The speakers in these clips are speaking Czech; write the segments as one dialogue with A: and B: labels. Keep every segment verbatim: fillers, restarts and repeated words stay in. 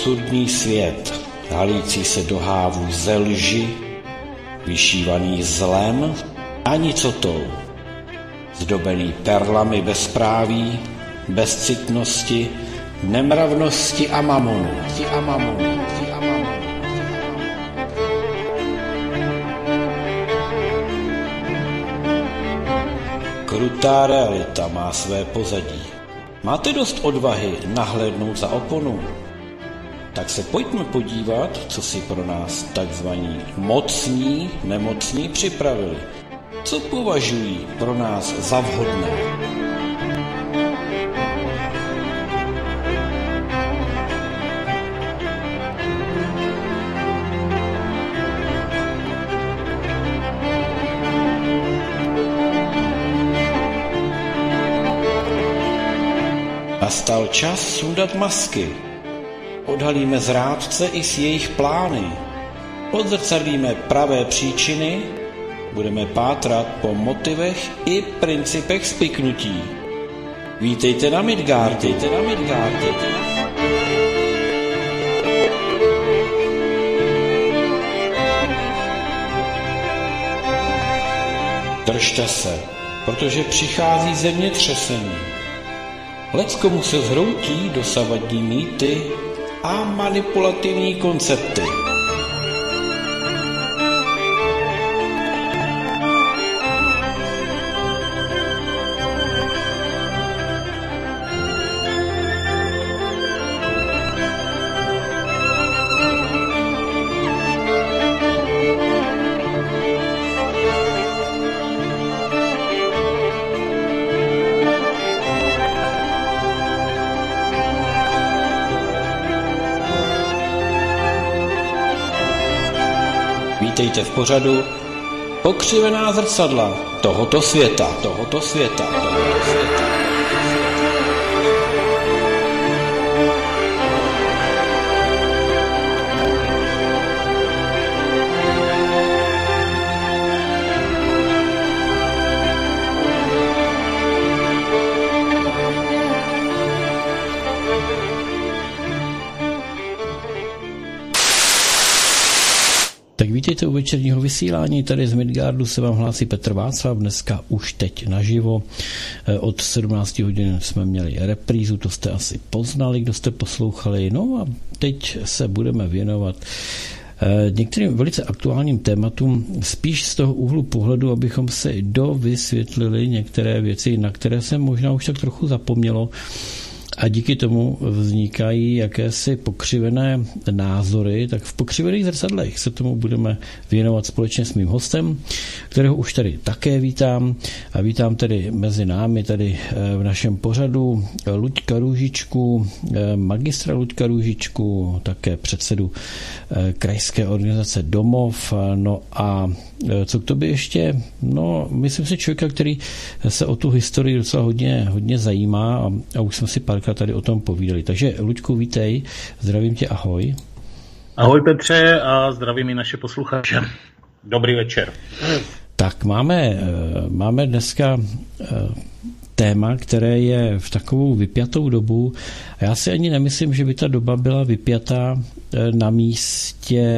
A: absurdní svět, halící se do hávů ze lži, vyšívaný zlem a nicotou, zdobený perlami bezpráví, bezcitnosti, nemravnosti a mamonu. A mamonu. A mamonu. Krutá realita má své pozadí. Máte dost odvahy nahlédnout za oponu? Tak se pojďme podívat, co si pro nás takzvaní mocní nemocní připravili. Co považují pro nás za vhodné? Nastal čas sundat masky. Odhalíme zrádce i s jejich plány. Odzrcadlíme pravé příčiny. Budeme pátrat po motivech i principech spiknutí. Vítejte na Midgardu. Vítejte na Midgardu. Držte se, protože přichází zemětřesení. Leckomu se zhroutí dosavadní mýty a manipulativní koncepty. Vítejte v pořadu Pokřivená zrcadla tohoto světa, tohoto světa, tohoto světa. Tak vítejte u večerního vysílání, tady z Midgardu se vám hlásí Petr Václav, dneska už teď naživo, od sedmnácti hodin jsme měli reprízu, to jste asi poznali, kdo jste poslouchali, no a teď se budeme věnovat některým velice aktuálním tématům, spíš z toho úhlu pohledu, abychom se dovysvětlili některé věci, na které se možná už tak trochu zapomnělo, a díky tomu vznikají jakési pokřivené názory, tak v pokřivených zrcadlech se tomu budeme věnovat společně s mým hostem, kterého už tady také vítám. A vítám tedy mezi námi tady v našem pořadu Luďka Růžičku, magistra Luďka Růžičku, také předsedu krajské organizace Domov. No a co k tobě ještě? No, myslím si člověka, který se o tu historii docela hodně, hodně zajímá a, a už jsme si párkrát tady o tom povídali. Takže Luďku, vítej, zdravím tě, ahoj.
B: Ahoj Petře a zdravím i naše posluchače. Dobrý večer.
A: Tak máme, máme dneska téma, které je v takovou vypjatou dobu a já si ani nemyslím, že by ta doba byla vypjatá na místě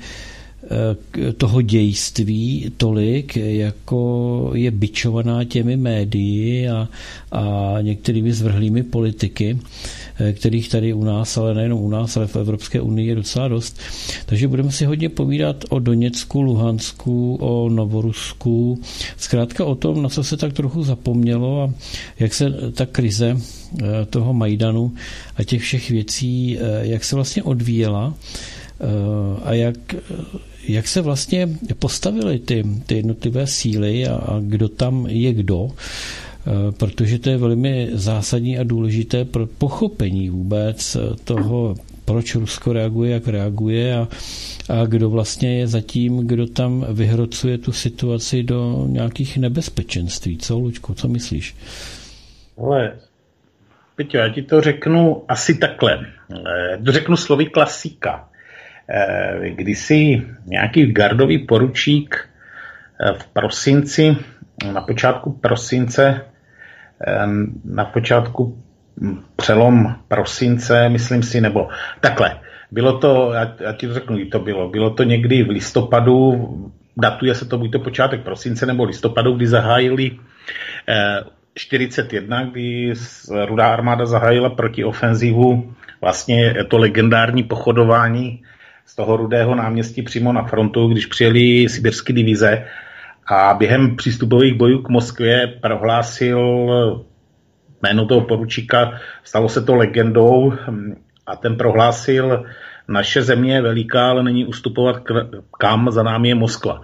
A: toho dějství tolik, jako je bičovaná těmi médii a, a některými zvrhlými politiky, kterých tady u nás, ale nejenom u nás, ale v Evropské unii je docela dost. Takže budeme si hodně povídat o Doněcku, Luhansku, o Novorusku, zkrátka o tom, na co se tak trochu zapomnělo a jak se ta krize toho Majdanu a těch všech věcí, jak se vlastně odvíjela a jak Jak se vlastně postavily ty, ty jednotlivé síly a, a kdo tam je kdo, protože to je velmi zásadní a důležité pro pochopení vůbec toho, proč Rusko reaguje, jak reaguje a, a kdo vlastně je zatím, kdo tam vyhrocuje tu situaci do nějakých nebezpečenství. Co, Luďku, co myslíš?
B: Ale, Peťo, já ti to řeknu asi takhle. To řeknu slovy klasika. Kdysi nějaký gardový poručík v prosinci, na počátku prosince, na počátku přelom prosince, myslím si, nebo takhle, bylo to, já, já ti to řeknu, kdy to bylo, bylo to někdy v listopadu, datuje se to buď to počátek prosince nebo listopadu, kdy zahájili eh, čtyřicet jedna, kdy Rudá armáda zahájila protiofenzivu, vlastně to legendární pochodování z toho Rudého náměstí přímo na frontu, když přijeli sibirské divize a během přístupových bojů k Moskvě prohlásil jméno toho poručíka, stalo se to legendou a ten prohlásil, naše země je veliká, ale není ustupovat k, kam, za námi je Moskva.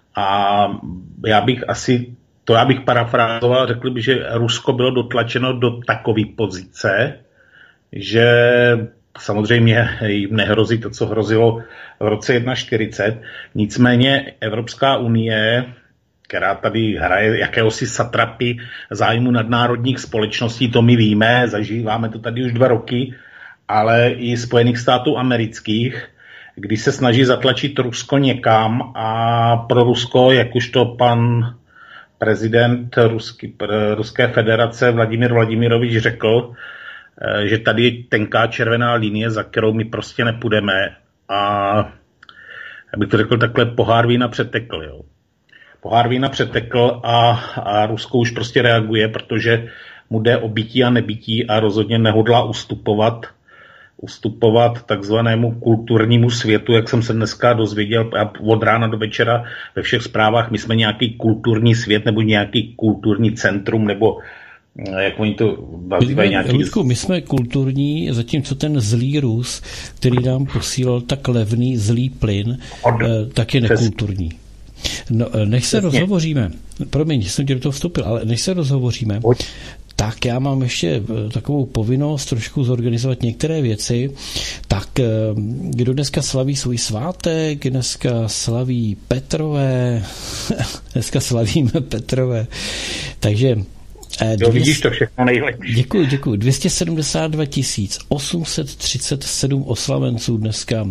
B: A já bych asi, to já bych parafrázoval, řekl bych, že Rusko bylo dotlačeno do takové pozice, že samozřejmě jim nehrozí to, co hrozilo v roce čtyřicet jedna. Nicméně Evropská unie, která tady hraje jakéhosi satrapy zájmu nadnárodních společností, to my víme, zažíváme to tady už dva roky, ale i Spojených států amerických, kdy se snaží zatlačit Rusko někam a pro Rusko, jak už to pan prezident Rusky, Ruské federace Vladimír Vladimirovič řekl, že tady je tenká červená linie, za kterou my prostě nepůjdeme a abych to řekl takhle, pohár vína přetekl. Jo. Pohár vína přetekl a, a Rusko už prostě reaguje, protože mu jde o bytí a nebytí a rozhodně nehodlá ustupovat ustupovat takzvanému kulturnímu světu, jak jsem se dneska dozvěděl od rána do večera ve všech zprávách, my jsme nějaký kulturní svět nebo nějaký kulturní centrum, nebo jak oni to nazývají nějaký...
A: Ludku, my jsme kulturní, zatímco ten zlý Rus, který nám posílal tak levný zlý plyn, Od... tak je nekulturní. No, než se Přesně. rozhovoříme, promiň, jsem ti do toho vstoupil, ale než se rozhovoříme, Pojď. tak já mám ještě takovou povinnost trošku zorganizovat některé věci. Tak kdo dneska slaví svůj svátek, dneska slaví Petrové, dneska slavíme Petrové, takže
B: Jo, vidíš to všechno nejlepší.
A: Děkuji, děkuji. dvě stě sedmdesát dva tisíc osm set třicet sedm oslavenců dneska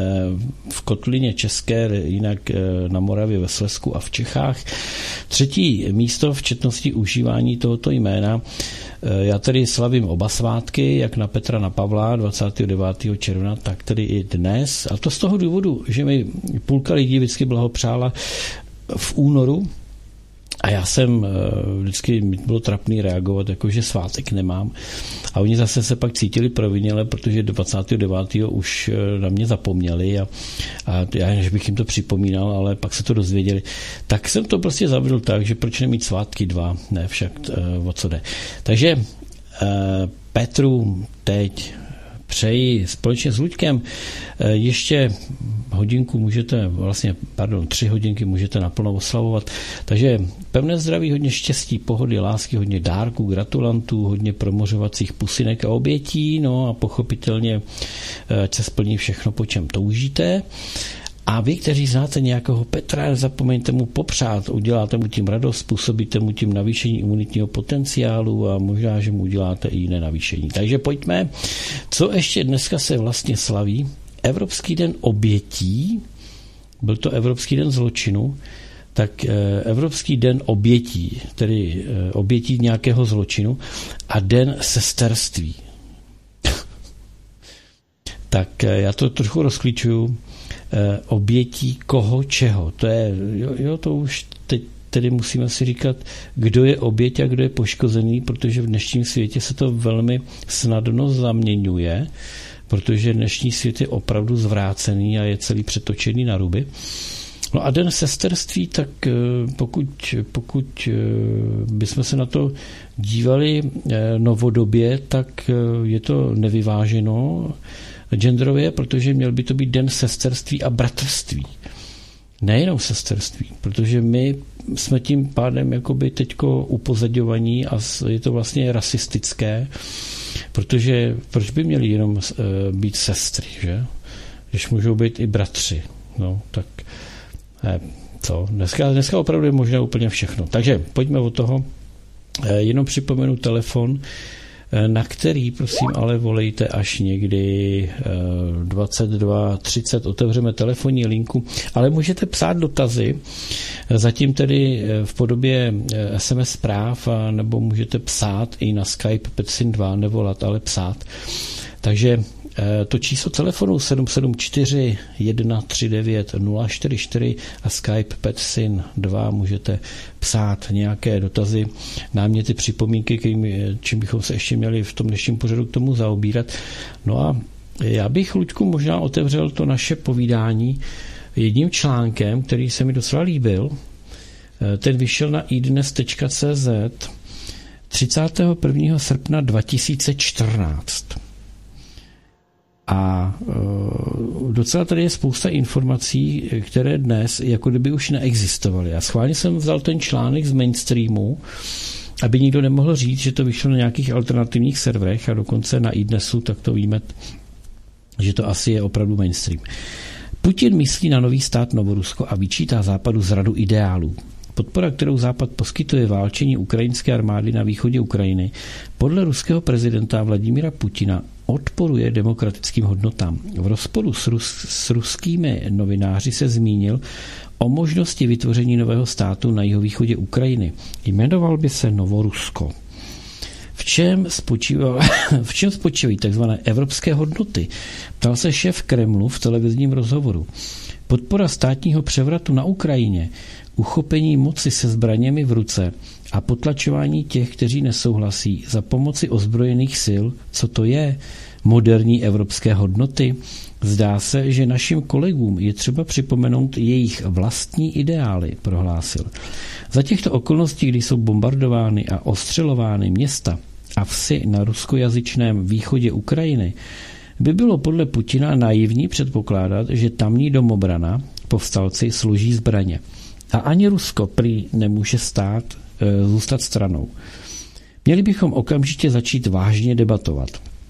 A: v kotlině české, jinak na Moravě, ve Slezsku a v Čechách. Třetí místo v četnosti užívání tohoto jména. Já tedy slavím oba svátky, jak na Petra, na Pavla, dvacátého devátého června, tak tedy i dnes. A to z toho důvodu, že mi půlka lidí vždycky blahopřála v únoru, a já jsem vždycky, bylo trapný reagovat, jakože svátek nemám. A oni zase se pak cítili proviněle, protože dvacátého devátého už na mě zapomněli a, a já než bych jim to připomínal, ale pak se to dozvěděli. Tak jsem to prostě zavedl tak, že proč nemít svátky dva, ne však o co jde. Takže Petru teď přeji společně s Luďkem ještě hodinku můžete, vlastně, pardon, tři hodinky můžete naplno oslavovat. Takže pevné zdraví, hodně štěstí, pohody, lásky, hodně dárků, gratulantů, hodně promořovacích pusinek a obětí, no a pochopitelně ať se splní všechno, po čem toužíte. A vy, kteří znáte nějakého Petra, nezapomeňte mu popřát, uděláte mu tím radost, způsobíte mu tím navýšení imunitního potenciálu a možná, že mu uděláte i jiné navýšení. Takže pojďme, co ještě dneska se vlastně slaví? Evropský den obětí, byl to Evropský den zločinu, tak Evropský den obětí, tedy obětí nějakého zločinu a den sesterství. Tak já to trochu rozklíčuju. Obětí koho, čeho. To je, jo, jo, to už teď tedy musíme si říkat, kdo je oběť a kdo je poškozený, protože v dnešním světě se to velmi snadno zaměňuje, protože dnešní svět je opravdu zvrácený a je celý přetočený na ruby. No a den sesterství, tak pokud, pokud bychom se na to dívali novodobě, tak je to nevyváženo genderově, protože měl by to být den sesterství a bratrství. Nejenom sesterství, protože my jsme tím pádem jakoby teďko upozaďovaní a je to vlastně rasistické, protože proč by měli jenom být sestry, že? Když můžou být i bratři. No, tak ne, to. Dneska, dneska opravdu je možné úplně všechno. Takže pojďme od toho. Jenom připomenu telefon, na který, prosím, ale volejte až někdy dvacet dva třicet, otevřeme telefonní linku, ale můžete psát dotazy, zatím tedy v podobě es em es zpráv, nebo můžete psát i na Skype Petsin dva, nevolat, ale psát. Takže to číslo telefonu sedm sedm čtyři jedna tři devět nula čtyři čtyři a Skype Petsin dva, můžete psát nějaké dotazy, náměty, připomínky, kterým, čím bychom se ještě měli v tom dnešním pořadu k tomu zaobírat. No a já bych, Luďku, možná otevřel to naše povídání jedním článkem, který se mi docela líbil. Ten vyšel na i dnes tečka cé zet třicátého prvního srpna dva tisíce čtrnáct. A e, docela tady je spousta informací, které dnes jako kdyby už neexistovaly. A schválně jsem vzal ten článek z mainstreamu, aby nikdo nemohl říct, že to vyšlo na nějakých alternativních serverech a dokonce na iDnesu, tak to víme, že to asi je opravdu mainstream. Putin myslí na nový stát Novorusko a vyčítá Západu zradu ideálů. Podpora, kterou Západ poskytuje válčení ukrajinské armády na východě Ukrajiny, podle ruského prezidenta Vladimira Putina odporuje demokratickým hodnotám. V rozporu s, rus, s ruskými novináři se zmínil o možnosti vytvoření nového státu na jihovýchodě Ukrajiny. Jmenoval by se Novorusko. V čem spočívají, v čem spočívají takzvané evropské hodnoty? Ptal se šéf Kremlu v televizním rozhovoru. Podpora státního převratu na Ukrajině, uchopení moci se zbraněmi v ruce a potlačování těch, kteří nesouhlasí, za pomoci ozbrojených sil, co to je? Moderní evropské hodnoty? Zdá se, že našim kolegům je třeba připomenout jejich vlastní ideály, prohlásil. Za těchto okolností, kdy jsou bombardovány a ostřelovány města a vsi na ruskojazyčném východě Ukrajiny, by bylo podle Putina naivní předpokládat, že tamní domobrana, povstalci, složí zbraně. A ani Rusko prý nemůže stát, e, zůstat stranou. Měli bychom okamžitě začít vážně debatovat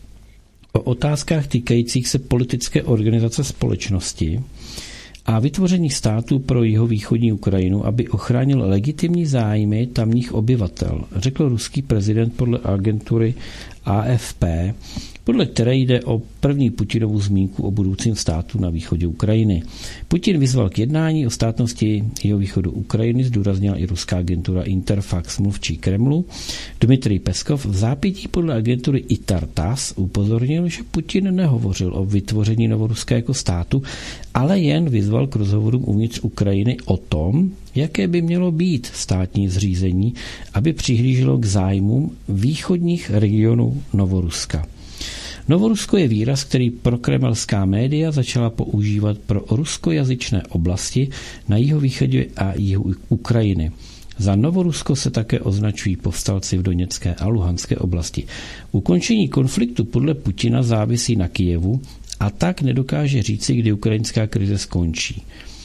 A: o otázkách týkajících se politické organizace společnosti a vytvoření státu pro jihovýchodní Ukrajinu, aby ochránil legitimní zájmy tamních obyvatel, řekl ruský prezident podle agentury A F P, podle které jde o první Putinovu zmínku o budoucím státu na východě Ukrajiny. Putin vyzval k jednání o státnosti jihovýchodu Ukrajiny, zdůraznila i ruská agentura Interfax, mluvčí Kremlu. Dmitrij Peskov v zápětí podle agentury I T A R T A S upozornil, že Putin nehovořil o vytvoření Novoruska jako státu, ale jen vyzval k rozhovorům uvnitř Ukrajiny o tom, jaké by mělo být státní zřízení, aby přihlíželo k zájmům východních regionů Novoruska. Novorusko je výraz, který prokremelská média začala používat pro ruskojazyčné oblasti na jihovýchodě a jihu Ukrajiny. Za Novorusko se také označují povstalci v Doněcké a Luhanské oblasti. Ukončení konfliktu podle Putina závisí na Kyjevu a tak nedokáže říci, kdy ukrajinská krize skončí.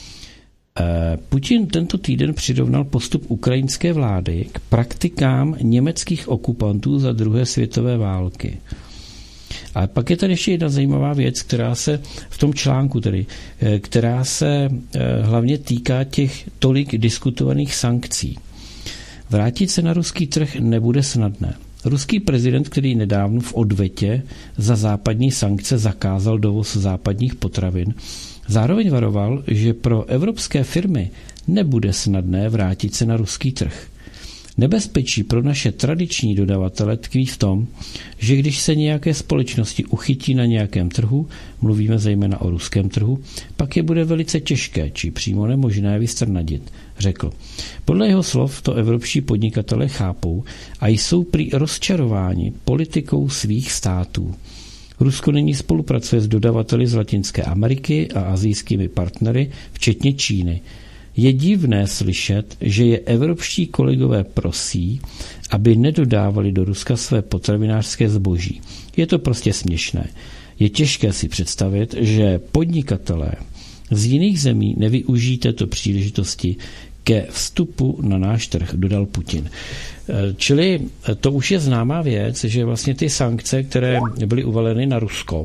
A: Putin tento týden přirovnal postup ukrajinské vlády k praktikám německých okupantů za druhé světové války. A pak je tady ještě jedna zajímavá věc, která se v tom článku, tedy, která se hlavně týká těch tolik diskutovaných sankcí. Vrátit se na ruský trh nebude snadné. Ruský prezident, který nedávno v odvetě za západní sankce zakázal dovoz západních potravin, zároveň varoval, že pro evropské firmy nebude snadné vrátit se na ruský trh. Nebezpečí pro naše tradiční dodavatele tkví v tom, že když se nějaké společnosti uchytí na nějakém trhu, mluvíme zejména o ruském trhu, pak je bude velice těžké či přímo nemožné vystrnadit, řekl. Podle jeho slov to evropští podnikatelé chápou a jsou prý rozčarováni politikou svých států. Rusko nyní spolupracuje s dodavateli z Latinské Ameriky a asijskými partnery, včetně Číny. Je divné slyšet, že je evropští kolegové prosí, aby nedodávali do Ruska své potravinářské zboží. Je to prostě směšné. Je těžké si představit, že podnikatelé z jiných zemí nevyužijí této příležitosti ke vstupu na náš trh, dodal Putin. Čili to už je známá věc, že vlastně ty sankce, které byly uvaleny na Rusko,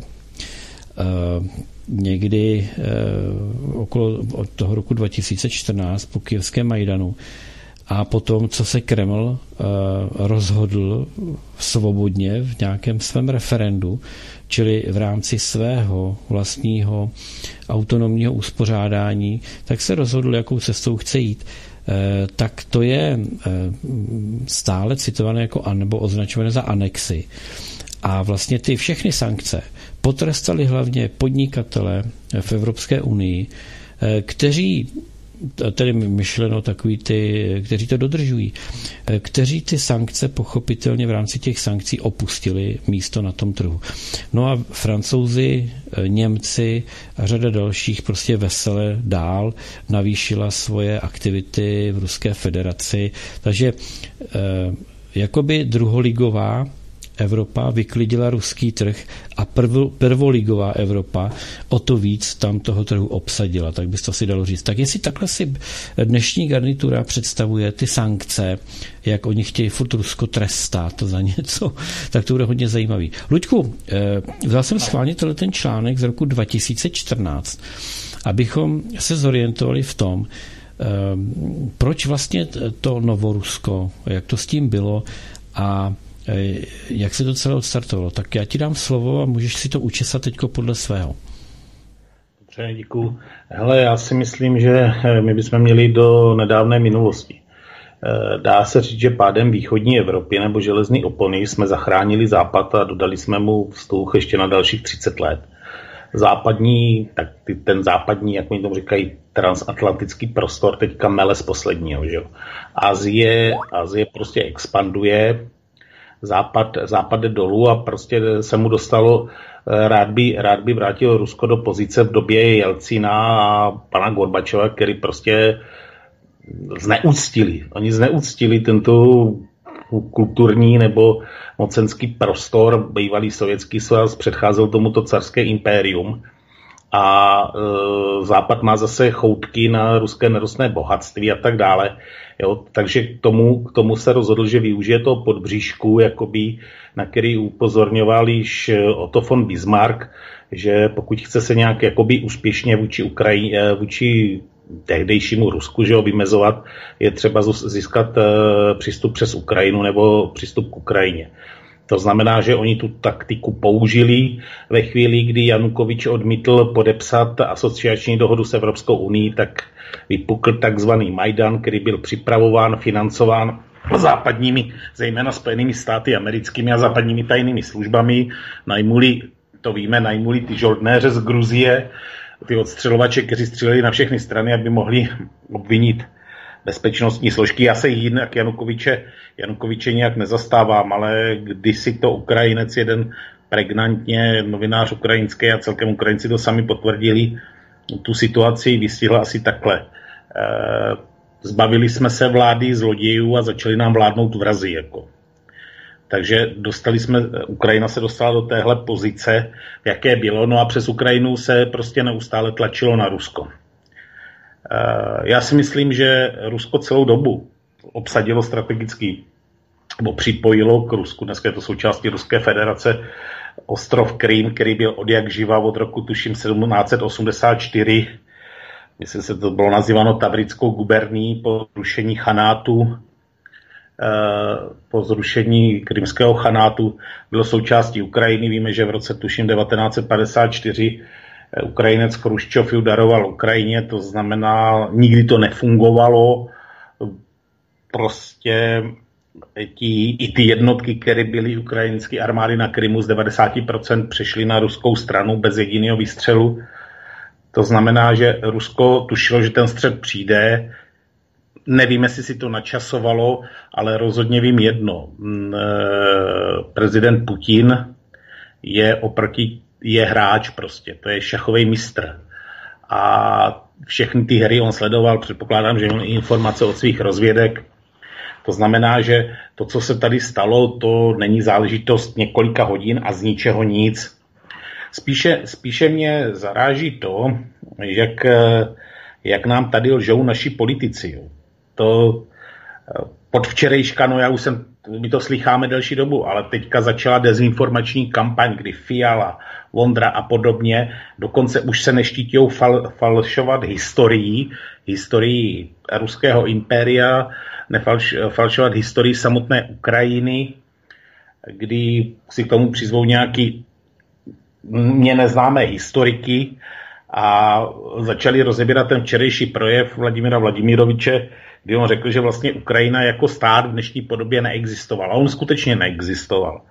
A: někdy eh, okolo od toho roku dva tisíce čtrnáct po kyjevském Majdanu a potom, co se Kreml eh, rozhodl svobodně v nějakém svém referendu, čili v rámci svého vlastního autonomního uspořádání, tak se rozhodl, jakou cestou chce jít. Eh, tak to je eh, stále citované jako, anebo označované za anexi. A vlastně ty všechny sankce potrestaly hlavně podnikatele v Evropské unii, kteří, tedy myšleno takový ty, kteří to dodržují, kteří ty sankce pochopitelně v rámci těch sankcí opustili místo na tom trhu. No a Francouzi, Němci a řada dalších prostě vesele dál navýšila svoje aktivity v Ruské federaci. Takže jakoby druholigová Evropa vyklidila ruský trh a prvo, prvoligová Evropa o to víc tam toho trhu obsadila, tak bys to si dalo říct. Tak jestli takhle si dnešní garnitura představuje ty sankce, jak oni chtějí furt Rusko trestat za něco, tak to bude hodně zajímavý. Luďku, vzal jsem schválně ten článek z roku dva tisíce čtrnáct, abychom se zorientovali v tom, proč vlastně to Novorusko, jak to s tím bylo a jak se to celé odstartovalo. Tak já ti dám slovo a můžeš si to učesat teďko podle svého.
B: Dobře, děkuju. Hele, já si myslím, že my bychom měli do nedávné minulosti. Dá se říct, že pádem východní Evropy nebo železný opony jsme zachránili Západ a dodali jsme mu vzduch ještě na dalších třicet let. Západní, tak ten západní, jak oni tomu říkají, transatlantický prostor teďka mele z posledního. Že? Asie, Asie prostě expanduje, Západ, západ jde dolů a prostě se mu dostalo, rád by, rád by vrátil Rusko do pozice v době Jelcina a pana Gorbačova, který prostě zneuctili. Oni zneuctili tento kulturní nebo mocenský prostor, bývalý Sovětský svaz, předcházel tomuto carské impérium a e, Západ má zase choutky na ruské nerostné bohatství a tak dále. Jo, takže k tomu, k tomu se rozhodl, že využije toho podbříšku, jakoby, na který upozorňoval již Otto von Bismarck, že pokud chce se nějak jakoby úspěšně vůči, Ukraji, vůči tehdejšímu Rusku, že ho vymezovat, je třeba získat uh, přístup přes Ukrajinu nebo přístup k Ukrajině. To znamená, že oni tu taktiku použili ve chvíli, kdy Janukovič odmítl podepsat asociační dohodu s Evropskou unií, tak vypukl takzvaný Majdan, který byl připravován, financován západními, zejména Spojenými státy americkými a západními tajnými službami. Najmuli, to víme, najmuli ty žoldnéře z Gruzie, ty odstřelovače, kteří stříleli na všechny strany, aby mohli obvinit bezpečnostní složky. Já se jinak Janukoviče, Janukoviče nějak nezastávám, ale když si to Ukrajinec jeden pregnantně, novinář ukrajinský a celkem Ukrajinci to sami potvrdili, tu situaci vystihla asi takhle. Zbavili jsme se vlády zlodějů a začali nám vládnout vrazi. Jako. Takže dostali jsme, Ukrajina se dostala do téhle pozice, jaké bylo, no a přes Ukrajinu se prostě neustále tlačilo na Rusko. Já si myslím, že Rusko celou dobu obsadilo strategicky, nebo připojilo k Rusku, dneska je to součástí Ruské federace, ostrov Krym, který byl od jak živa od roku tuším sedmnáct set osmdesát čtyři, myslím se to bylo nazýváno Tavrickou guberní po zrušení chanátu, po zrušení krymského chanátu bylo součástí Ukrajiny. Víme, že v roce tuším devatenáct set padesát čtyři Ukrajinec Chruščov ju daroval Ukrajině, to znamená, nikdy to nefungovalo, prostě tí, i ty jednotky, které byly ukrajinské armády na Krymu z devadesát procent přešly na ruskou stranu bez jediného výstřelu. To znamená, že Rusko tušilo, že ten střet přijde. Nevím, jestli si to načasovalo, ale rozhodně vím jedno. Prezident Putin je oproti, je hráč prostě, to je šachový mistr. A všechny ty hry on sledoval, předpokládám, že měl informace od svých rozvědek. To znamená, že to, co se tady stalo, to není záležitost několika hodin a z ničeho nic. Spíše, spíše mě zaráží to, jak, jak nám tady lžou naši politici. Jo. To pod včerejška, no já už jsem, my to slycháme delší dobu, ale teďka začala dezinformační kampaň, kdy Fiala, Vondra a podobně, dokonce už se neštítějou fal, falšovat historii, historii ruského impéria, nefalšovat historii samotné Ukrajiny, kdy si k tomu přizvou nějaký mě neznámé historiky a začali rozebírat ten včerejší projev Vladimira Vladimiroviče, kdy on řekl, že vlastně Ukrajina jako stát v dnešní podobě neexistovala. On skutečně neexistoval.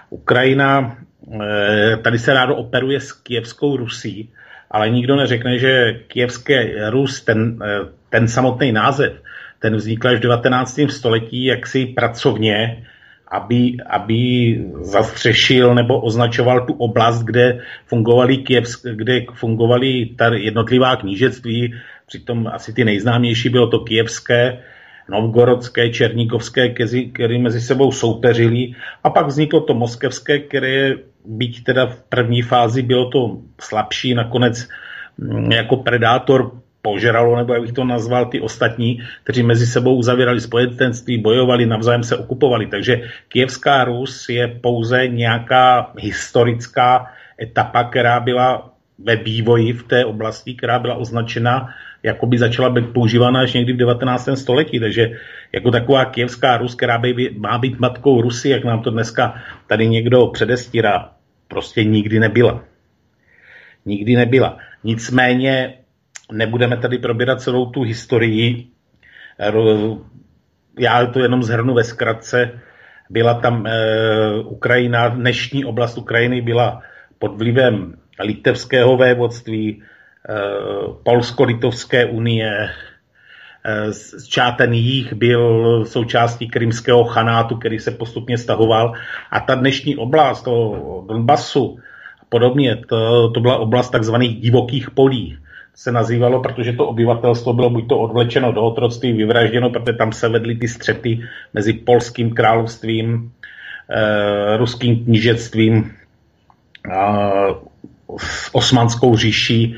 B: Ukrajina, tady se rádo operuje s Kyjevskou Rusí, ale nikdo neřekne, že Kyjevské Rus, ten, ten samotný název, ten vznikl až v devatenáctém století jaksi pracovně, aby, aby zastřešil nebo označoval tu oblast, kde fungovaly, Kyjevsk, kde fungovaly ta jednotlivá knížectví, přitom asi ty nejznámější bylo to kyjevské, novgorodské, černíkovské, které mezi sebou soupeřili, a pak vzniklo to moskevské, které byť teda v první fázi bylo to slabší, nakonec jako predátor požralo, nebo jak bych to nazval, ty ostatní, kteří mezi sebou uzavírali spojenectví, bojovali, navzájem se okupovali. Takže Kyjevská Rus je pouze nějaká historická etapa, která byla ve vývoji v té oblasti, která byla označena, jako by začala být používána až někdy v devatenáctém století. Takže jako taková Kyjevská Rus, která by, má být matkou Rusy, jak nám to dneska tady někdo předestírá, prostě nikdy nebyla. Nikdy nebyla. Nicméně nebudeme tady probírat celou tu historii. Já to jenom zhrnu ve zkratce. Byla tam e, Ukrajina, dnešní oblast Ukrajiny byla pod vlivem litevského vévodství, e, Polsko-litovské unie, e, ten jih byl součástí krymského chanátu, který se postupně stahoval. A ta dnešní oblast toho Donbasu a podobně, to, to byla oblast takzvaných divokých polí. Se nazývalo, protože to obyvatelstvo bylo buď to odvlečeno do otroctví, vyvražděno, protože tam se vedly ty střety mezi polským královstvím, e, ruským knížectvím, a s osmanskou říší, e,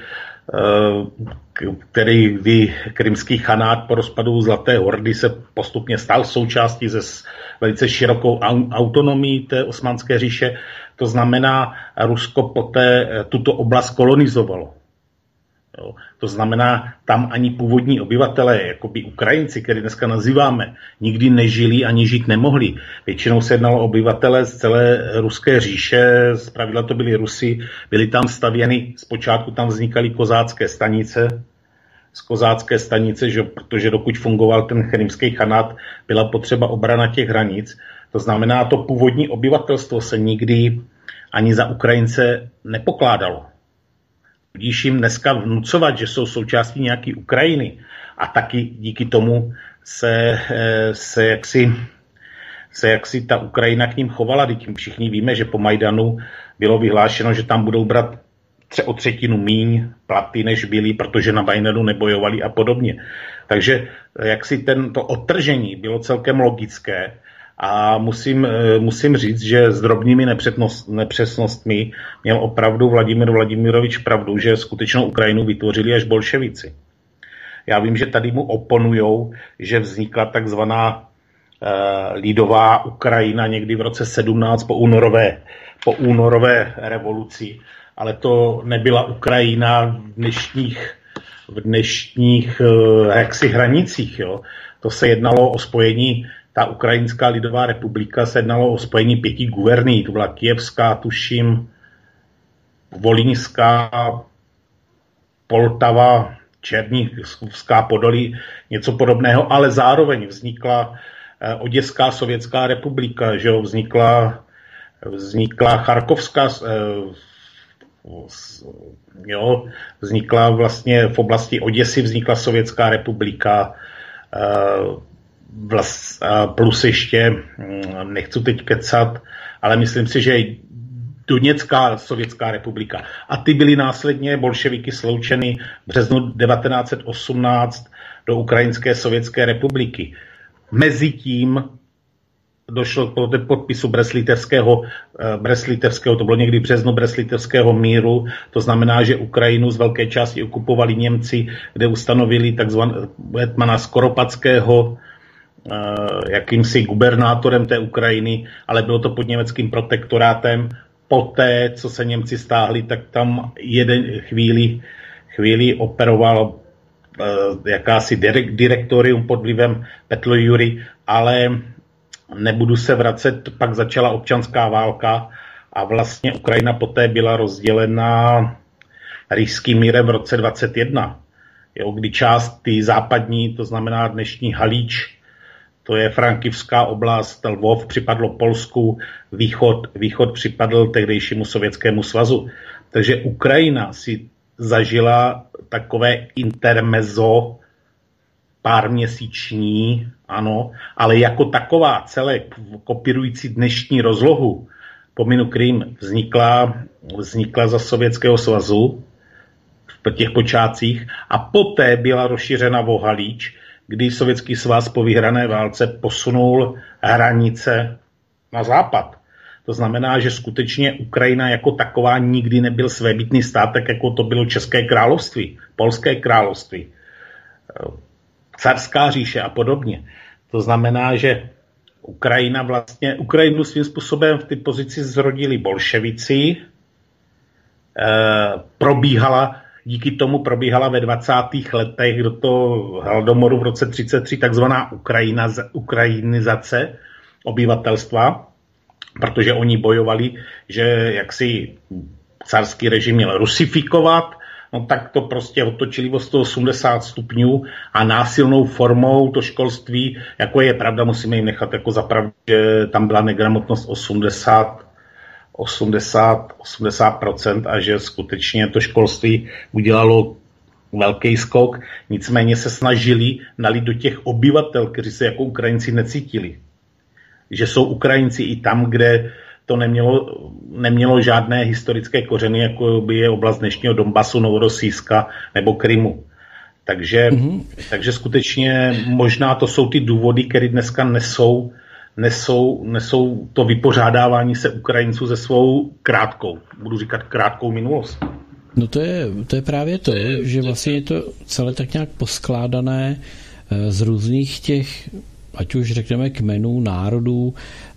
B: který kdy krymský chanát po rozpadu Zlaté hordy se postupně stal součástí ze velice širokou autonomii té osmanské říše. To znamená, Rusko poté tuto oblast kolonizovalo. Jo. To znamená, tam ani původní obyvatelé, jako by Ukrajinci, který dneska nazýváme, nikdy nežili ani žít nemohli. Většinou se jednalo o obyvatele z celé ruské říše, zpravidla to byli Rusy, byly tam stavěny, zpočátku tam vznikaly kozácké stanice, z kozácké stanice, že, protože dokud fungoval ten krymský chanát, byla potřeba obrana těch hranic. To znamená, to původní obyvatelstvo se nikdy ani za Ukrajince nepokládalo. Tudíž jim dneska vnucovat, že jsou součástí nějaké Ukrajiny, a taky díky tomu se, se, jaksi, se jaksi ta Ukrajina k ním chovala. Teď všichni víme, že po Majdanu bylo vyhlášeno, že tam budou brát o třetinu míň platy, než byli, protože na Majdanu nebojovali a podobně. Takže jaksi ten, to odtržení bylo celkem logické. A musím, musím říct, že s drobnými nepřesnostmi měl opravdu Vladimír Vladimirovič pravdu, že skutečnou Ukrajinu vytvořili až bolševici. Já vím, že tady mu oponujou, že vznikla takzvaná eh, lidová Ukrajina někdy v roce sedmnáct po únorové, po únorové revoluci, ale to nebyla Ukrajina v dnešních, v dnešních eh, jaksi hranicích. Jo. To se jednalo o spojení. Ta Ukrajinská lidová republika se jednalo o spojení pěti guverní. To byla Kyjevská, tuším, Volínská, Poltava, Černíhovská, Podolí, něco podobného, ale zároveň vznikla eh, Oděská sovětská republika, že jo, vznikla, vznikla Charkovská, eh, jo, vznikla vlastně v oblasti Oděsy vznikla sovětská republika, eh, Vlast, plus ještě, nechci teď kecat, ale myslím si, že Doněcká sovětská republika. A ty byly následně bolševiky sloučeny v březnu devatenáct set osmnáct do Ukrajinské sovětské republiky. Mezitím došlo k podpisu Breslitevského, Breslitevského, to bylo někdy v březnu Breslitevského míru, to znamená, že Ukrajinu z velké části okupovali Němci, kde ustanovili takzvaného hetmana Skoropackého jakýmsi gubernátorem té Ukrajiny, ale bylo to pod německým protektorátem. Poté, co se Němci stáhli, tak tam jeden chvíli, chvíli operoval uh, jakási direktorium pod vlivem Petlo Jury, ale nebudu se vracet, pak začala občanská válka a vlastně Ukrajina poté byla rozdělena Rýským mírem v roce dvacet jedna, jo, kdy část ty západní, to znamená dnešní Halíč, to je Frankivská oblast, Lvov připadlo Polsku, východ, východ připadl tehdejšímu Sovětskému svazu. Takže Ukrajina si zažila takové intermezzo pár měsíční, ano, ale jako taková celek, kopírující dnešní rozlohu, pominu Krym, vznikla, vznikla za Sovětského svazu v těch počátcích a poté byla rozšířena o Halíč, kdy Sovětský svaz po vyhrané válce posunul hranice na západ. To znamená, že skutečně Ukrajina jako taková nikdy nebyl svébytný stát, tak jako to bylo České království, Polské království, carská říše a podobně. To znamená, že Ukrajina vlastně, Ukrajinu svým způsobem v té pozici zrodili bolševici, e, probíhala, díky tomu probíhala ve dvacátých letech do toho hladomoru v roce třicet tři takzvaná Ukrajina, ukrajinizace obyvatelstva, protože oni bojovali, že jaksi carský režim měl rusifikovat, no tak to prostě otočili o sto osmdesát stupňů a násilnou formou to školství, jako je pravda, musíme jim nechat jako zapravdu, že tam byla negramotnost osmdesát procent a že skutečně to školství udělalo velký skok, nicméně se snažili nalít do těch obyvatel, kteří se jako Ukrajinci necítili. Že jsou Ukrajinci i tam, kde to nemělo, nemělo žádné historické kořeny, jako by je oblast dnešního Donbasu, Novorosijska nebo Krymu. Takže, mm-hmm. takže skutečně možná to jsou ty důvody, které dneska nesou, nesou, nesou to vypořádávání se Ukrajinců se svou krátkou, budu říkat krátkou minulostí.
A: No to je, to je právě to, že vlastně je to celé tak nějak poskládané z různých těch, ať už řekneme kmenů, národů,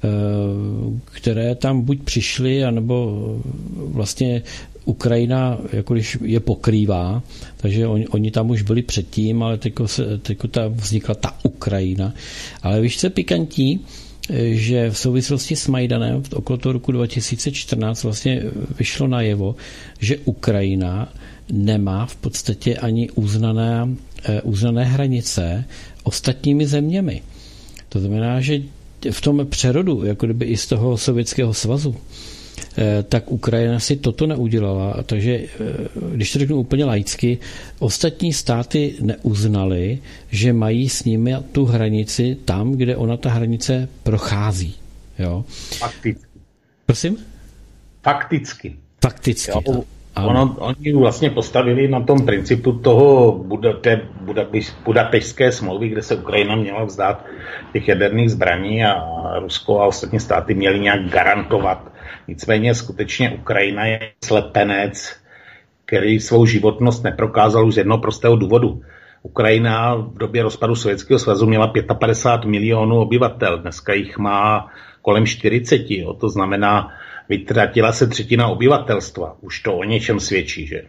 A: které tam buď přišly, anebo vlastně Ukrajina, jako když je pokrývá, takže oni, oni tam už byli předtím, ale teďko, se, teďko ta, vznikla ta Ukrajina. Ale víš, co je pikantní, že v souvislosti s Majdanem okolo toho roku dva tisíce čtrnáct vlastně vyšlo najevo, že Ukrajina nemá v podstatě ani uznané, uznané hranice ostatními zeměmi. To znamená, že v tom přerodu, jako kdyby i z toho Sovětského svazu, tak Ukrajina si toto neudělala. Takže, když to řeknu úplně laicky, ostatní státy neuznaly, že mají s nimi tu hranici tam, kde ona ta hranice prochází. Jo?
B: Fakticky.
A: Prosím?
B: Fakticky.
A: Fakticky.
B: Jo, ono, oni vlastně postavili na tom principu toho Buda, té Budapešťské smlouvy, kde se Ukrajina měla vzdát těch jaderných zbraní a Rusko a ostatní státy měly nějak garantovat. Nicméně skutečně Ukrajina je slepenec, který svou životnost neprokázal už z jednoho prostého důvodu. Ukrajina v době rozpadu Sovětského svazu měla padesát pět milionů obyvatel, dneska jich má kolem čtyřicet, jo. To znamená, vytratila se třetina obyvatelstva. Už to o něčem svědčí, že?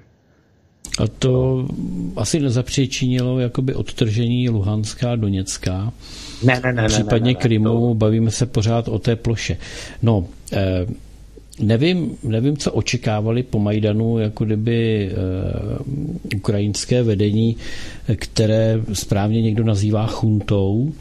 A: A to asi nezapříčinilo jakoby odtržení Luhanská a Doněcká.
B: Ne, ne, ne.
A: Případně
B: ne, ne, ne,
A: Krymu,
B: to...
A: bavíme se pořád o té ploše. No, eh, nevím, nevím, co očekávali po Majdanu, jako kdyby eh, ukrajinské vedení, které správně někdo nazývá chuntou.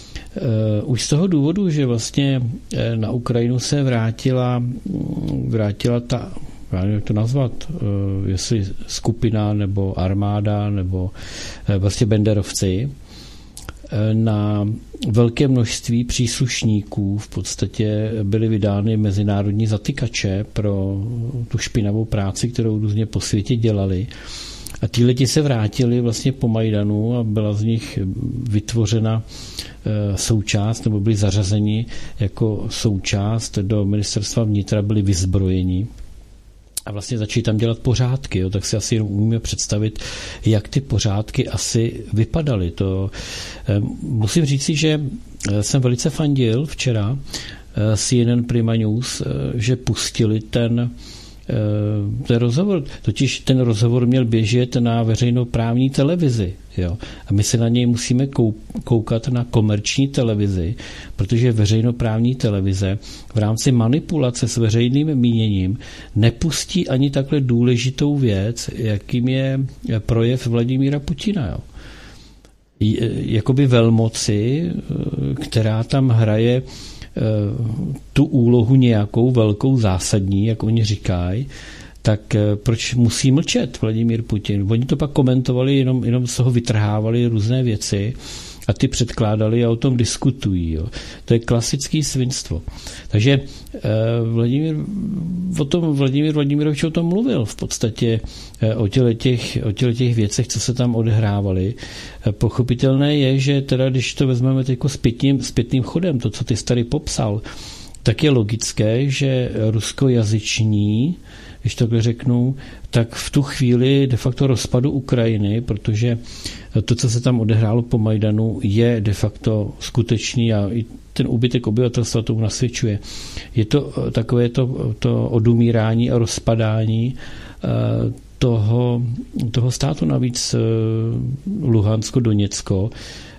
A: Uh, už z toho důvodu, že vlastně uh, na Ukrajinu se vrátila, vrátila ta, já nevím, jak to nazvat, uh, jestli skupina nebo armáda nebo uh, vlastně banderovci, uh, na velké množství příslušníků v podstatě byly vydány mezinárodní zatykače pro tu špinavou práci, kterou různě po světě dělali. A ti lidi se vrátili vlastně po Majdanu a byla z nich vytvořena součást, nebo byli zařazeni jako součást do ministerstva vnitra, byli vyzbrojeni a vlastně začali tam dělat pořádky. Jo. Tak si asi jenom umíme představit, jak ty pořádky asi vypadaly. To, musím říci, že jsem velice fandil včera C N N Prima News, že pustili ten ten rozhovor, totiž ten rozhovor měl běžet na veřejnoprávní televizi. Jo? A my se na něj musíme koukat na komerční televizi, protože veřejnoprávní televize v rámci manipulace s veřejným míněním nepustí ani takhle důležitou věc, jakým je projev Vladimíra Putina. Jo? jakoby velmoci, která tam hraje tu úlohu nějakou velkou zásadní, jak oni říkají, tak proč musí mlčet Vladimír Putin? Oni to pak komentovali, jenom, jenom z toho vytrhávali různé věci a ty předkládali a o tom diskutují. Jo. To je klasické svinstvo. Takže eh, Vladimír, o tom Vladimír Vladimirovič o tom mluvil v podstatě eh, o těle těch, o těle těch věcech, co se tam odehrávaly. Eh, pochopitelné je, že teda, když to vezmeme jako zpětným, zpětným chodem, to, co ty jsi tady popsal, tak je logické, že ruskojazyční, když takhle řeknu, tak v tu chvíli de facto rozpadu Ukrajiny, protože to, co se tam odehrálo po Majdanu, je de facto skutečný a i ten úbytek obyvatelstva tomu nasvědčuje. Je to takové to, to odumírání a rozpadání toho, toho státu, navíc Luhansko,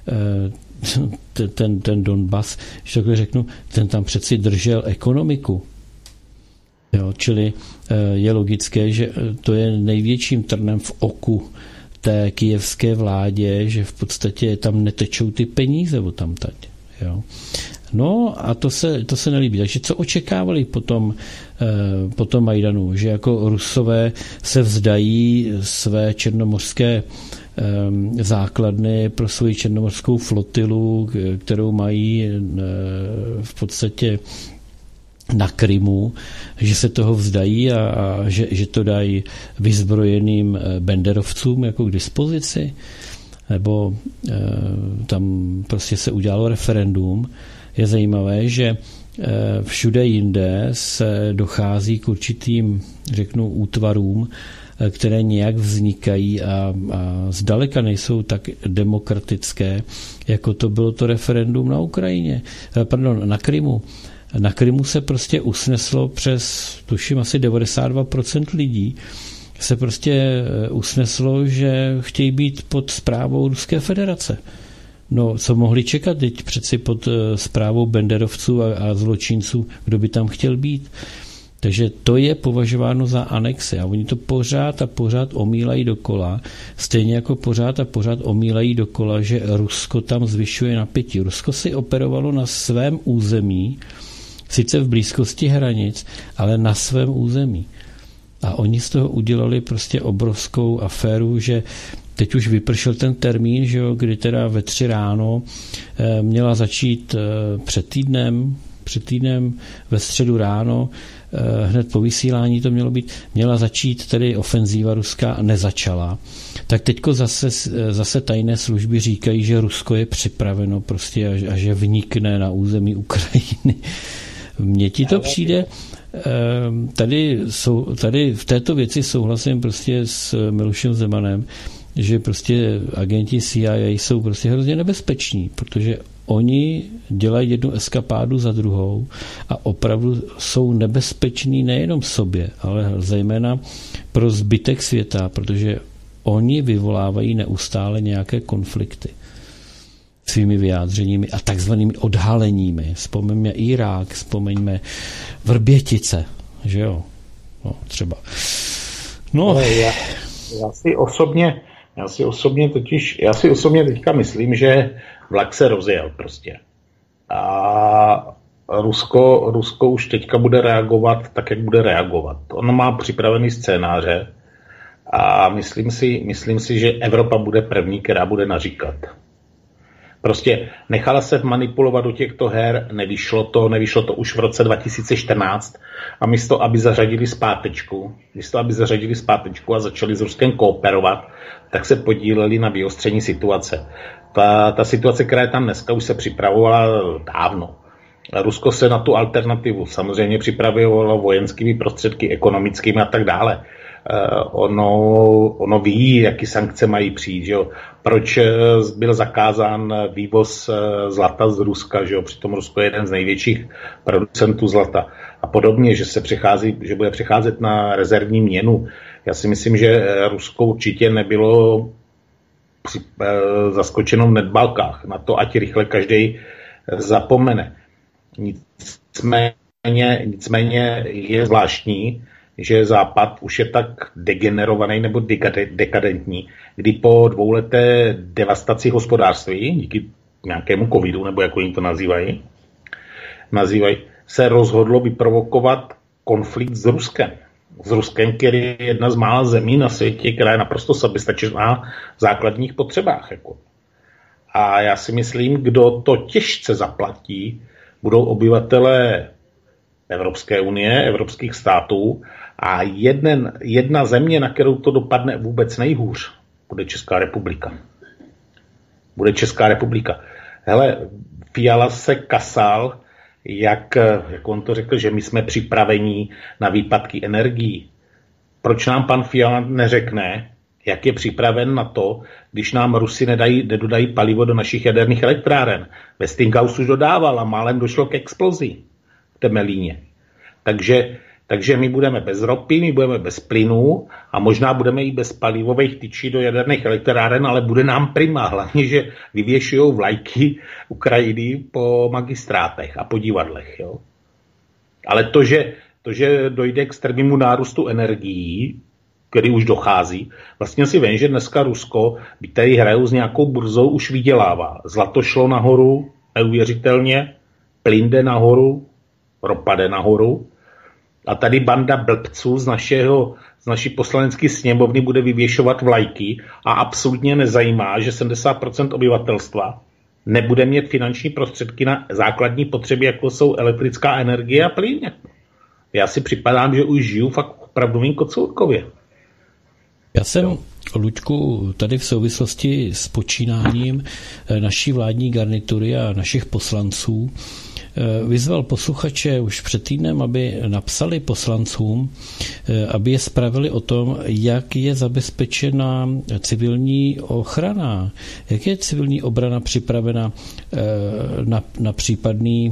A: ten, ten, ten Donbas, když takhle řeknu, ten tam přeci držel ekonomiku. Jo, čili je logické, že to je největším trnem v oku té kyjevské vládě, že v podstatě tam netečou ty peníze o tamtať. Jo. No a to se, to se nelíbí. Takže co očekávali potom, po tom Majdanu? Že jako Rusové se vzdají své černomořské základny pro svoji černomořskou flotilu, kterou mají v podstatě na Krymu, že se toho vzdají a, a že, že to dají vyzbrojeným benderovcům jako k dispozici, nebo e, tam prostě se udělalo referendum. Je zajímavé, že e, všude jinde se dochází k určitým, řeknu, útvarům, e, které nějak vznikají a, a zdaleka nejsou tak demokratické, jako to bylo to referendum na Ukrajině, e, pardon, na Krymu. Na Krymu se prostě usneslo přes, tuším, asi devadesát dva procent lidí, se prostě usneslo, že chtějí být pod správou Ruské federace. No, co mohli čekat teď přeci pod správou benderovců a, a zločinců, kdo by tam chtěl být. Takže to je považováno za anexi a oni to pořád a pořád omílají dokola, stejně jako pořád a pořád omílají dokola, že Rusko tam zvyšuje napětí. Rusko si operovalo na svém území, sice v blízkosti hranic, ale na svém území. A oni z toho udělali prostě obrovskou aféru, že teď už vypršel ten termín, že jo, kdy teda ve tři ráno eh, měla začít eh, před týdnem, před týdnem ve středu ráno, eh, hned po vysílání to mělo být, měla začít tedy ofenzíva ruská a nezačala. Tak teďko zase, zase tajné služby říkají, že Rusko je připraveno prostě a, a že vnikne na území Ukrajiny. Mně ti to přijde, tady, jsou, tady v této věci souhlasím prostě s Milošem Zemanem, že prostě agenti C I A jsou prostě hrozně nebezpeční, protože oni dělají jednu eskapádu za druhou a opravdu jsou nebezpeční nejenom sobě, ale zejména pro zbytek světa, protože oni vyvolávají neustále nějaké konflikty svými vyjádřeními a takzvanými odhaleními. Vzpomeňme Irák, vzpomeňme Vrbětice, že jo? No, třeba. No.
B: Ale já, já si osobně, já si osobně totiž, já si osobně teďka myslím, že vlak se rozjel prostě. A Rusko, Rusko už teďka bude reagovat tak, jak bude reagovat. Ono má připravený scénáře a myslím si, myslím si, že Evropa bude první, která bude naříkat. Prostě nechala se manipulovat do těchto her, nevyšlo to, nevyšlo to už v roce dva tisíce čtrnáct a místo, aby zařadili zpátečku, místo, aby zařadili zpátečku a začali s Ruskem kooperovat, tak se podíleli na vyostření situace. Ta, ta situace, která je tam dneska, už se připravovala dávno. Rusko se na tu alternativu samozřejmě připravovalo vojenskými prostředky, ekonomickými a tak dále. Ono, ono ví, jaký sankce mají přijít, že jo? Proč byl zakázán vývoz zlata z Ruska, že jo? Přitom Rusko je jeden z největších producentů zlata a podobně, že se přechází, že bude přecházet na rezervní měnu. Já si myslím, že Rusko určitě nebylo při, zaskočeno v nedbalkách na to, ať rychle každý zapomene. Nicméně, nicméně je zvláštní, že Západ už je tak degenerovaný nebo dekadentní, kdy po dvouleté devastaci hospodářství, díky nějakému covidu, nebo jako jim to nazývají, nazývají, se rozhodlo vyprovokovat konflikt s Ruskem. S Ruskem, který je jedna z mála zemí na světě, která je naprosto soběstačná v základních potřebách. Jako. A já si myslím, kdo to těžce zaplatí, budou obyvatelé Evropské unie, evropských států a jeden, jedna země, na kterou to dopadne vůbec nejhůř, bude Česká republika. Bude Česká republika. Hele, Fiala se kasal, jak, jak on to řekl, že my jsme připraveni na výpadky energií. Proč nám pan Fiala neřekne, jak je připraven na to, když nám Rusi nedají, nedodají palivo do našich jaderných elektráren. Westinghouse už dodával a málem došlo k explozi v Temelíně. Takže, takže my budeme bez ropy, my budeme bez plynu a možná budeme i bez palivových tyčí do jaderných elektráren, ale bude nám prima. Hlavně, že vyvěšují vlajky Ukrajiny po magistrátech a po divadlech. Jo? Ale to že, to, že dojde k extrémnímu nárůstu energií, který už dochází. Vlastně si vím, že dneska Rusko, by tady hrajou s nějakou burzou, už vydělává. Zlato šlo nahoru, neuvěřitelně, plyn jde nahoru, ropa jde nahoru. A tady banda blbců z, našeho, z naší poslanecké sněmovny bude vyvěšovat vlajky a absolutně nezajímá, že sedmdesát procent obyvatelstva nebude mít finanční prostředky na základní potřeby, jako jsou elektrická energie a plyn. Já si připadám, že už žiju fakt v opravdovým Kocourkově.
A: Já jsem, Luďku, tady v souvislosti s počínáním naší vládní garnitury a našich poslanců vyzval posluchače už před týdnem, aby napsali poslancům, aby je spravili o tom, jak je zabezpečena civilní ochrana, jak je civilní obrana připravena na, na případný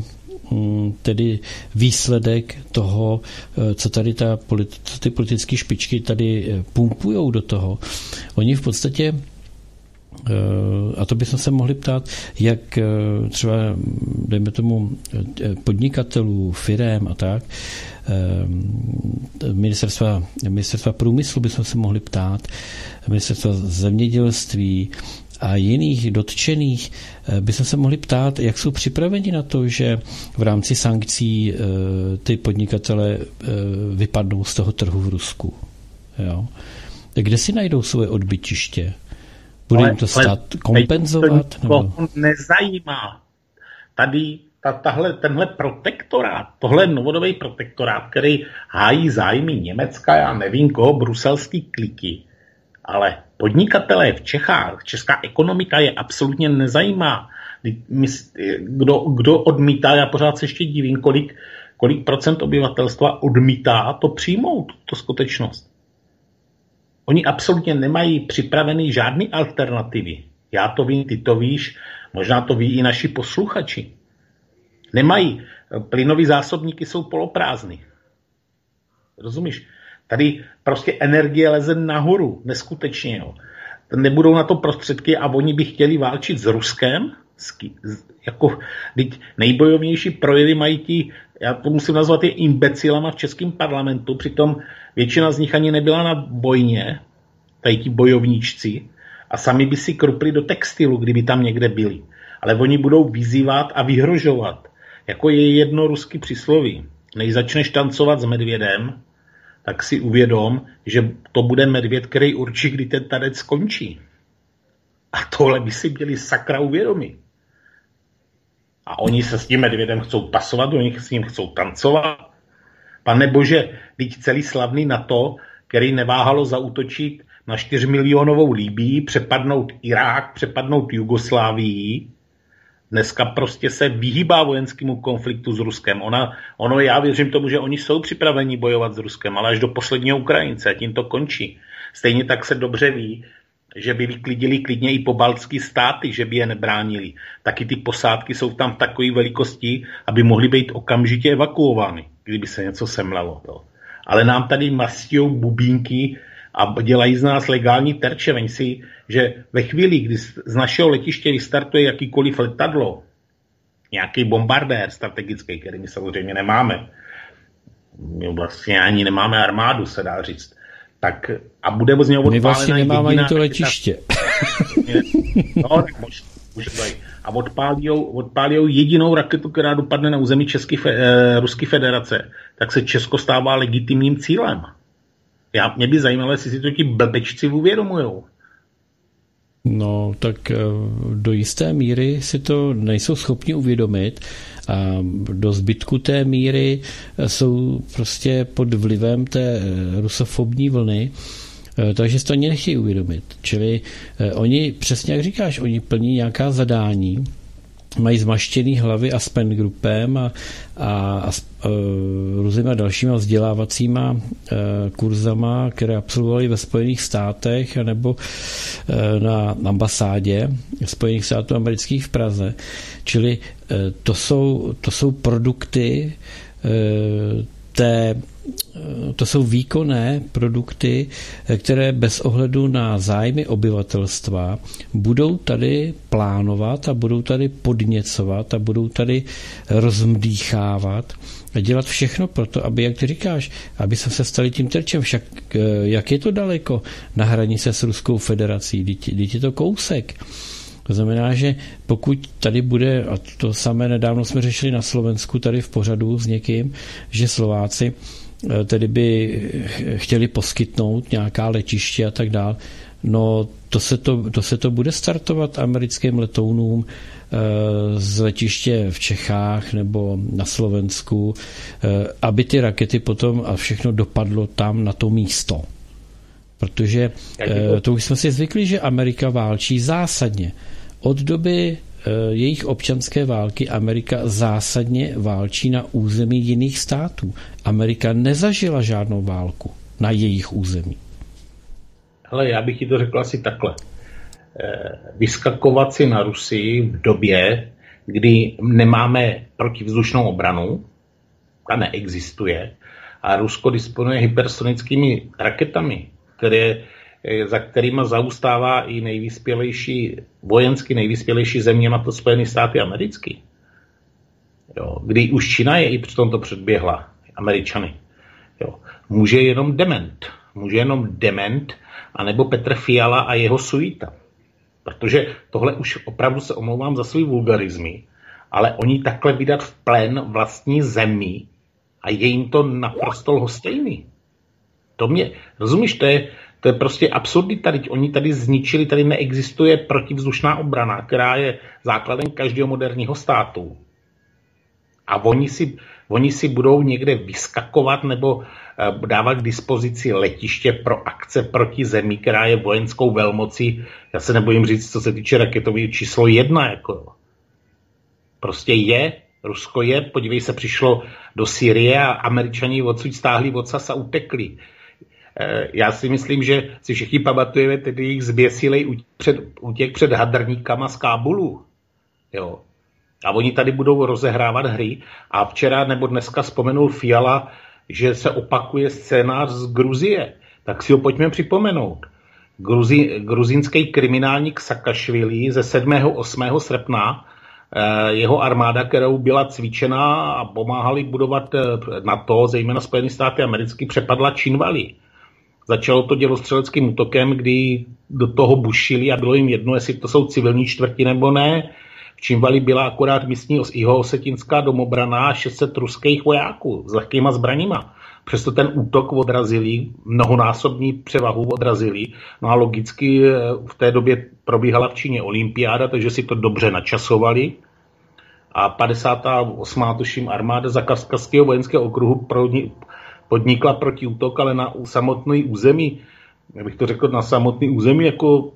A: tedy výsledek toho, co tady ta, co ty politické špičky tady pumpujou do toho. Oni v podstatě, a to bychom se mohli ptát, jak třeba, dejme tomu, podnikatelů, firem a tak, ministerstva, ministerstva průmyslu bychom se mohli ptát, ministerstva zemědělství a jiných dotčených bychom se mohli ptát, jak jsou připraveni na to, že v rámci sankcí ty podnikatele vypadnou z toho trhu v Rusku. Jo? Kde si najdou svoje odbytiště? Bude ale, jim to stát ale, kompenzovat?
B: To nebo? Nezajímá. Tady ta, tahle, tenhle protektorát, tohle novodobý protektorát, který hájí zájmy Německa, já nevím koho, bruselský kliky, ale podnikatelé v Čechách, česká ekonomika je absolutně nezajímá. Kdo, kdo odmítá, já pořád se ještě divím, kolik, kolik procent obyvatelstva odmítá to přijmout, to skutečnost. Oni absolutně nemají připravený žádný alternativy. Já to vím, ty to víš, možná to ví i naši posluchači. Nemají. Plynový zásobníky jsou poloprázdný. Rozumíš? Tady prostě energie leze nahoru, neskutečně. Jo. Nebudou na to prostředky a oni by chtěli válčit s Ruskem. Jako, nejbojovnější projevy mají ti, já to musím nazvat, je imbecilama v českém parlamentu, přitom většina z nich ani nebyla na bojně, tady ti bojovníčci, a sami by si krupli do textilu, kdyby tam někde byli. Ale oni budou vyzývat a vyhrožovat. Jako je jedno ruský přísloví. Než začneš tancovat s medvědem, tak si uvědom, že to bude medvěd, který určí, kdy ten tanec skončí. A tohle by si měli sakra uvědomit. A oni se s tím medvědem chcou pasovat, oni s ním chcou tancovat. Pane bože, teď celý slavný NATO, který neváhalo zaútočit na čtyřmilionovou Libyi, přepadnout Irák, přepadnout Jugoslávii, dneska prostě se vyhýbá vojenskému konfliktu s Ruskem. Ona, ono, já věřím tomu, že oni jsou připraveni bojovat s Ruskem, ale až do posledního Ukrajince, a tím to končí. Stejně tak se dobře ví, že by vyklidili klidně i pobaltský státy, že by je nebránili. Taky ty posádky jsou tam v takové velikosti, aby mohly být okamžitě evakuovány, kdyby se něco semlelo. Jo. Ale nám tady mastijou bubínky a dělají z nás legální terče. Veň si, že ve chvíli, kdy z našeho letiště vystartuje jakýkoliv letadlo, nějaký bombardér strategický, který my samozřejmě nemáme, my vlastně ani nemáme armádu, se dá říct. Tak a bude z něho odpálena.
A: My vlastně nemáme ani to letiště.
B: No, tak možná. A odpálíjou, odpálíjou jedinou raketu, která dopadne na území České eh, Ruské federace, tak se Česko stává legitimním cílem. Já, mě by zajímalo, jestli si to ti blbečci uvědomujou.
A: No, tak do jisté míry si to nejsou schopni uvědomit a do zbytku té míry jsou prostě pod vlivem té rusofobní vlny, takže si to ani nechtějí uvědomit. Čili oni, přesně jak říkáš, oni plní nějaká zadání, mají zmaštěný hlavy Aspen Groupem a, a, a e, různýma dalšíma vzdělávacíma e, kurzama, které absolvovali ve Spojených státech nebo e, na ambasádě Spojených států amerických v Praze. Čili e, to, jsou, to jsou produkty e, té to jsou výkonné produkty, které bez ohledu na zájmy obyvatelstva budou tady plánovat a budou tady podněcovat a budou tady rozmdýchávat a dělat všechno pro to, aby, jak ty říkáš, aby se stali tím terčem. Však jak je to daleko na hranice s Ruskou federací? Vždyť je to kousek. To znamená, že pokud tady bude, a to samé nedávno jsme řešili na Slovensku tady v pořadu s někým, že Slováci tedy by chtěli poskytnout nějaká letiště a tak dál, no to se to, to se to bude startovat americkým letounům z letiště v Čechách nebo na Slovensku, aby ty rakety potom a všechno dopadlo tam na to místo. Protože to už jsme si zvykli, že Amerika válčí zásadně. Od doby jejich občanské války Amerika zásadně válčí na území jiných států. Amerika nezažila žádnou válku na jejich území.
B: Hele, já bych ti to řekl asi takhle. Vyskakovat si na Rusii v době, kdy nemáme protivzdušnou obranu, ta neexistuje, a Rusko disponuje hypersonickými raketami, které za kterýma zaustává i nejvyspělejší, vojensky nejvyspělejší země na to Spojené státy americký. Jo, kdy už Čína je i při tomto předběhla, Američany. Jo, může jenom dement. Může jenom dement, anebo Petr Fiala a jeho suita. Protože tohle už opravdu se omlouvám za svůj vulgarizmy, ale oni takhle vydat v plén vlastní zemi a je jim to naprosto lhostejný. To mě, rozumíš, to je, to je prostě absurdita. Oni tady zničili, tady neexistuje protivzdušná obrana, která je základem každého moderního státu. A oni si, oni si budou někde vyskakovat nebo dávat k dispozici letiště pro akce proti zemi, která je vojenskou velmocí. Já se nebojím říct, co se týče raketového číslo jedna. Jako. Prostě je, Rusko je, podívej se, přišlo do Sýrie a Američani odsud stáhli odsaz a utekli. Já si myslím, že si všichni pamatujeme tedy jejich zběsilej útěk před hadrníkama z Kábulu. Jo. A oni tady budou rozehrávat hry. A včera nebo dneska vzpomenul Fiala, že se opakuje scénář z Gruzie. Tak si ho pojďme připomenout. Gruzi, gruzínský kriminálník Saakašvili ze sedmého osmého srpna, jeho armáda, kterou byla cvičená a pomáhali budovat NATO, zejména Spojené státy americké, přepadla Činvali. Začalo to dělostřeleckým útokem, kdy do toho bušili a bylo jim jedno, jestli to jsou civilní čtvrti nebo ne. V Činvali byla akorát místní jihoosetinská domobrana a šest set ruských vojáků s lehkýma zbraněma. Přesto ten útok odrazili, mnohonásobní převahu odrazili. No a logicky v té době probíhala v Číně olympiáda, takže si to dobře načasovali. A padesátá osmá tuším armáda Zakavkazského vojenského okruhu podnikla protiútok, ale na samotný území, jak bych to řekl, na samotný území jako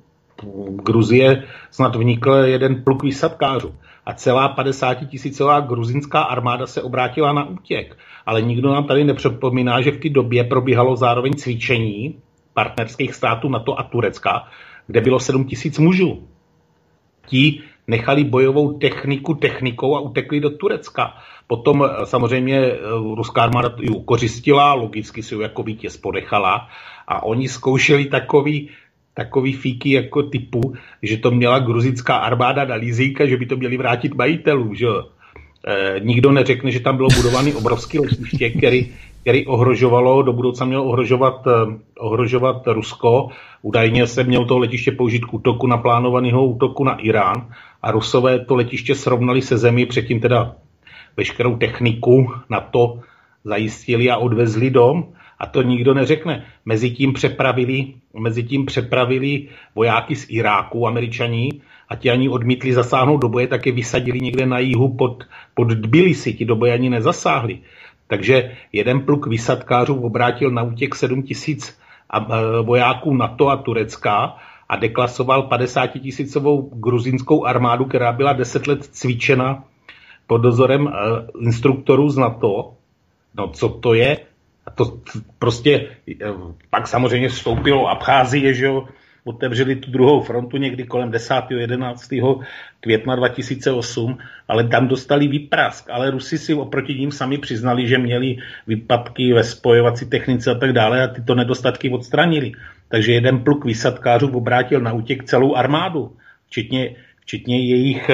B: Gruzie snad vnikl jeden pluk výsadkářů. A celá padesátitisícová gruzinská armáda se obrátila na útěk. Ale nikdo nám tady nepřipomíná, že v té době probíhalo zároveň cvičení partnerských států NATO a Turecka, kde bylo sedm tisíc mužů. Ti nechali bojovou techniku technikou a utekli do Turecka. Potom samozřejmě ruská armáda ji ukořistila, logicky si ji jako vítěz podechala a oni zkoušeli takový, takový fíky jako typu, že to měla gruzinská armáda na leasing a že by to měli vrátit majitelům, že E, nikdo neřekne, že tam bylo budovaný obrovský letiště, který, který ohrožovalo, do budoucna mělo ohrožovat, ohrožovat Rusko. Údajně se mělo to letiště použít k útoku, naplánovaného útoku na Irán a Rusové to letiště srovnali se zemí, předtím teda veškerou techniku na to zajistili a odvezli dom a to nikdo neřekne. Mezitím přepravili, mezitím přepravili vojáky z Iráku, Američaní, a ti ani odmítli zasáhnout do boje, tak je vysadili někde na jihu pod, pod Tbilisi, ti do boje ani nezasáhli. Takže jeden pluk vysadkářů obrátil na útěk sedm tisíc vojáků NATO a Turecka a deklasoval padesátitisícovou gruzinskou armádu, která byla deset let cvičena pod dozorem instruktorů z NATO. No co to je? A to prostě pak samozřejmě vstoupilo Abcházie, že jo, otevřeli tu druhou frontu někdy kolem desátého jedenáctého května dva tisíce osm, ale tam dostali výprask. Ale Rusi si oproti ním sami přiznali, že měli výpadky ve spojovací technice a tak dále a tyto nedostatky odstranili. Takže jeden pluk výsadkářů obrátil na útěk celou armádu, včetně, včetně jejich,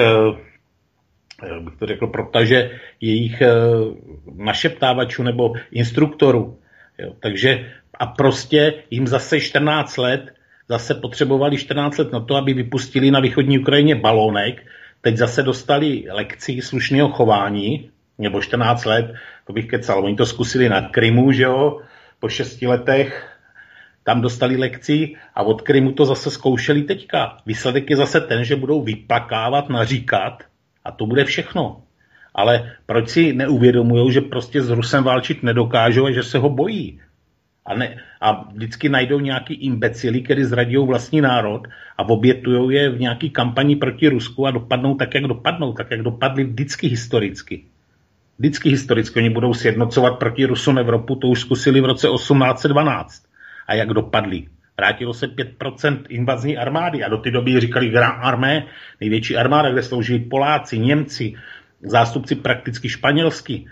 B: bych to řekl, protože jejich našeptávačů nebo instruktorů. Jo, takže a prostě jim zase čtrnáct let Zase potřebovali čtrnáct let na to, aby vypustili na východní Ukrajině balónek. Teď zase dostali lekci slušného chování, nebo čtrnáct let, to bych kecal. Oni to zkusili na Krymu, že jo, po šesti letech. Tam dostali lekci a od Krymu to zase zkoušeli teďka. Výsledek je zase ten, že budou vyplakávat, naříkat a to bude všechno. Ale proč si neuvědomujou, že prostě s Rusem válčit nedokážou a že se ho bojí? A, ne, a vždycky najdou nějaký imbecili, který zradí vlastní národ a obětujou je v nějaký kampani proti Rusku a dopadnou tak, jak dopadnou, tak, jak dopadli vždycky historicky. Vždycky historicky. Oni budou sjednocovat proti Rusům Evropu, to už zkusili v roce osmnáct set dvanáct. A jak dopadli? Vrátilo se pět procent invazní armády a do té doby říkali Grand Armée, největší armáda, kde sloužili Poláci, Němci, zástupci prakticky španělský,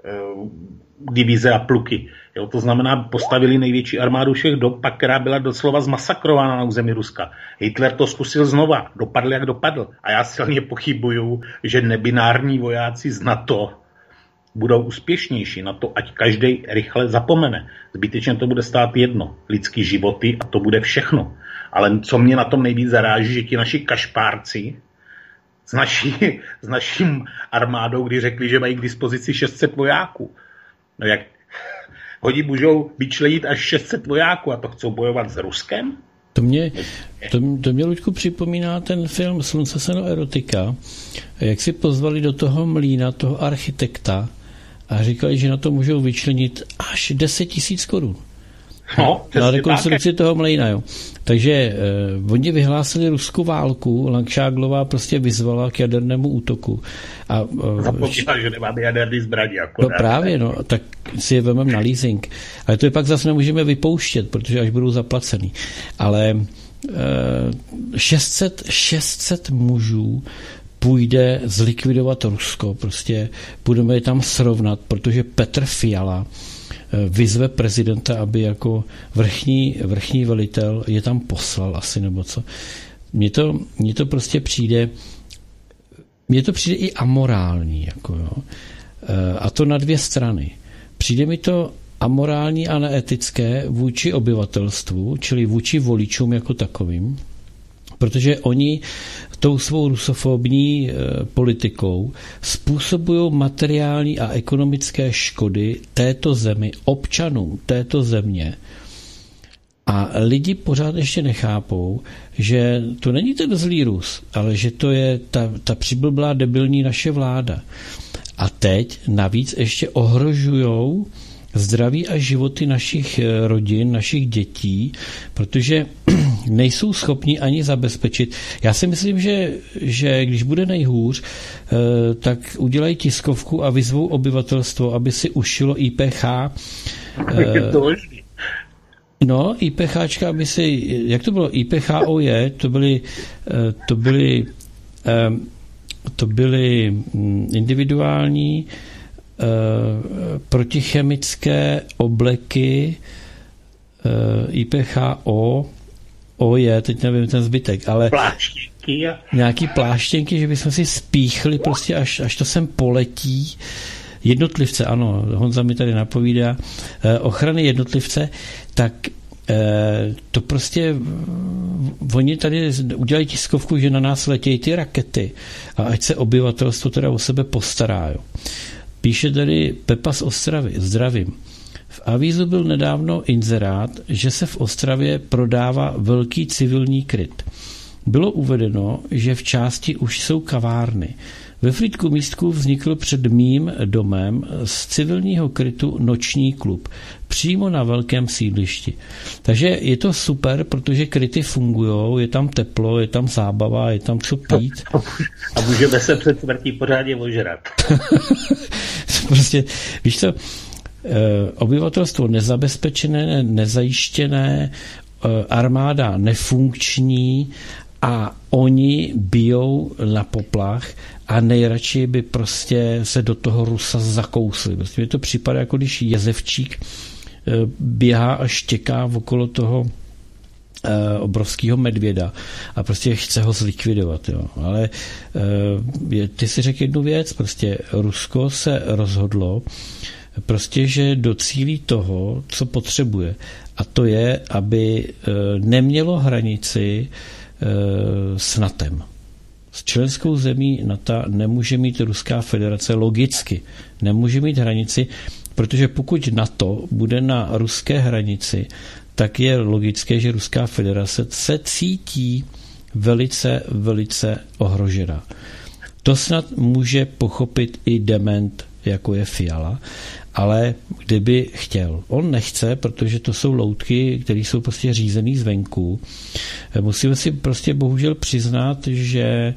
B: divize a pluky. Jo, to znamená, postavili největší armádu všech dob, pak která byla doslova zmasakrována na území Ruska. Hitler to zkusil znova, dopadl jak dopadl. A já silně pochybuju, že nebinární vojáci z NATO budou úspěšnější na to, ať každý rychle zapomene. Zbytečně to bude stát jedno. Lidský životy a to bude všechno. Ale co mě na tom nejvíc zaráží, že ti naši kašpárci s naší, s naším armádou, kdy řekli, že mají k dispozici šest set vojáků. No jak hodí můžou vyčlenit až šest set vojáků a to chcou bojovat s Ruskem?
A: To mě, to, to mě, Luďku, připomíná ten film Slunce, seno, erotika, jak si pozvali do toho mlýna, toho architekta a říkali, že na to můžou vyčlenit až deset tisíc korun. No, na rekonstrukci tak. toho mlejna, jo. Takže eh, oni vyhlásili ruskou válku, Langšádlová prostě vyzvala k jadernému útoku. A
B: eh, zapomněla, že nemáme jaderný zbraně.
A: No právě, no, tak si je vememe na leasing. Ale to je pak zase nemůžeme vypouštět, protože až budou zaplacený. Ale eh, šest set mužů půjde zlikvidovat Rusko, prostě budeme je tam srovnat, protože Petr Fiala vyzve prezidenta, aby jako vrchní, vrchní velitel je tam poslal asi nebo co. Mně to, mně to prostě přijde mně to přijde i amorální. Jako jo. A to na dvě strany. Přijde mi to amorální a neetické vůči obyvatelstvu, čili vůči voličům jako takovým, protože oni tou svou rusofobní e, politikou způsobují materiální a ekonomické škody této zemi, občanům této země. A lidi pořád ještě nechápou, že to není ten zlý Rus, ale že to je ta, ta přiblblá debilní naše vláda. A teď navíc ještě ohrožujou zdraví a životy našich rodin, našich dětí, protože nejsou schopni ani zabezpečit. Já si myslím, že, že když bude nejhůř, tak udělají tiskovku a vyzvou obyvatelstvo, aby si ušilo I P H. No, IPHčka, aby si, jak to bylo, I P H O je, to byly, to byly, to byly individuální protichemické obleky I P H O, O je, teď nevím ten zbytek, ale
B: pláštěnky.
A: Nějaký pláštěnky, že bychom si spíchli prostě, až, až to sem poletí, jednotlivce, ano, Honza mi tady napovídá, ochrany jednotlivce, tak to prostě oni tady udělají tiskovku, že na nás letějí ty rakety a ať se obyvatelstvo teda o sebe postará. Jo. Píše tady Pepa z Ostravy, zdravím. V avízu byl nedávno inzerát, že se v Ostravě prodává velký civilní kryt. Bylo uvedeno, že v části už jsou kavárny. Ve Frýdku místku vznikl před mým domem z civilního krytu noční klub. Přímo na velkém sídlišti. Takže je to super, protože kryty fungujou, je tam teplo, je tam zábava, je tam co pít.
B: A můžeme se před smrtí pořádně ožrat.
A: Prostě, víš co, obyvatelstvo nezabezpečené, nezajištěné, armáda nefunkční a oni bijou na poplach a nejradši by prostě se do toho Rusa zakousli. Prostě mi to připadá, jako když jezevčík běhá a štěká okolo toho obrovského medvěda a prostě chce ho zlikvidovat. Jo. Ale ty si řekl jednu věc, prostě Rusko se rozhodlo, prostě, že docílí toho, co potřebuje. A to je, aby nemělo hranici s NATem. S členskou zemí NATO nemůže mít Ruská federace logicky. Nemůže mít hranici, protože pokud NATO bude na ruské hranici, tak je logické, že Ruská federace se cítí velice, velice ohrožená. To snad může pochopit i dement, jako je Fiala, ale kdyby chtěl. On nechce, protože to jsou loutky, které jsou prostě řízený zvenku. Musíme si prostě bohužel přiznat, že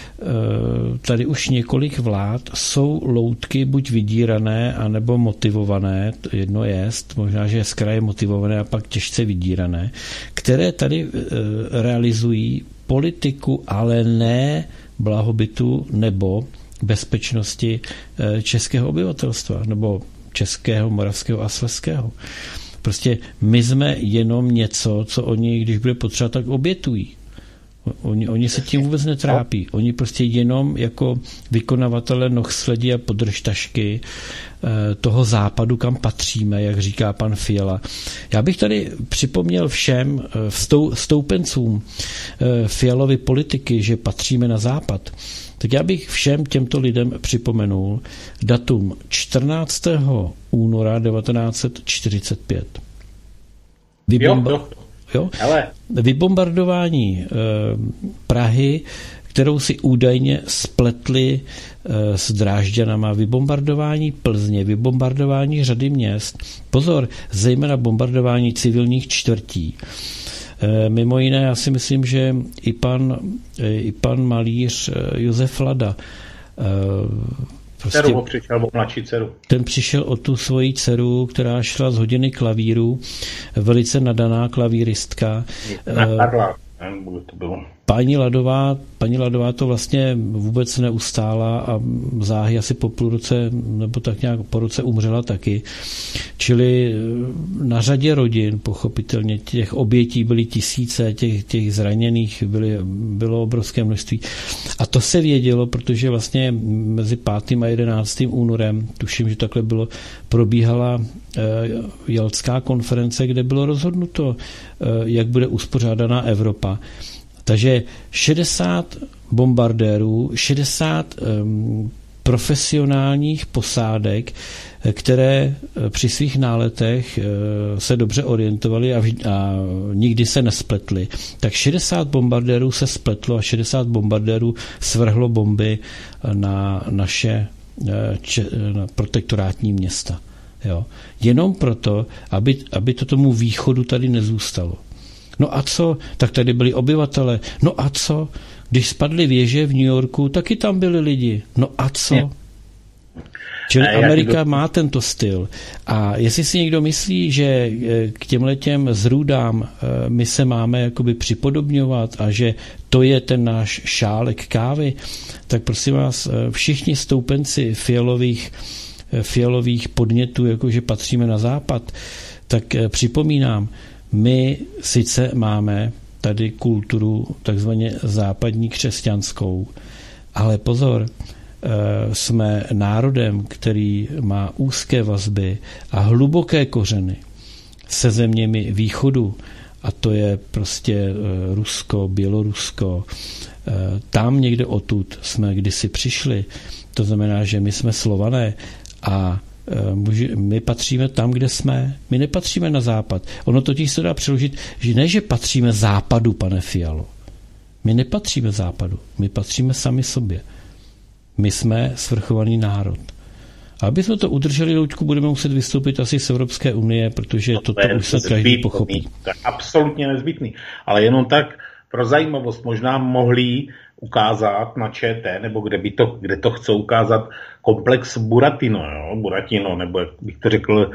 A: tady už několik vlád jsou loutky buď vydírané, anebo motivované, jedno jest, možná, že je z kraje motivované a pak těžce vydírané, které tady realizují politiku, ale ne blahobytu nebo bezpečnosti českého obyvatelstva, nebo českého, moravského a slezského. Prostě my jsme jenom něco, co oni, když bude potřeba, tak obětují. Oni, oni se tím vůbec netrápí. Oni prostě jenom jako vykonavatele nohsledí a podržtašky toho západu, kam patříme, jak říká pan Fiala. Já bych tady připomněl všem stoupencům Fialovy politiky, že patříme na západ. Tak já bych všem těmto lidem připomenul datum čtrnáctého února devatenáct set čtyřicet pět. Vybomba- jo, jo. Jo? Vybombardování e, Prahy, kterou si údajně spletli e, s Drážďanama, vybombardování Plzně, vybombardování řady měst. Pozor, zejména bombardování civilních čtvrtí. Mimo jiné, já si myslím, že i pan, i pan malíř Josef Lada
B: prostě, dceru přišel, o mladší dceru.
A: Ten přišel o tu svoji dceru, která šla z hodiny klavíru, velice nadaná klavíristka.
B: Napadla, to bylo.
A: Paní Ladová, paní Ladová to vlastně vůbec neustála a záhy asi po půl roce, nebo tak nějak po roce umřela taky. Čili na řadě rodin, pochopitelně, těch obětí byly tisíce, těch, těch zraněných byly, bylo obrovské množství. A to se vědělo, protože vlastně mezi pátým a jedenáctým únorem, tuším, že takhle bylo, probíhala eh, Jaltská konference, kde bylo rozhodnuto, eh, jak bude uspořádaná Evropa. Takže šedesát bombardérů, šedesát um, profesionálních posádek, které při svých náletech uh, se dobře orientovali a, a nikdy se nespletli. Tak šedesát bombardérů se spletlo a šedesát bombardérů svrhlo bomby na naše uh, če, na protektorátní města. Jo. Jenom proto, aby, aby to tomu východu tady nezůstalo. No a co? Tak tady byli obyvatele. No a co? Když spadly věže v New Yorku, taky tam byli lidi. No a co? Čili Amerika má tento styl. A jestli si někdo myslí, že k těmhletěm zrůdám my se máme jakoby připodobňovat a že to je ten náš šálek kávy, tak prosím vás, všichni stoupenci fialových, fialových podnětů, jakože patříme na západ, tak připomínám, my sice máme tady kulturu takzvaně západní křesťanskou, ale pozor, jsme národem, který má úzké vazby a hluboké kořeny se zeměmi východu, a to je prostě Rusko, Bělorusko, tam někde odtud jsme kdysi přišli. To znamená, že my jsme Slované a my patříme tam, kde jsme. My nepatříme na západ. Ono totiž se dá přeložit, že ne, že patříme západu, pane Fialo. My nepatříme západu. My patříme sami sobě. My jsme svrchovaný národ. A aby jsme to udrželi, Luďku, budeme muset vystoupit asi z Evropské unie, protože no, toto už se každý pochopí.
B: To je absolutně nezbytný. Ale jenom tak pro zajímavost možná mohli ukázat na ČT, nebo kde, by to, kde to chcou ukázat, komplex Buratino, jo? Buratino, nebo jak bych to řekl,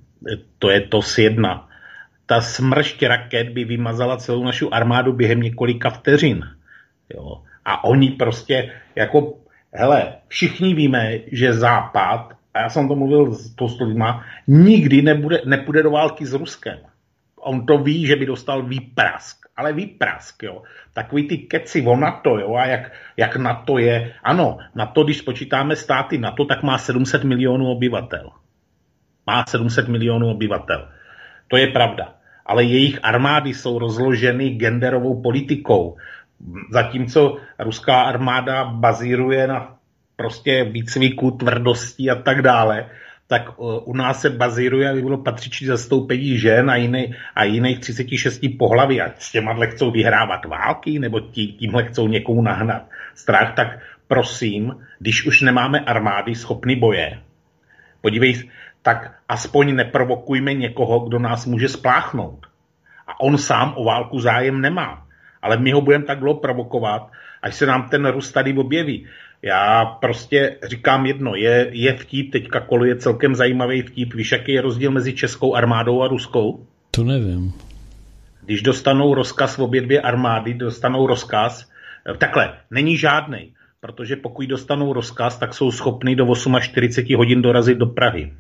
B: to je T O S jedna. Ta smršť raket by vymazala celou naši armádu během několika vteřin. Jo? A oni prostě, jako, hele, všichni víme, že Západ, a já jsem to mluvil s spoustu lidma, nikdy nebude, nepůjde do války s Ruskem. On to ví, že by dostal výprask. Ale výprask, jo. Takový ty keci o NATO, jo, a jak, jak NATO je. Ano, NATO, když spočítáme státy NATO, tak má sedm set milionů obyvatel. Má sedm set milionů obyvatel. To je pravda. Ale jejich armády jsou rozloženy genderovou politikou. Zatímco ruská armáda bazíruje na prostě výcviku, tvrdosti a tak dále, tak u nás se bazíruje, aby bylo patřičné zastoupení žen a, jiný, a jiných třicet šest pohlaví. A s těma chcou vyhrávat války, nebo tí, tímhle chcou někomu nahnat strach, tak prosím, když už nemáme armády schopný boje, podívej, tak aspoň neprovokujme někoho, kdo nás může spláchnout. A on sám o válku zájem nemá. Ale my ho budeme tak dlouho provokovat, až se nám ten Rus tady objeví. Já prostě říkám jedno, je, je vtip, teďka koluje celkem zajímavý vtip. Víš, jaký je rozdíl mezi českou armádou a ruskou?
A: To nevím.
B: Když dostanou rozkaz v obě dvě armády, dostanou rozkaz, takhle, není žádnej, protože pokud dostanou rozkaz, tak jsou schopní do čtyřicet osm hodin dorazit do Prahy.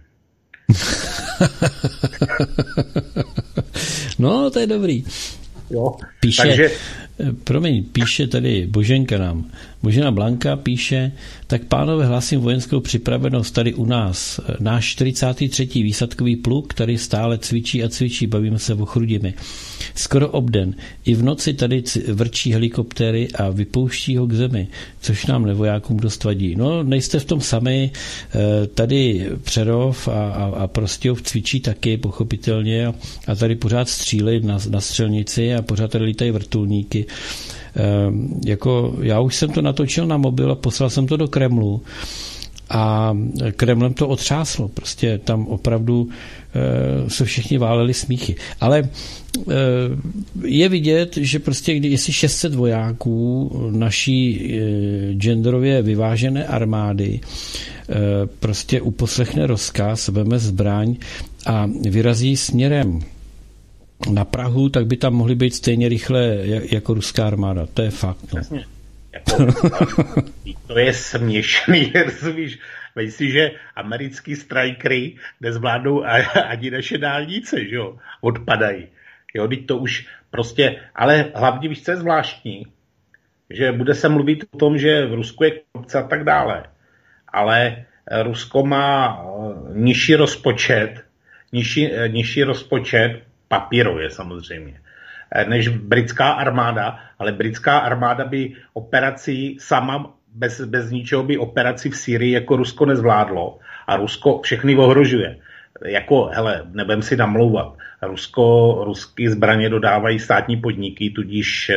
A: No, to je dobrý.
B: Jo,
A: píše,
B: takže...
A: promiň, píše tady Boženka nám. Božena Blanka píše, tak pánové, hlásím vojenskou připravenost tady u nás. Náš čtyřicátý třetí výsadkový pluk tady stále cvičí a cvičí, bavíme se o Chrudimi. Skoro obden. I v noci tady vrčí helikoptéry a vypouští ho k zemi, což nám nevojákům dost vadí. No, nejste v tom sami, tady Přerov a, a, a Prostějov cvičí taky, pochopitelně, a, a tady pořád střílejí na, na střelnici a pořád tady lítají vrtulníky. Ehm, jako já už jsem to natočil na mobil a poslal jsem to do Kremlu a Kremlem to otřáslo. Prostě tam opravdu e, se všichni váleli smíchy. Ale e, je vidět, že prostě jestli šest set vojáků naší e, genderově vyvážené armády e, prostě uposlechne rozkaz, veme zbraň a vyrazí směrem na Prahu, tak by tam mohly být stejně rychle jako ruská armáda. To je fakt. No.
B: Jako, to je směšný, rozumíš? Veď si, že americký strajkery nezvládnou ani naše dálnice, že jo, odpadají. Jo, teď to už prostě, ale hlavně víš, co je zvláštní, že bude se mluvit o tom, že v Rusku je korupce a tak dále, ale Rusko má nižší rozpočet, nižší, nižší rozpočet papírově samozřejmě, než britská armáda, ale britská armáda by operaci sama, bez, bez ničeho by operaci v Sýrii jako Rusko nezvládlo a Rusko všechny ohrožuje. Jako, hele, nebudem si namlouvat, Rusko, ruský zbraně dodávají státní podniky, tudíž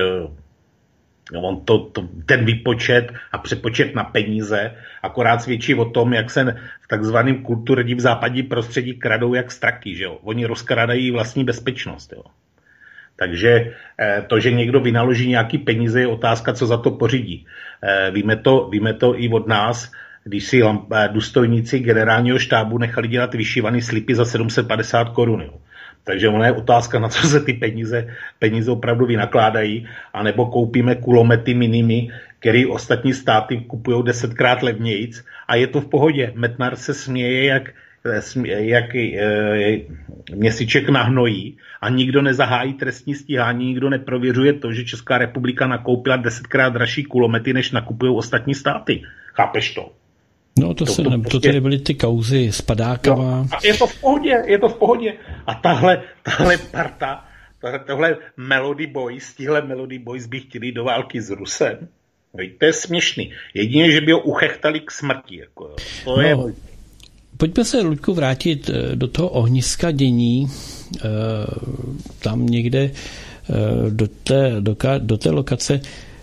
B: on to, to, ten výpočet a přepočet na peníze akorát svědčí o tom, jak se v takzvaném kulturním západním prostředí kradou jak straky, že jo. Oni rozkradají vlastní bezpečnost, jo. Takže to, že někdo vynaloží nějaký peníze, je otázka, co za to pořídí. Víme to, víme to i od nás, když si důstojníci generálního štábu nechali dělat vyšívaný slipy za sedm set padesát korun, jo. Takže ona je otázka, na co se ty peníze, peníze opravdu vynakládají, anebo koupíme kulomety minimi, který ostatní státy kupují desetkrát levnějc a je to v pohodě. Metnar se směje jak, jak měsíček nahnojí a nikdo nezahájí trestní stíhání, nikdo neprověřuje to, že Česká republika nakoupila desetkrát dražší kulomety, než nakupují ostatní státy. Chápeš to?
A: No to, to, se, to, prostě... to tady byly ty kauzy s padákama.
B: No, a je to v pohodě, je to v pohodě. A tahle, tahle parta, tohle Melody Boys, tihle Melody Boys by chtěli do války s Rusem. To je směšný. Jedině, že by ho uchechtali k smrti. Jako, jo. To
A: no,
B: je...
A: Pojďme se, Luďku, vrátit do toho ohniska dění, tam někde do té, do, do té lokace.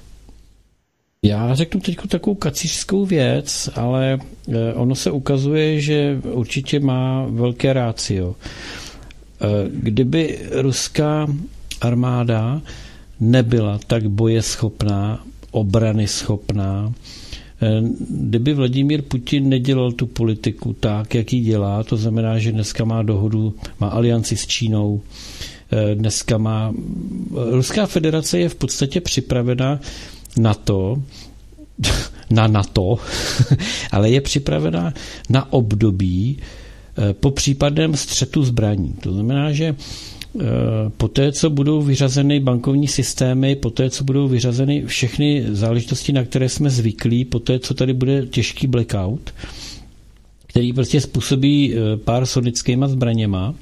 A: Já řeknu teď takovou kacířskou věc, ale ono se ukazuje, že určitě má velké rácio. Kdyby ruská armáda nebyla tak bojeschopná, obrany schopná, kdyby Vladimír Putin nedělal tu politiku tak, jak ji dělá, to znamená, že dneska má dohodu, má alianci s Čínou, dneska má... Ruská federace je v podstatě připravena na to, na NATO, ale je připravena na období po případném střetu zbraní. To znamená, že poté, co budou vyřazeny bankovní systémy, poté, co budou vyřazeny všechny záležitosti, na které jsme zvyklí, poté, co tady bude těžký blackout, který prostě způsobí pár sonickýma zbraněma,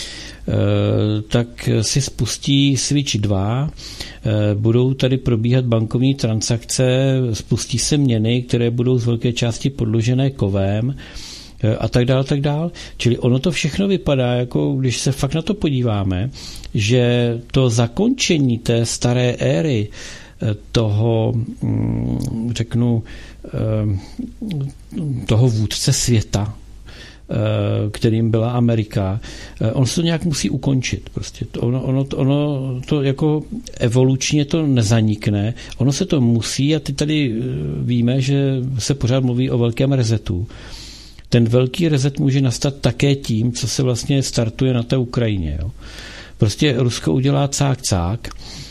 A: tak si spustí Switch dva, budou tady probíhat bankovní transakce, spustí se měny, které budou z velké části podložené kovem a tak dál, tak dál. Čili ono to všechno vypadá, jako když se fakt na to podíváme, že to zakončení té staré éry toho, řeknu, toho vůdce světa, kterým byla Amerika, on se to nějak musí ukončit. Prostě. Ono, ono, ono to jako evolučně to nezanikne, ono se to musí a teď tady víme, že se pořád mluví o velkém resetu. Ten velký reset může nastat také tím, co se vlastně startuje na té Ukrajině. Jo. Prostě Rusko udělá cák cák,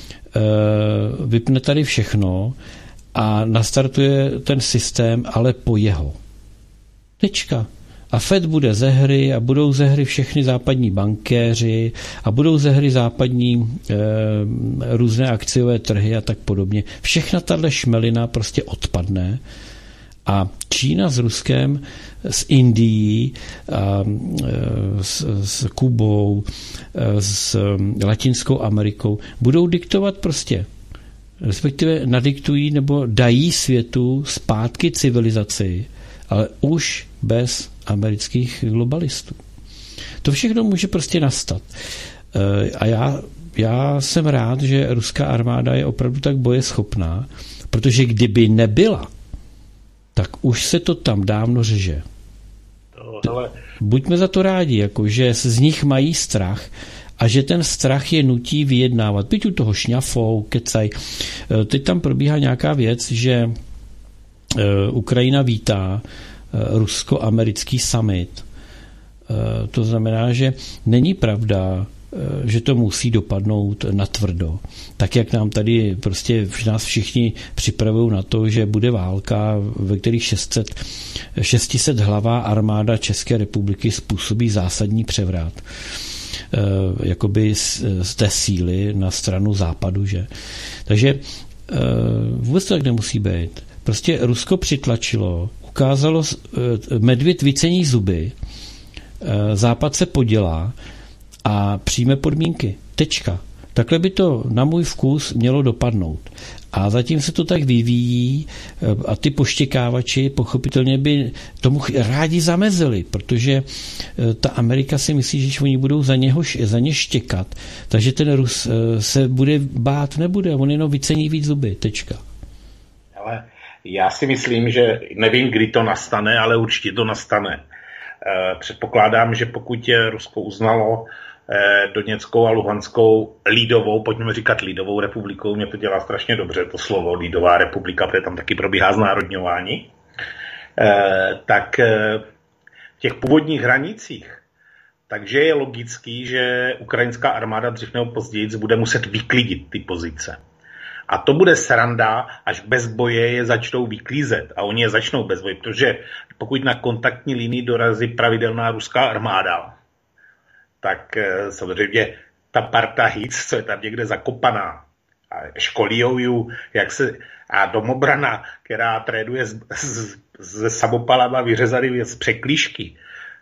A: vypne tady všechno a nastartuje ten systém, ale po jeho. Tečka. A Fed bude ze hry a budou ze hry všechny západní bankéři a budou ze hry západní e, různé akciové trhy a tak podobně. Všechna tahle šmelina prostě odpadne a Čína s Ruskem, s Indií, a, s, s Kubou, s Latinskou Amerikou budou diktovat prostě, respektive nadiktují nebo dají světu zpátky civilizaci, ale už bez amerických globalistů. To všechno může prostě nastat. A já, já jsem rád, že ruská armáda je opravdu tak bojeschopná, protože kdyby nebyla, tak už se to tam dávno řeže.
B: Ale...
A: Buďme za to rádi, jako, že z nich mají strach a že ten strach je nutí vyjednávat. Byť u toho šňafou, kecaj. Teď tam probíhá nějaká věc, že Ukrajina vítá rusko-americký summit. To znamená, že není pravda, že to musí dopadnout natvrdo. Tak, jak nám tady prostě nás všichni připravují na to, že bude válka, ve kterých šest set hlavá armáda České republiky způsobí zásadní převrat. Jakoby z, z té síly na stranu západu, že? Takže vůbec to tak nemusí být. Prostě Rusko přitlačilo, ukázalo, medvěd vycení zuby, Západ se podělá a přijme podmínky. Tečka. Takhle by to na můj vkus mělo dopadnout. A zatím se to tak vyvíjí a ty poštěkávači pochopitelně by tomu rádi zamezili, protože ta Amerika si myslí, že oni budou za, něho, za ně štěkat, takže ten Rus se bude bát, nebude, on jenom vycení víc zuby. Tečka.
B: Ale já si myslím, že nevím, kdy to nastane, ale určitě to nastane. Předpokládám, že pokud je Rusko uznalo Doněckou a Luhanskou lídovou, pojďme říkat lídovou republikou, mě to dělá strašně dobře, to slovo lídová republika, protože tam taky probíhá znárodňování, tak v těch původních hranicích, takže je logický, že ukrajinská armáda dřív nebo později bude muset vyklidit ty pozice. A to bude sranda, až bez boje je začnou vyklízet. A oni je začnou bez boje, protože pokud na kontaktní linii dorazí pravidelná ruská armáda, tak samozřejmě ta parta Hic, co je tam někde zakopaná, a školíjou ju, jak se, a domobrana, která trénuje se samopalama vyřezanými z překlíšky,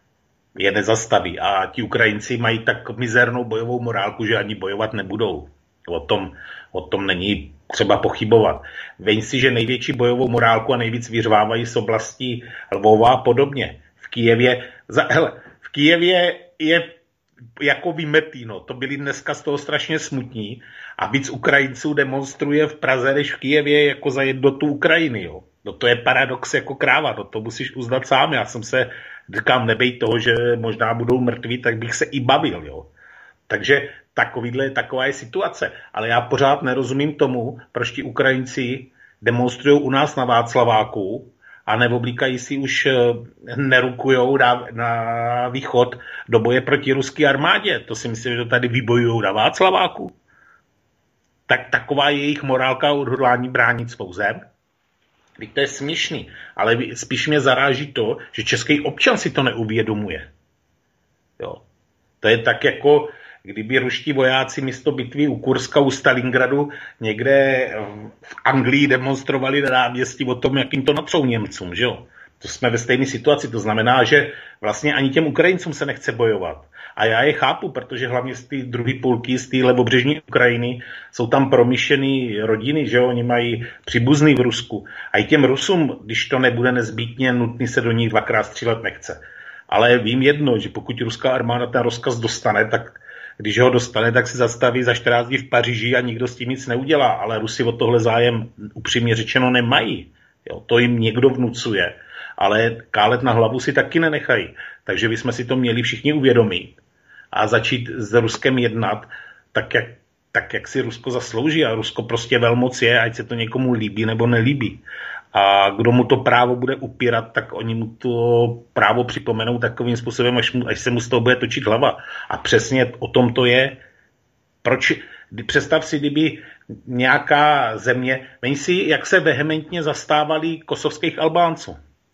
B: je nezastaví. A ti Ukrajinci mají tak mizernou bojovou morálku, že ani bojovat nebudou. O tom, o tom není třeba pochybovat. Veň si, že největší bojovou morálku a nejvíc vyřvávají z oblasti Lvova a podobně. V Kyjevě, za, hele, v Kyjevě je jako vymetý, no. To byli dneska z toho strašně smutní a víc Ukrajinců demonstruje v Praze než v Kyjevě jako za jednotu Ukrajiny, jo. No to je paradox jako kráva, no to musíš uznat sám. Já jsem se, říkám, nebej toho, že možná budou mrtví, tak bych se i bavil, jo. Takže takovýhle, taková je situace. Ale já pořád nerozumím tomu, proč ti Ukrajinci demonstrují u nás na Václaváku a neoblíkají si už, nerukujou na, na východ do boje proti ruské armádě. To si myslím, že to tady vybojujou na Václaváku. Tak taková je jejich morálka a odhodlání bránit svou zem. Víte, to je směšný, ale spíš mě zaráží to, že český občan si to neuvědomuje. Jo. To je tak jako, kdyby ruští vojáci místo bitvy u Kurska, u Stalingradu někde v Anglii demonstrovali na náměstí o tom, jak jim to natřou Němcům, že jo? To jsme ve stejné situaci, to znamená, že vlastně ani těm Ukrajincům se nechce bojovat. A já je chápu, protože hlavně z té druhé půlky, z té levobřežní Ukrajiny, jsou tam promyšlený rodiny, že jo? Oni mají příbuzný v Rusku. A i těm Rusům, když to nebude nezbytně nutný, se do nich dvakrát střílet nechce. Ale vím jedno, že pokud ruská armáda ten rozkaz dostane, tak když ho dostane, tak se zastaví za čtrnáct dní v Paříži a nikdo s tím nic neudělá. Ale Rusi o tohle zájem upřímně řečeno nemají. Jo, to jim někdo vnucuje. Ale kálet na hlavu si taky nenechají. Takže bychom si to měli všichni uvědomit a začít s Ruskem jednat tak, jak, tak, jak si Rusko zaslouží. A Rusko prostě velmoc je, ať se to někomu líbí nebo nelíbí. A kdo mu to právo bude upírat, tak oni mu to právo připomenou takovým způsobem, až, mu, až se mu z toho bude točit hlava. A přesně o tom to je. Proč? Představ si, kdyby nějaká země, vem si, jak se vehementně zastávali kosovských Albánců.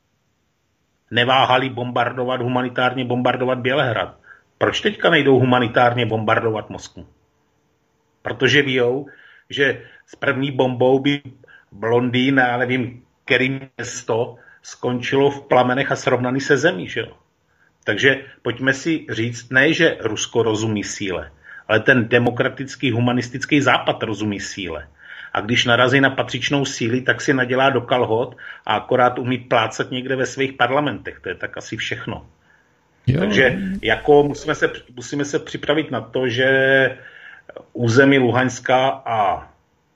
B: Neváhali bombardovat, humanitárně bombardovat Bělehrad. Proč teďka nejdou humanitárně bombardovat Moskvu? Protože víjou, že s první bombou by Londýn, já nevím, který město skončilo v plamenech a srovnaný se zemí, že jo? Takže pojďme si říct, ne, že Rusko rozumí síle, ale ten demokratický, humanistický západ rozumí síle. A když narazí na patřičnou síli, tak si nadělá do kalhot a akorát umí plácat někde ve svých parlamentech. To je tak asi všechno. Jo. Takže jako musíme se, musíme se připravit na to, že území Luhanska a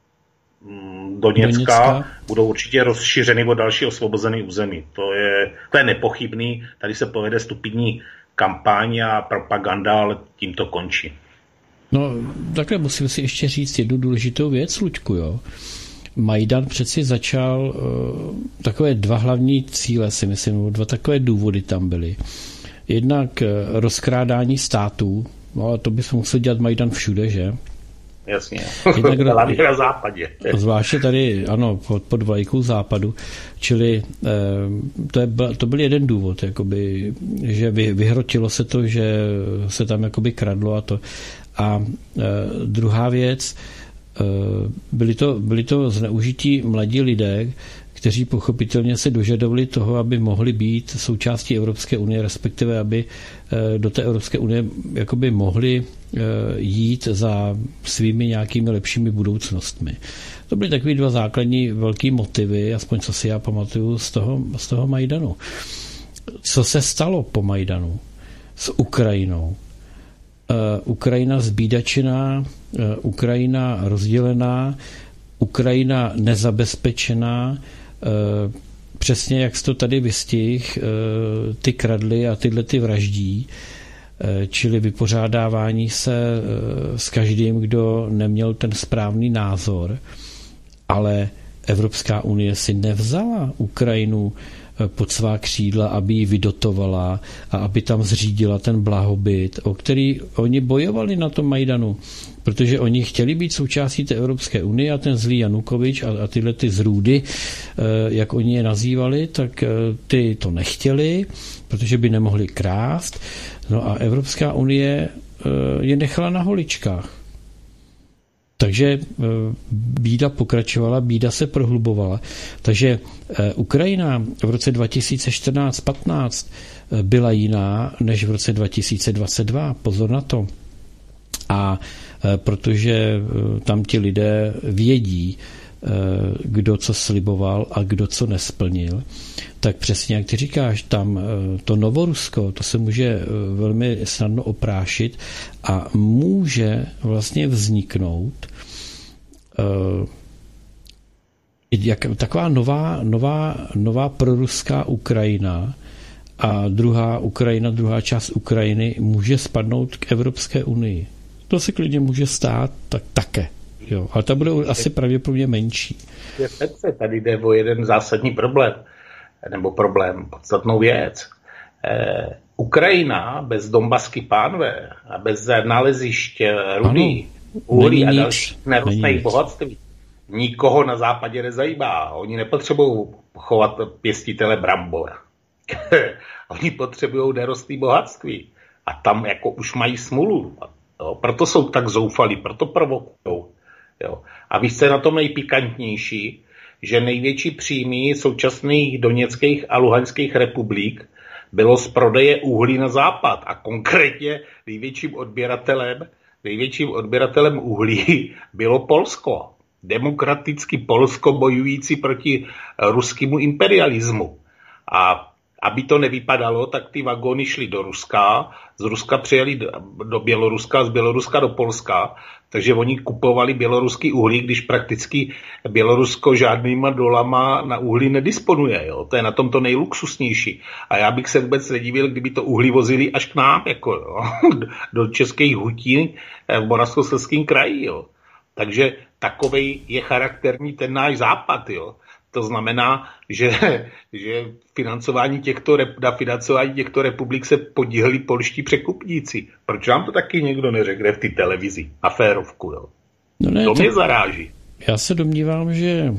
B: Doněcka, Doněcka budou určitě rozšířeny o další osvobozené území. To je, to je nepochybný. Tady se povede stupidní kampaň a propaganda, ale tím to končí.
A: No, takhle musím si ještě říct jednu důležitou věc, Luďku, jo. Majdan přeci začal, uh, takové dva hlavní cíle, si myslím, dva takové důvody tam byly. Jednak uh, rozkrádání států, no a to by se musel dělat Majdan všude, že?
B: Jasně, hlavně na západě.
A: Zvláště tady, ano, pod, pod vlajkou západu, čili eh, to, je, to byl jeden důvod, jakoby, že vy, vyhrotilo se to, že se tam jakoby kradlo a to. A eh, druhá věc, eh, byli to, byli to zneužití mladí lidé, kteří pochopitelně se dožadovali toho, aby mohli být součástí Evropské unie, respektive aby do té Evropské unie jakoby mohli jít za svými nějakými lepšími budoucnostmi. To byly takový dva základní velký motivy, aspoň co si já pamatuju z toho, z toho Majdanu. Co se stalo po Majdanu s Ukrajinou? Ukrajina zbídačená, Ukrajina rozdělená, Ukrajina nezabezpečená, přesně jak jsi to tady vystih, ty kradly a tyhle ty vraždí, čili vypořádávání se s každým, kdo neměl ten správný názor, ale Evropská unie si nevzala Ukrajinu pod svá křídla, aby ji vydotovala a aby tam zřídila ten blahobyt, o který oni bojovali na tom Majdanu, protože oni chtěli být součástí té Evropské unie a ten zlý Janukovič a, a tyhle ty zrůdy, jak oni je nazývali, tak ty to nechtěli, protože by nemohli krást. No a Evropská unie je nechala na holičkách. Takže bída pokračovala, bída se prohlubovala. Takže Ukrajina v roce dva tisíce čtrnáct patnáct byla jiná než v roce dva tisíce dvacet dva. Pozor na to. A protože tam ti lidé vědí, kdo co sliboval a kdo co nesplnil, tak přesně jak ty říkáš, tam to Novorusko, to se může velmi snadno oprášit a může vlastně vzniknout jak, taková nová, nová, nová proruská Ukrajina a druhá Ukrajina, druhá část Ukrajiny může spadnout k Evropské unii. To se klidně může stát, tak také. Jo, ale ta bude asi pravděpodobně menší.
B: Tady jde o jeden zásadní problém, nebo problém, podstatnou věc. Eh, Ukrajina bez Donbasky pánve a bez nalezišť rudy, uhlí a dalších nerostných bohatství nikoho na západě nezajímá. Oni nepotřebují chovat pěstitele brambor. Oni potřebují nerostné bohatství. A tam jako už mají smůlu. Jo, proto jsou tak zoufalí, proto provokujou. Jo. A víš, co je na tom nejpikantnější, že největší příjmy současných doněckých a luhanských republik bylo z prodeje uhlí na západ a konkrétně největším odběratelem, největším odběratelem uhlí bylo Polsko. Demokraticky Polsko bojující proti ruskému imperialismu. A aby to nevypadalo, tak ty vagóny šly do Ruska, z Ruska přijeli do Běloruska, z Běloruska do Polska, takže oni kupovali běloruský uhlí, když prakticky Bělorusko žádnýma dolama na uhlí nedisponuje. Jo? To je na tom to nejluxusnější. A já bych se vůbec nedivil, kdyby to uhlí vozili až k nám, jako, jo? do českých hutí v Moravskoslezském kraji. Jo? Takže takovej je charakterní ten náš západ. Jo? To znamená, že, že financování těchto, na financování těchto republik se podíleli polští překupníci. Proč nám to taky někdo neřekne v té televizi? Na férovku, jo? No ne, to mě zaráží.
A: Já se domnívám, že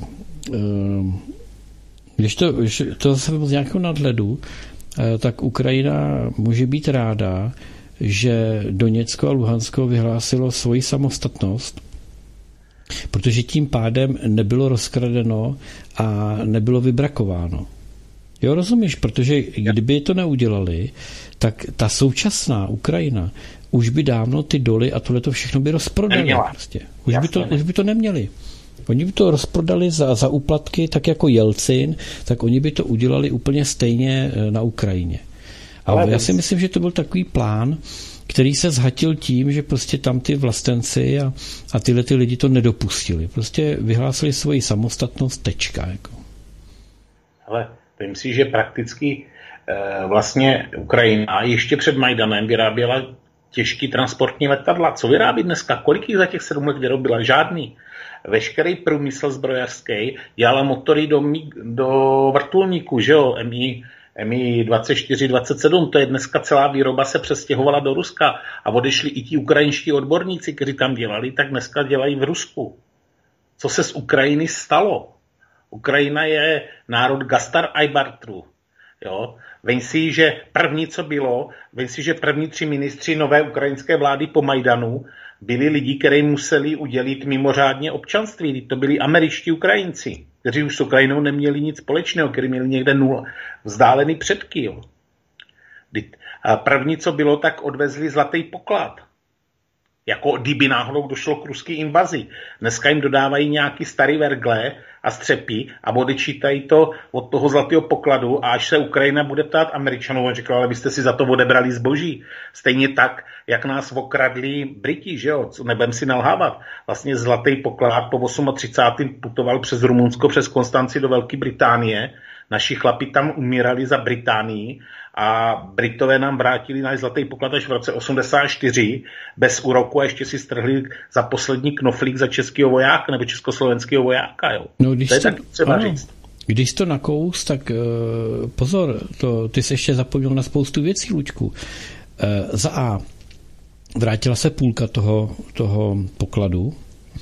A: když to, když to zase z nějakého nadhledu, tak Ukrajina může být ráda, že Doněcko a Luhansko vyhlásilo svoji samostatnost, protože tím pádem nebylo rozkradeno a nebylo vybrakováno. Jo, rozumíš? Protože kdyby to neudělali, tak ta současná Ukrajina už by dávno ty doly a tohleto všechno by rozprodali. Prostě. Už, by to, už by to neměli. Oni by to rozprodali za, za úplatky, tak jako Jelcin, tak oni by to udělali úplně stejně na Ukrajině. A já si myslím, že to byl takový plán, který se zhatil tím, že prostě tam ty vlastenci a, a tyhle ty lidi to nedopustili. Prostě vyhlásili svoji samostatnost, tečka. Jako.
B: Ale myslím si, že prakticky e, vlastně Ukrajina ještě před Majdanem vyráběla těžký transportní letadla. Co vyrábí dneska? Kolik jich za těch sedm let vyrobila? Žádný. Veškerý průmysl zbrojařský dělala motory do, do vrtulníků, že jo? M I M I dvacet čtyři dvacet sedm, to je dneska celá výroba se přestěhovala do Ruska a odešli i ti ukrajinští odborníci, kteří tam dělali, tak dneska dělají v Rusku. Co se z Ukrajiny stalo? Ukrajina je národ gastarbeiterů. Jo? Vem si, že první, co bylo, vem si, že první tři ministři nové ukrajinské vlády po Majdanu byli lidi, kteří museli udělit mimořádně občanství. To byli američtí Ukrajinci, kteří už s Ukrajinou neměli nic společného, kteří měli někde nul vzdálený předky. Jo. A první, co bylo, tak odvezli zlatý poklad. Jako kdyby náhodou došlo k ruské invazi. Dneska jim dodávají nějaký starý vergle a střepy a odečítají to od toho zlatého pokladu a až se Ukrajina bude ptát Američanů, on říkal, ale vy jste si za to odebrali zboží. Stejně tak, jak nás okradli Briti, že jo, nebudem si nalhávat. Vlastně zlatý poklad po třicátém osmém putoval přes Rumunsko, přes Konstanci do Velké Británie. Naši chlapi tam umírali za Británii a Britové nám vrátili náš zlatý poklad až v roce osmdesát čtyři bez úroku a ještě si strhli za poslední knoflík za českého vojáka nebo československého vojáka. Jo.
A: No, když
B: to je
A: to,
B: tak třeba
A: ano,
B: říct.
A: Když to nakous, tak pozor, to, ty jsi ještě zapomněl na spoustu věcí, Luďku. Za A, vrátila se půlka toho, toho pokladu,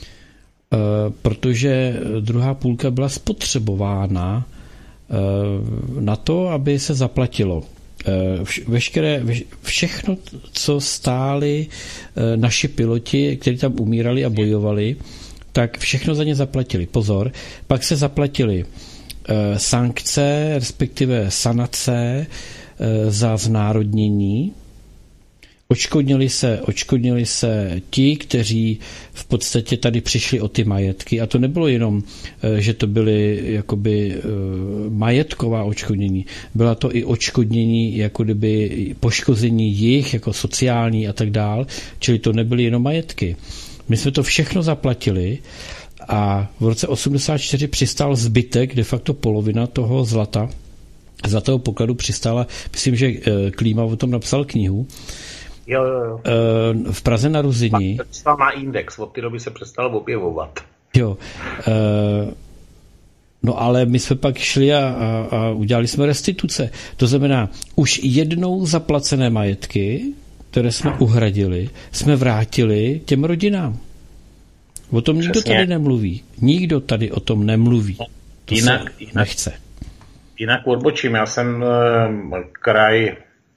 A: protože druhá půlka byla spotřebována na to, aby se zaplatilo. Veškeré, všechno, co stáli naši piloti, kteří tam umírali a bojovali, tak všechno za ně zaplatili. Pozor, pak se zaplatili sankce, respektive sanace za znárodnění. Odškodnili se, odškodnili se ti, kteří v podstatě tady přišli o ty majetky. A to nebylo jenom, že to byly jakoby majetková odškodnění. Byla to i odškodnění, jako kdyby poškození jich, jako sociální a tak dál. Čili to nebyly jenom majetky. My jsme to všechno zaplatili a v roce osmdesát čtyři přistál zbytek, de facto polovina toho zlata. Zlatého pokladu přistála, myslím, že Klíma o tom napsal knihu.
B: Jo, jo, jo.
A: V Praze na Ruzyni.
B: Přestal na index, od té doby se přestal objevovat.
A: Jo. No ale my jsme pak šli a, a, a udělali jsme restituce. To znamená, už jednou zaplacené majetky, které jsme uhradili, jsme vrátili těm rodinám. O tom nikdo Přesně. tady nemluví. Nikdo tady o tom nemluví. To jinak, se jinak, nechce.
B: Jinak odbočím. Já jsem kraj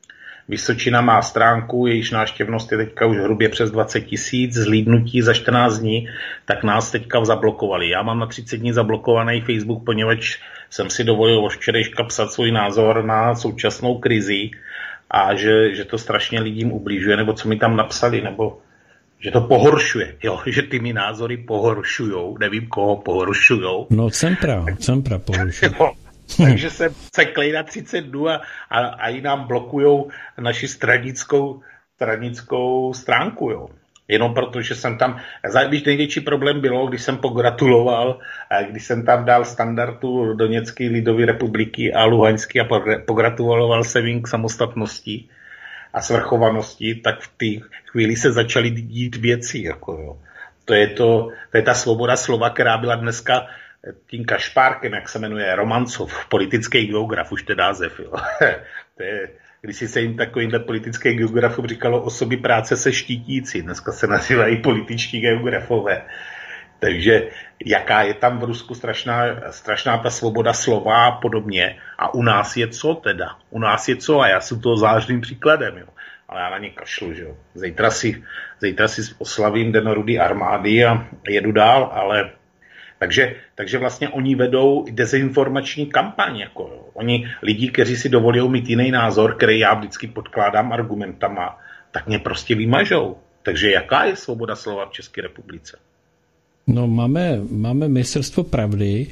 B: Vysočina má stránku, jejíž návštěvnost je teďka už hrubě přes dvacet tisíc, zhlídnutí za čtrnáct dní, tak nás teďka zablokovali. Já mám na třicet dní zablokovaný Facebook, poněvadž jsem si dovolil od včerejška psat svůj názor na současnou krizi a že, že to strašně lidím ubližuje, nebo co mi tam napsali, nebo že to pohoršuje, jo, že ty mi názory pohoršujou, nevím koho pohoršujou.
A: No Cempra, Cempra pohoršuje.
B: Takže jsem ceklej na třicet dnů a, a, a i nám blokujou naši stranickou, stranickou stránku, jo. Jenom proto, že jsem tam, když největší problém bylo, když jsem pogratuloval, když jsem tam dal standardu Doněcké lidové republiky a Luhanské a pogratuloval jsem jim k samostatnosti a svrchovanosti, tak v té chvíli se začaly dít věci, jako jo. To je to, to je ta svoboda slova, která byla dneska tím Kašpárkem, jak se jmenuje, Romancov, politický geograf, už to je název, jo. To je, když si se jim takovýmhle politickým geografům říkalo osoby práce se štítící, dneska se nazývají političtí geografové. Takže jaká je tam v Rusku strašná, strašná ta svoboda slova a podobně. A u nás je co teda? U nás je co? A já jsem toho zářným příkladem, jo. Ale já na ně kašlu, že jo. Zítra si, zítra si oslavím Den rudé armády a jedu dál, ale Takže, takže vlastně oni vedou dezinformační kampaň. Jako, jo. Oni lidi, kteří si dovolí mít jiný názor, který já vždycky podkládám argumentama, tak mě prostě vymažou. Takže jaká je svoboda slova v České republice?
A: No máme, máme ministerstvo pravdy.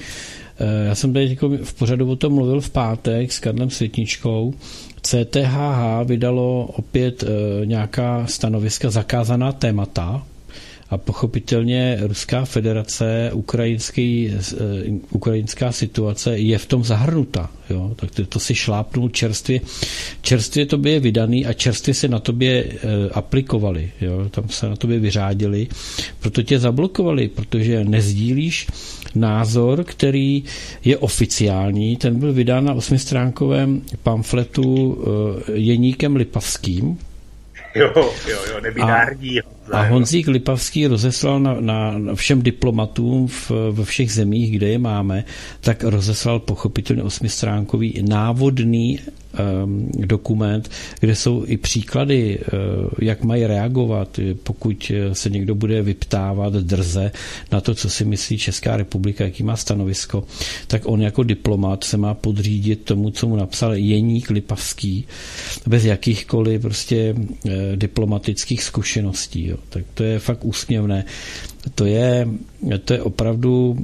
A: Já jsem tady jako v pořadu o tom mluvil v pátek s Karlem Světničkou. C T H H vydalo opět nějaká stanoviska, zakázaná témata. A pochopitelně Ruská federace, ukrajinský, ukrajinská situace je v tom zahrnuta. Jo? Tak to, to si šlápnul čerstvě. Čerstvě tobě je vydaný a čerstvě se na tobě e, aplikovali. Jo? Tam se na tobě vyřádili. Proto tě zablokovali, protože nezdílíš názor, který je oficiální. Ten byl vydán na osmistránkovém pamfletu e, Jeníkem Lipavským.
B: Jo, jo, jo, nebinární.
A: A Honzík Lipavský rozeslal na, na, na všem diplomatům v, ve všech zemích, kde je máme, tak rozeslal pochopitelně osmistránkový návodný um, dokument, kde jsou i příklady, uh, jak mají reagovat, pokud se někdo bude vyptávat drze na to, co si myslí Česká republika, jaký má stanovisko, tak on jako diplomat se má podřídit tomu, co mu napsal Jeník Lipavský, bez jakýchkoliv prostě uh, diplomatických zkušeností. Jo. Tak to je fakt úsměvné. To je, to je opravdu,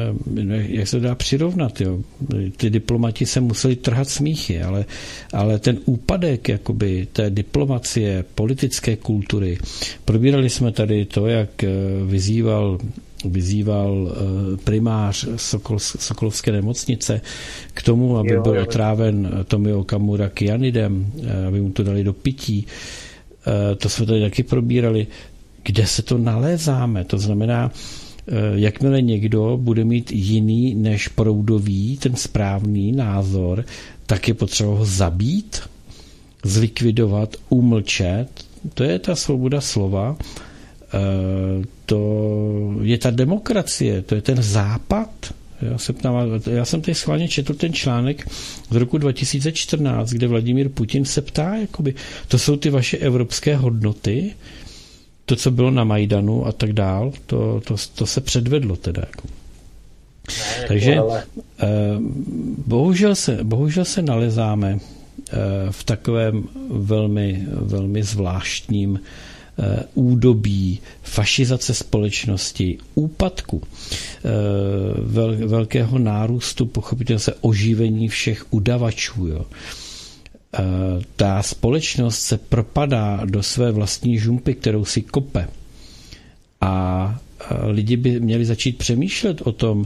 A: jak se dá přirovnat. Jo. Ty diplomati se museli trhat smíchy, ale, ale ten úpadek jakoby, té diplomacie, politické kultury, probírali jsme tady to, jak vyzýval vyzýval primář Sokol, Sokolovské nemocnice k tomu, aby jo, byl jo. otráven Tomio Okamura kyanidem, aby mu to dali do pití. To jsme tady taky probírali. Kde se to nalézáme? To znamená, jakmile někdo bude mít jiný než proudový, ten správný názor, tak je potřeba ho zabít, zlikvidovat, umlčet. To je ta svoboda slova, to je ta demokracie, to je ten západ. Já jsem, tam, já jsem tady schválně četl ten článek z roku dva tisíce čtrnáct, kde Vladimír Putin se ptá, jakoby, to jsou ty vaše evropské hodnoty, to, co bylo na Majdanu a tak dál, to, to, to se předvedlo teda. Jako. Ne, Takže ale... bohužel, se, bohužel se nalezáme v takovém velmi, velmi zvláštním údobí fašizace společnosti, úpadku, vel, velkého nárůstu, pochopitelně se oživení všech udavačů. Jo. Ta společnost se propadá do své vlastní žumpy, kterou si kope. A lidi by měli začít přemýšlet o tom,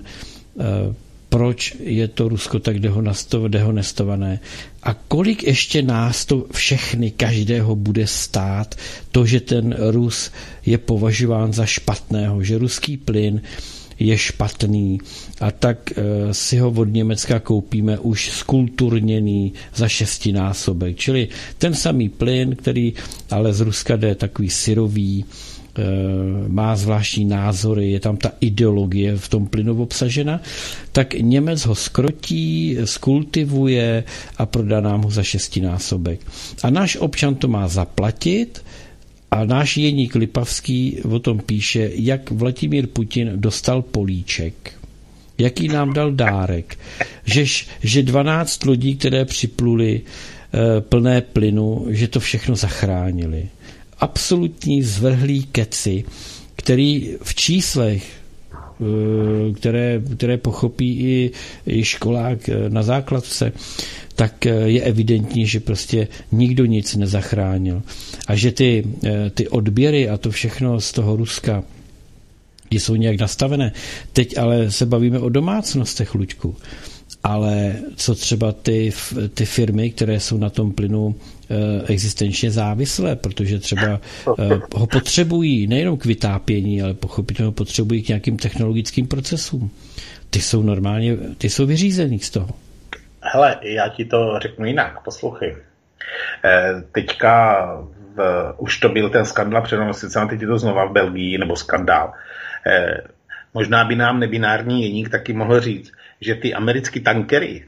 A: proč je to Rusko tak dehonestované a kolik ještě nás to všechny, každého bude stát to, že ten Rus je považován za špatného, že ruský plyn je špatný a tak e, si ho od Německa koupíme už skulturněný za šestinásobek. Čili ten samý plyn, který ale z Ruska jde takový syrový, má zvláštní názory, je tam ta ideologie v tom plynu obsažena, tak Němec ho skrotí, skultivuje a prodá nám ho za šestinásobek. A náš občan to má zaplatit a náš Jeník Lipavský o tom píše, jak Vladimír Putin dostal políček, jaký nám dal dárek, že, že dvanáct lodí, které připluli plné plynu, že to všechno zachránili. Absolutní zvrhlý keci, který v číslech, které, které pochopí i, i školák na základce, tak je evidentní, že prostě nikdo nic nezachránil. A že ty, ty odběry a to všechno z toho Ruska jsou nějak nastavené. Teď ale se bavíme o domácnostech, Luďku. Ale co třeba ty, ty firmy, které jsou na tom plynu existenčně závislé, protože třeba ho potřebují nejenom k vytápění, ale pochopitelně ho potřebují k nějakým technologickým procesům. Ty jsou normálně, ty jsou vyřízený z toho.
B: Hele, já ti to řeknu jinak, poslouchej. Teďka v, už to byl ten skandál přenosnice, a teď je to znova v Belgii, nebo skandál. Možná by nám nebinární Jeník taky mohl říct, že ty americký tankery,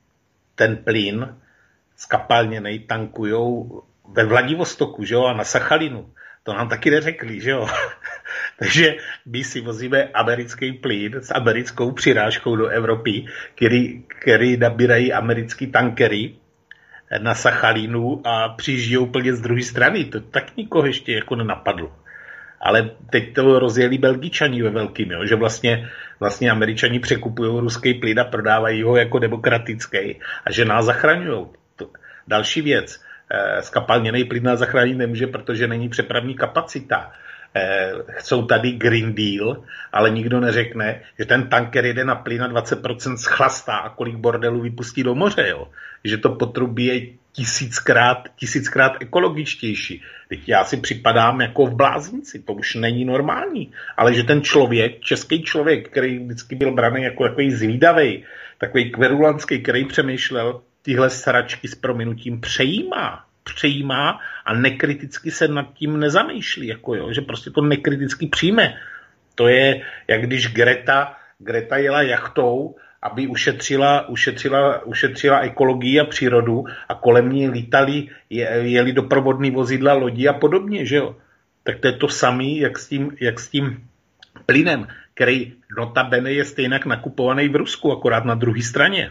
B: ten plyn skapalněnej tankujou ve Vladivostoku, že jo, a na Sachalinu. To nám taky neřekli, že jo. Takže my si vozíme americký plyn s americkou přirážkou do Evropy, který, který nabírají americký tankery na Sachalinu a přijíždějí úplně z druhé strany. To tak nikoho ještě jako nenapadlo. Ale teď to rozjeli Belgičani ve velkým, jo? Že vlastně, vlastně Američani překupují ruský plyn a prodávají ho jako demokratický a že nás zachraňují. Další věc, skapalněný plyn nás zachránit nemůže, protože není přepravní kapacita. Chcou tady Green Deal, ale nikdo neřekne, že ten tanker jede na plyn a dvacet procent schlastá a kolik bordelů vypustí do moře, jo? Že to potrubí je tisíckrát, tisíckrát ekologičtější. Teď já si připadám jako v bláznici, to už není normální. Ale že ten člověk, český člověk, který vždycky byl braný jako takový zvídavej, takový kverulanský, který přemýšlel, tyhle sračky s prominutím přejímá. Přejímá a nekriticky se nad tím nezamýšlí, jako jo, že prostě to nekriticky přijme. To je, jak když Greta, Greta jela jachtou, aby ušetřila, ušetřila, ušetřila ekologii a přírodu a kolem ní lítali, je, jeli doprovodný vozidla, lodí a podobně, že jo. Tak to je to samý, jak s tím, jak s tím plynem, který notabene je stejnak nakupovaný v Rusku, akorát na druhé straně.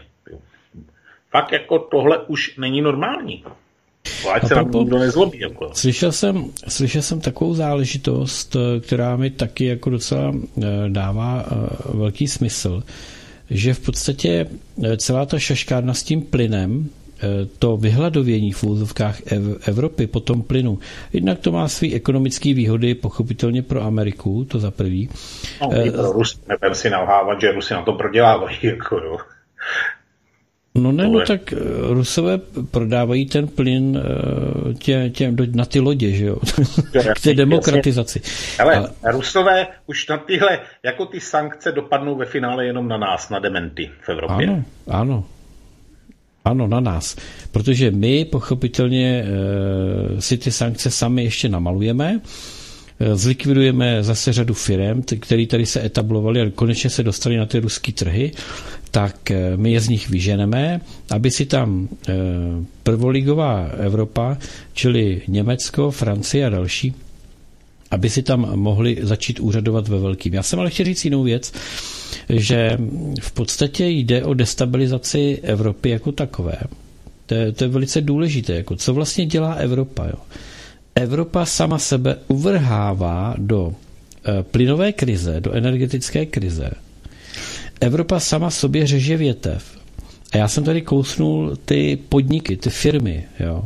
B: Fakt jako tohle už není normální. Ať se nám nikdo nezlobí. Jako.
A: Slyšel jsem, slyšel jsem takovou záležitost, která mi taky jako docela dává velký smysl, že v podstatě celá ta šaškárna s tím plynem, to vyhladovění v úzovkách Evropy po tom plynu, jednak to má své ekonomické výhody, pochopitelně pro Ameriku, to za prvý.
B: No, pro Rusy, nebudem si nalhávat, že Rusy na to prodělávají. Jako, jo.
A: No ne, no tak Rusové prodávají ten plyn tě, tě, na ty lodě, že jo, k té demokratizaci.
B: Ale, Ale Rusové už na tyhle, jako ty sankce dopadnou ve finále jenom na nás, na dementy v Evropě.
A: Ano, ano. Ano, na nás. Protože my pochopitelně e, si ty sankce sami ještě namalujeme, e, zlikvidujeme zase řadu firem, které tady se etablovaly a konečně se dostali na ty ruské trhy, tak e, my je z nich vyženeme, aby si tam e, prvoligová Evropa, čili Německo, Francie a další, aby si tam mohli začít úřadovat ve velkým. Já jsem ale chtěl říct jinou věc, že v podstatě jde o destabilizaci Evropy jako takové. To je, to je velice důležité. Jako co vlastně dělá Evropa? Jo? Evropa sama sebe uvrhává do e, plynové krize, do energetické krize. Evropa sama sobě řeže větev. A já jsem tady kousnul ty podniky, ty firmy. Jo?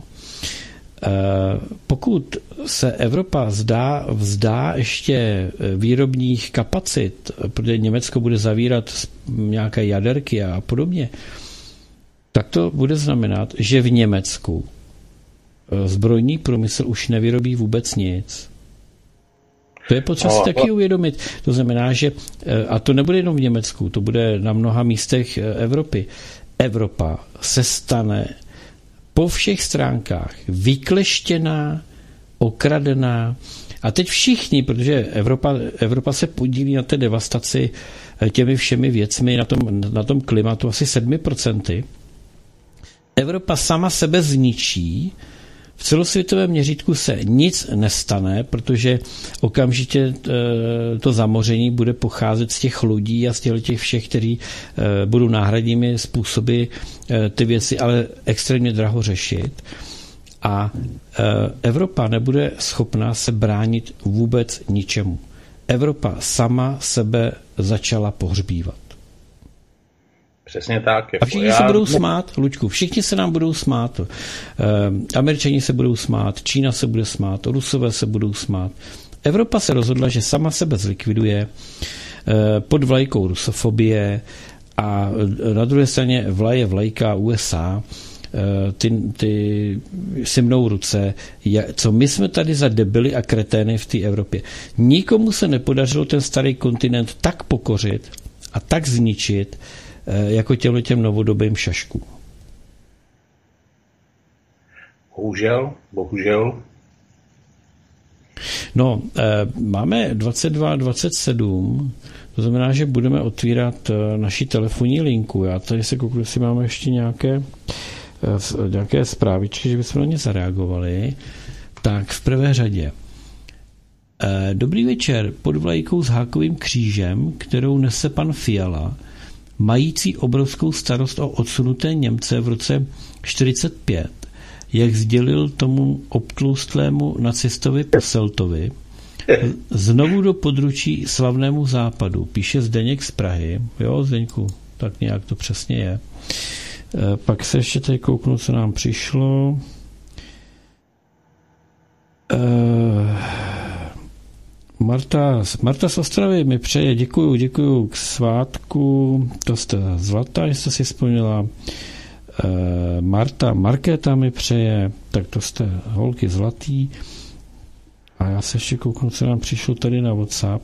A: Pokud se Evropa vzdá, vzdá ještě výrobních kapacit, protože Německo bude zavírat nějaké jaderky a podobně, tak to bude znamenat, že v Německu zbrojní průmysl už nevyrobí vůbec nic. To je potřeba si taky uvědomit. To znamená, že, a to nebude jenom v Německu, to bude na mnoha místech Evropy. Evropa se stane po všech stránkách vykleštěná, okradená. A teď všichni, protože Evropa, Evropa se podílí na té devastaci těmi všemi věcmi, na tom, na tom klimatu asi sedm procent. Evropa sama sebe zničí. V celosvětovém měřítku se nic nestane, protože okamžitě to zamoření bude pocházet z těch lodí a z těch všech, kteří budou náhradními způsoby ty věci, ale extrémně draho řešit. A Evropa nebude schopná se bránit vůbec ničemu. Evropa sama sebe začala pohřbívat.
B: Přesně tak.
A: A všichni já... se budou smát, Luďku, všichni se nám budou smát. E, Američani se budou smát, Čína se bude smát, Rusové se budou smát. Evropa se rozhodla, že sama sebe zlikviduje e, pod vlajkou rusofobie a na druhé straně vlaje vlajka U S A, e, ty, ty si mnou ruce, co my jsme tady za debily a kretény v té Evropě. Nikomu se nepodařilo ten starý kontinent tak pokořit a tak zničit, jako těmhle těm novodobým šaškům.
B: Bohužel, bohužel.
A: No, máme dvacet dva dvacet sedm, to znamená, že budeme otvírat naši telefonní linku. Já tady se kouknu, jestli máme ještě nějaké, nějaké zprávičky, že bychom na ně zareagovali. Tak v prvé řadě. Dobrý večer, pod vlajkou s hákovým křížem, kterou nese pan Fiala, mající obrovskou starost o odsunuté Němce v roce čtyřicet pět, jak sdělil tomu obtloustlému nacistovi Posseltovi, znovu do područí slavnému západu, píše Zdeněk z Prahy. Jo, Zdeňku, tak nějak to přesně je. Pak se ještě tady kouknu, co nám přišlo. Marta, Marta z Ostravy mi přeje, děkuju, děkuju k svátku, to jste zlatá, že jste si vzpomněla. E, Marta, Markéta mi přeje, tak to jste holky zlatý. A já se ještě kouknu, co nám přišlo tady na WhatsApp.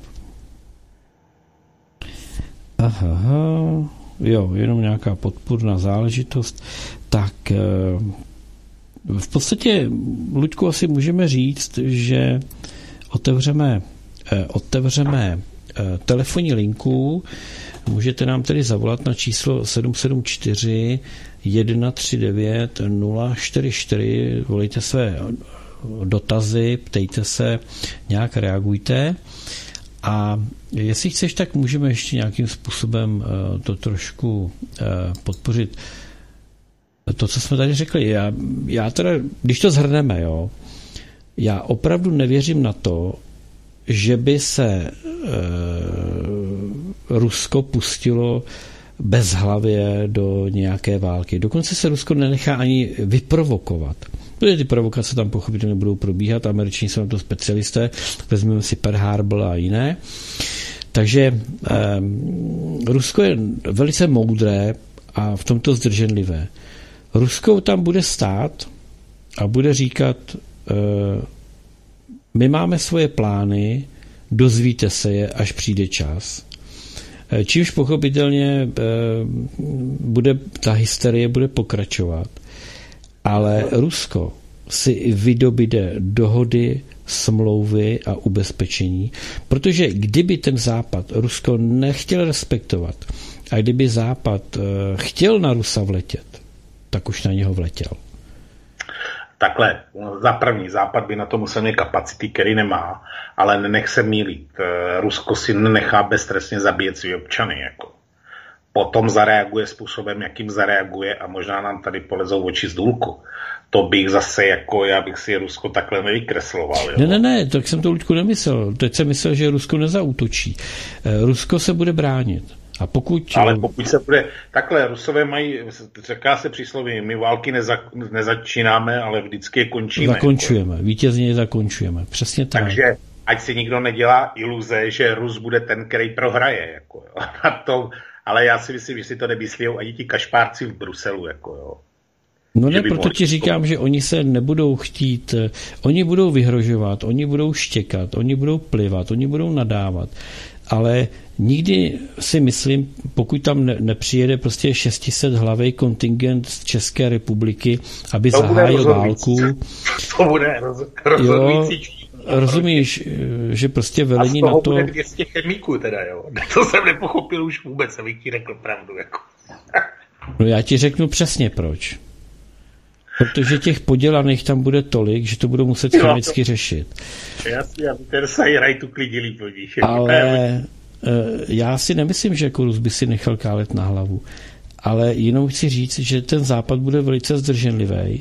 A: Aha, jo, jenom nějaká podpůrná záležitost. Tak e, v podstatě, Luďku, asi můžeme říct, že otevřeme otevřeme telefonní linku, můžete nám tedy zavolat na číslo sedm sedm čtyři jedna tři devět nula čtyři čtyři, volejte své dotazy, ptejte se, nějak reagujte a jestli chceš, tak můžeme ještě nějakým způsobem to trošku podpořit. To, co jsme tady řekli, já, já teda, když to shrneme, jo, já opravdu nevěřím na to, že by se e, Rusko pustilo bezhlavě do nějaké války. Dokonce se Rusko nenechá ani vyprovokovat. Protože ty provokace tam pochopitelně budou probíhat, Američané jsou na to specialisté, vezmeme si Pearl Harbor a jiné. Takže e, Rusko je velice moudré a v tomto zdrženlivé. Rusko tam bude stát a bude říkat, my máme svoje plány, dozvíte se je, až přijde čas. Čímž pochopitelně bude, ta hysterie bude pokračovat. Ale Rusko si vydobíde dohody, smlouvy a ubezpečení, protože kdyby ten Západ Rusko nechtěl respektovat a kdyby Západ chtěl na Rusa vletět, tak už na něho vletěl.
B: Takhle, za první, Západ by na to musel mít kapacity, který nemá, ale nenech se mýlit. Rusko si nenechá beztrestně zabíjet svý občany. Jako. Potom zareaguje způsobem, jakým zareaguje a možná nám tady polezou oči z důlku. To bych zase, jako já bych si Rusko takhle nevykresloval. Jo?
A: Ne, ne, ne, tak jsem to, Luďku, nemyslel. Teď jsem myslel, že Rusko nezaútočí. Rusko se bude bránit. A pokud...
B: Ale pokud se bude... Takhle, Rusové mají, říká se přísloví, my války neza, nezačínáme, ale vždycky je končíme.
A: Zakončujeme, jako. Vítězně zakončujeme. Přesně tak.
B: Takže ať si nikdo nedělá iluze, že Rus bude ten, který prohraje. Jako, jo. A to, ale já si myslím, že si to nemyslí ani ti kašpárci v Bruselu. Jako, jo.
A: No ne, proto ti říkám, že oni se nebudou chtít, oni budou vyhrožovat, oni budou štěkat, oni budou plivat, oni budou nadávat, ale nikdy si myslím, pokud tam ne, nepřijede prostě šest set hlavej kontingent z České republiky, aby to zahájil válku.
B: To bude roz, rozhodující.
A: Rozumíš, že prostě velení na to...
B: A z toho bude dvě stě chemíků teda, jo. To jsem nepochopil už vůbec, abych ti řekl pravdu, jako.
A: No já ti řeknu přesně proč. Protože těch podělaných tam bude tolik, že to budou muset chemicky řešit.
B: Jasně, aby ten sajraj tu klidili podíš.
A: Ale já si nemyslím, že jako Rus by si nechal kálet na hlavu. Ale jenom chci říct, že ten Západ bude velice zdrženlivý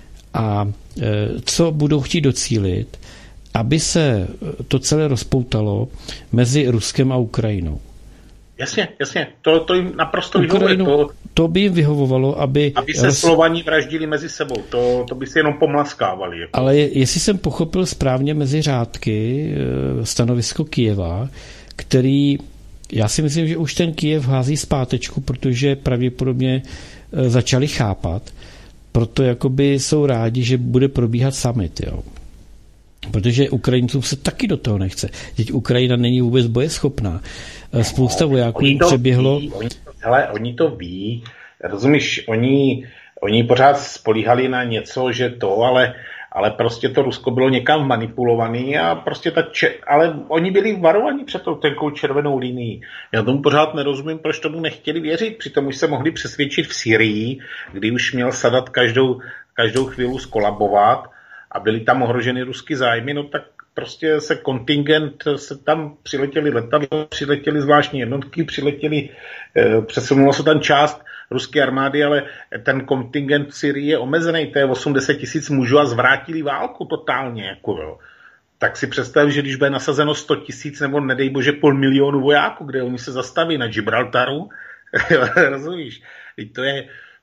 A: a co budou chtít docílit, aby se to celé rozpoutalo mezi Ruskem a Ukrajinou.
B: Jasně, jasně, to, to jim naprosto vyhovuje. To,
A: to by jim vyhovovalo, aby...
B: Aby se roz... Slovani vraždili mezi sebou, to, to by si jenom pomlaskávali. Jako.
A: Ale jestli jsem pochopil správně mezi řádky stanovisko Kyjeva, který, já si myslím, že už ten Kyjev hází zpátečku, protože pravděpodobně začali chápat, proto jakoby jsou rádi, že bude probíhat summit, jo. Protože Ukrajincům se taky do toho nechce. Teď Ukrajina není vůbec bojeschopná. Spousta vojáků jim přeběhlo.
B: Ví, oni, to, hele, oni to ví, rozumíš, oni, oni pořád spolíhali na něco, že to, ale, ale prostě to Rusko bylo někam manipulovaný a prostě ta če- ale oni byli varovaní před tou tenkou červenou linií. Já tomu pořád nerozumím, proč tomu nechtěli věřit, přitom už se mohli přesvědčit v Syrii, kdy už měl Sadat každou, každou chvíli skolabovat a byly tam ohroženy ruský zájmy, no tak prostě se kontingent, se tam přiletěli letadla, přiletěli zvláštní jednotky, přiletěli, eh, přesunula se tam část ruské armády, ale ten kontingent v Syrii je omezený, to je osmdesát tisíc mužů a zvrátili válku totálně, jako jo. Tak si představ, že když bude nasazeno sto tisíc nebo nedej bože půl milionu vojáků, kde oni se zastaví na Gibraltaru, rozumíš, to je,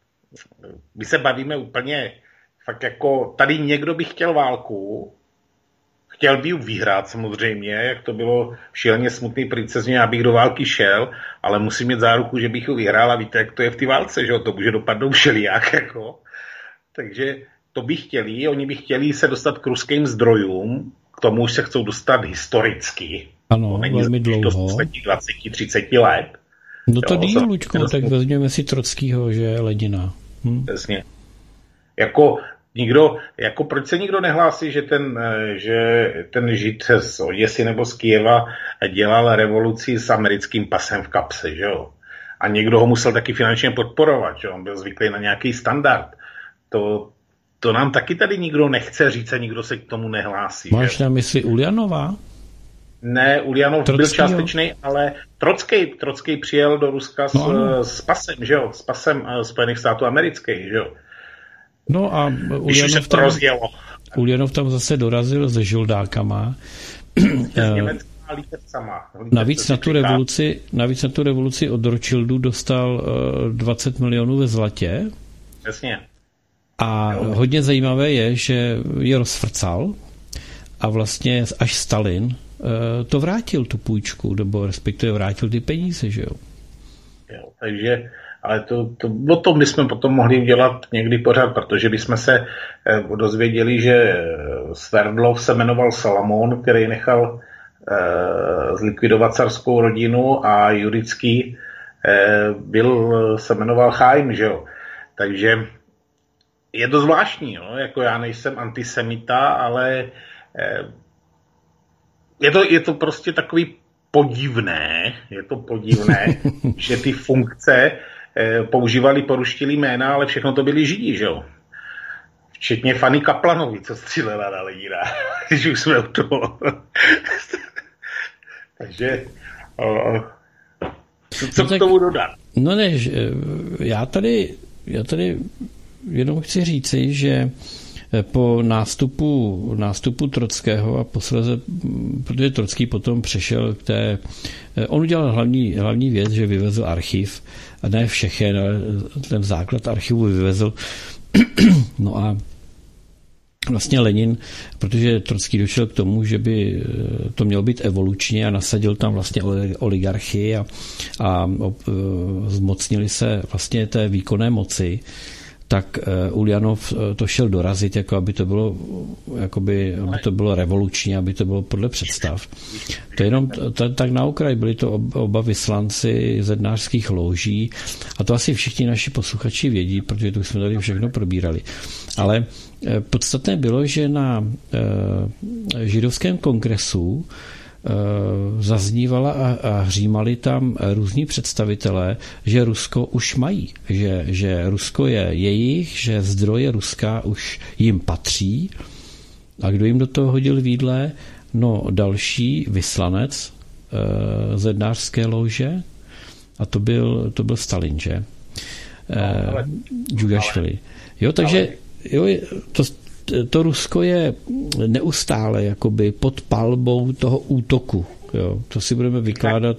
B: my se bavíme úplně fakt jako, tady někdo by chtěl válku, chtěl by ji vyhrát samozřejmě, jak to bylo v šíleně smutný princezně, abych do války šel, ale musím mít záruku, že bych ji vyhrál a víte, jak to je v té válce, že jo, to může dopadnout všelijak, jako. Takže to by chtěli, oni by chtěli se dostat k ruským zdrojům, k tomu už se chcou dostat historicky.
A: Ano, velmi dlouho.
B: dvacet třicet let.
A: No to díl, Luďko, tak vezměme si Trockýho, že je Ledina. Hm?
B: Jasně. Jako nikdo, jako proč se nikdo nehlásí, že ten, že ten Žid z Oděsy nebo z Kyjeva dělal revoluci s americkým pasem v kapse, že jo? A někdo ho musel taky finančně podporovat, že on byl zvyklý na nějaký standard. To, to nám taky tady nikdo nechce říct a nikdo se k tomu nehlásí.
A: Máš na mysli Uljanova?
B: Ne, Uljanov byl částečný, ale Trocký, Trocký přijel do Ruska s, no, s pasem, že jo? S pasem Spojených států amerických, že jo?
A: No a Uljanov tam, Uljanov tam zase dorazil se žoldákama. Navíc na tu revoluci, navíc na tu revoluci od Rothschildů dostal dvacet milionů ve zlatě.
B: Jasně.
A: A hodně zajímavé je, že je rozfrcal a vlastně až Stalin to vrátil tu půjčku, nebo respektive vrátil ty peníze, že jo.
B: jo takže Ale to, to, o tom bychom potom mohli udělat někdy pořád, protože bychom se eh, dozvěděli, že Sverdlov se jmenoval Salamón, který nechal eh, zlikvidovat carskou rodinu, a Jurický eh, byl, se jmenoval Chaim, že jo. Takže je to zvláštní, no? Jako já nejsem antisemita, ale eh, je, to, je to prostě takový podivné, je to podivné, že ty funkce eh, používali poruštilý jména, ale všechno to byli Židi, že jo. Včetně Fanny Kaplanovi, co střílela na Lenina, když už jsme u toho. Takže o, co, co no tak, k tomu dodat?
A: No ne, já tady, já tady jenom chci říci, že po nástupu, nástupu Trockého a posledně, protože Trocký potom přešel k té, on udělal hlavní, hlavní věc, že vyvezl archiv, a ne všechen, ale ten základ archivu vyvezl. No a vlastně Lenin, protože Trocký došel k tomu, že by to mělo být evolučně, a nasadil tam vlastně oligarchii a, a zmocnili se vlastně té výkonné moci, tak Uljanov to šel dorazit, jako aby to bylo, jakoby, aby to bylo revoluční, aby to bylo podle představ. To je jenom t- tak na okraj, byli to oba vyslanci zednářských lóží, a to asi všichni naši posluchači vědí, protože to jsme tady všechno probírali. Ale podstatné bylo, že na e, židovském kongresu zaznívala a, a hřímali tam různí představitelé, že Rusko už mají, že, že Rusko je jejich, že zdroje Ruska už jim patří. A kdo jim do toho hodil vidle? No další vyslanec e, zednářské lože, a to byl, to byl Stalin, že? E, Džugašvili. Jo, takže jo, to to Rusko je neustále jakoby pod palbou toho útoku. Jo. To si budeme vykládat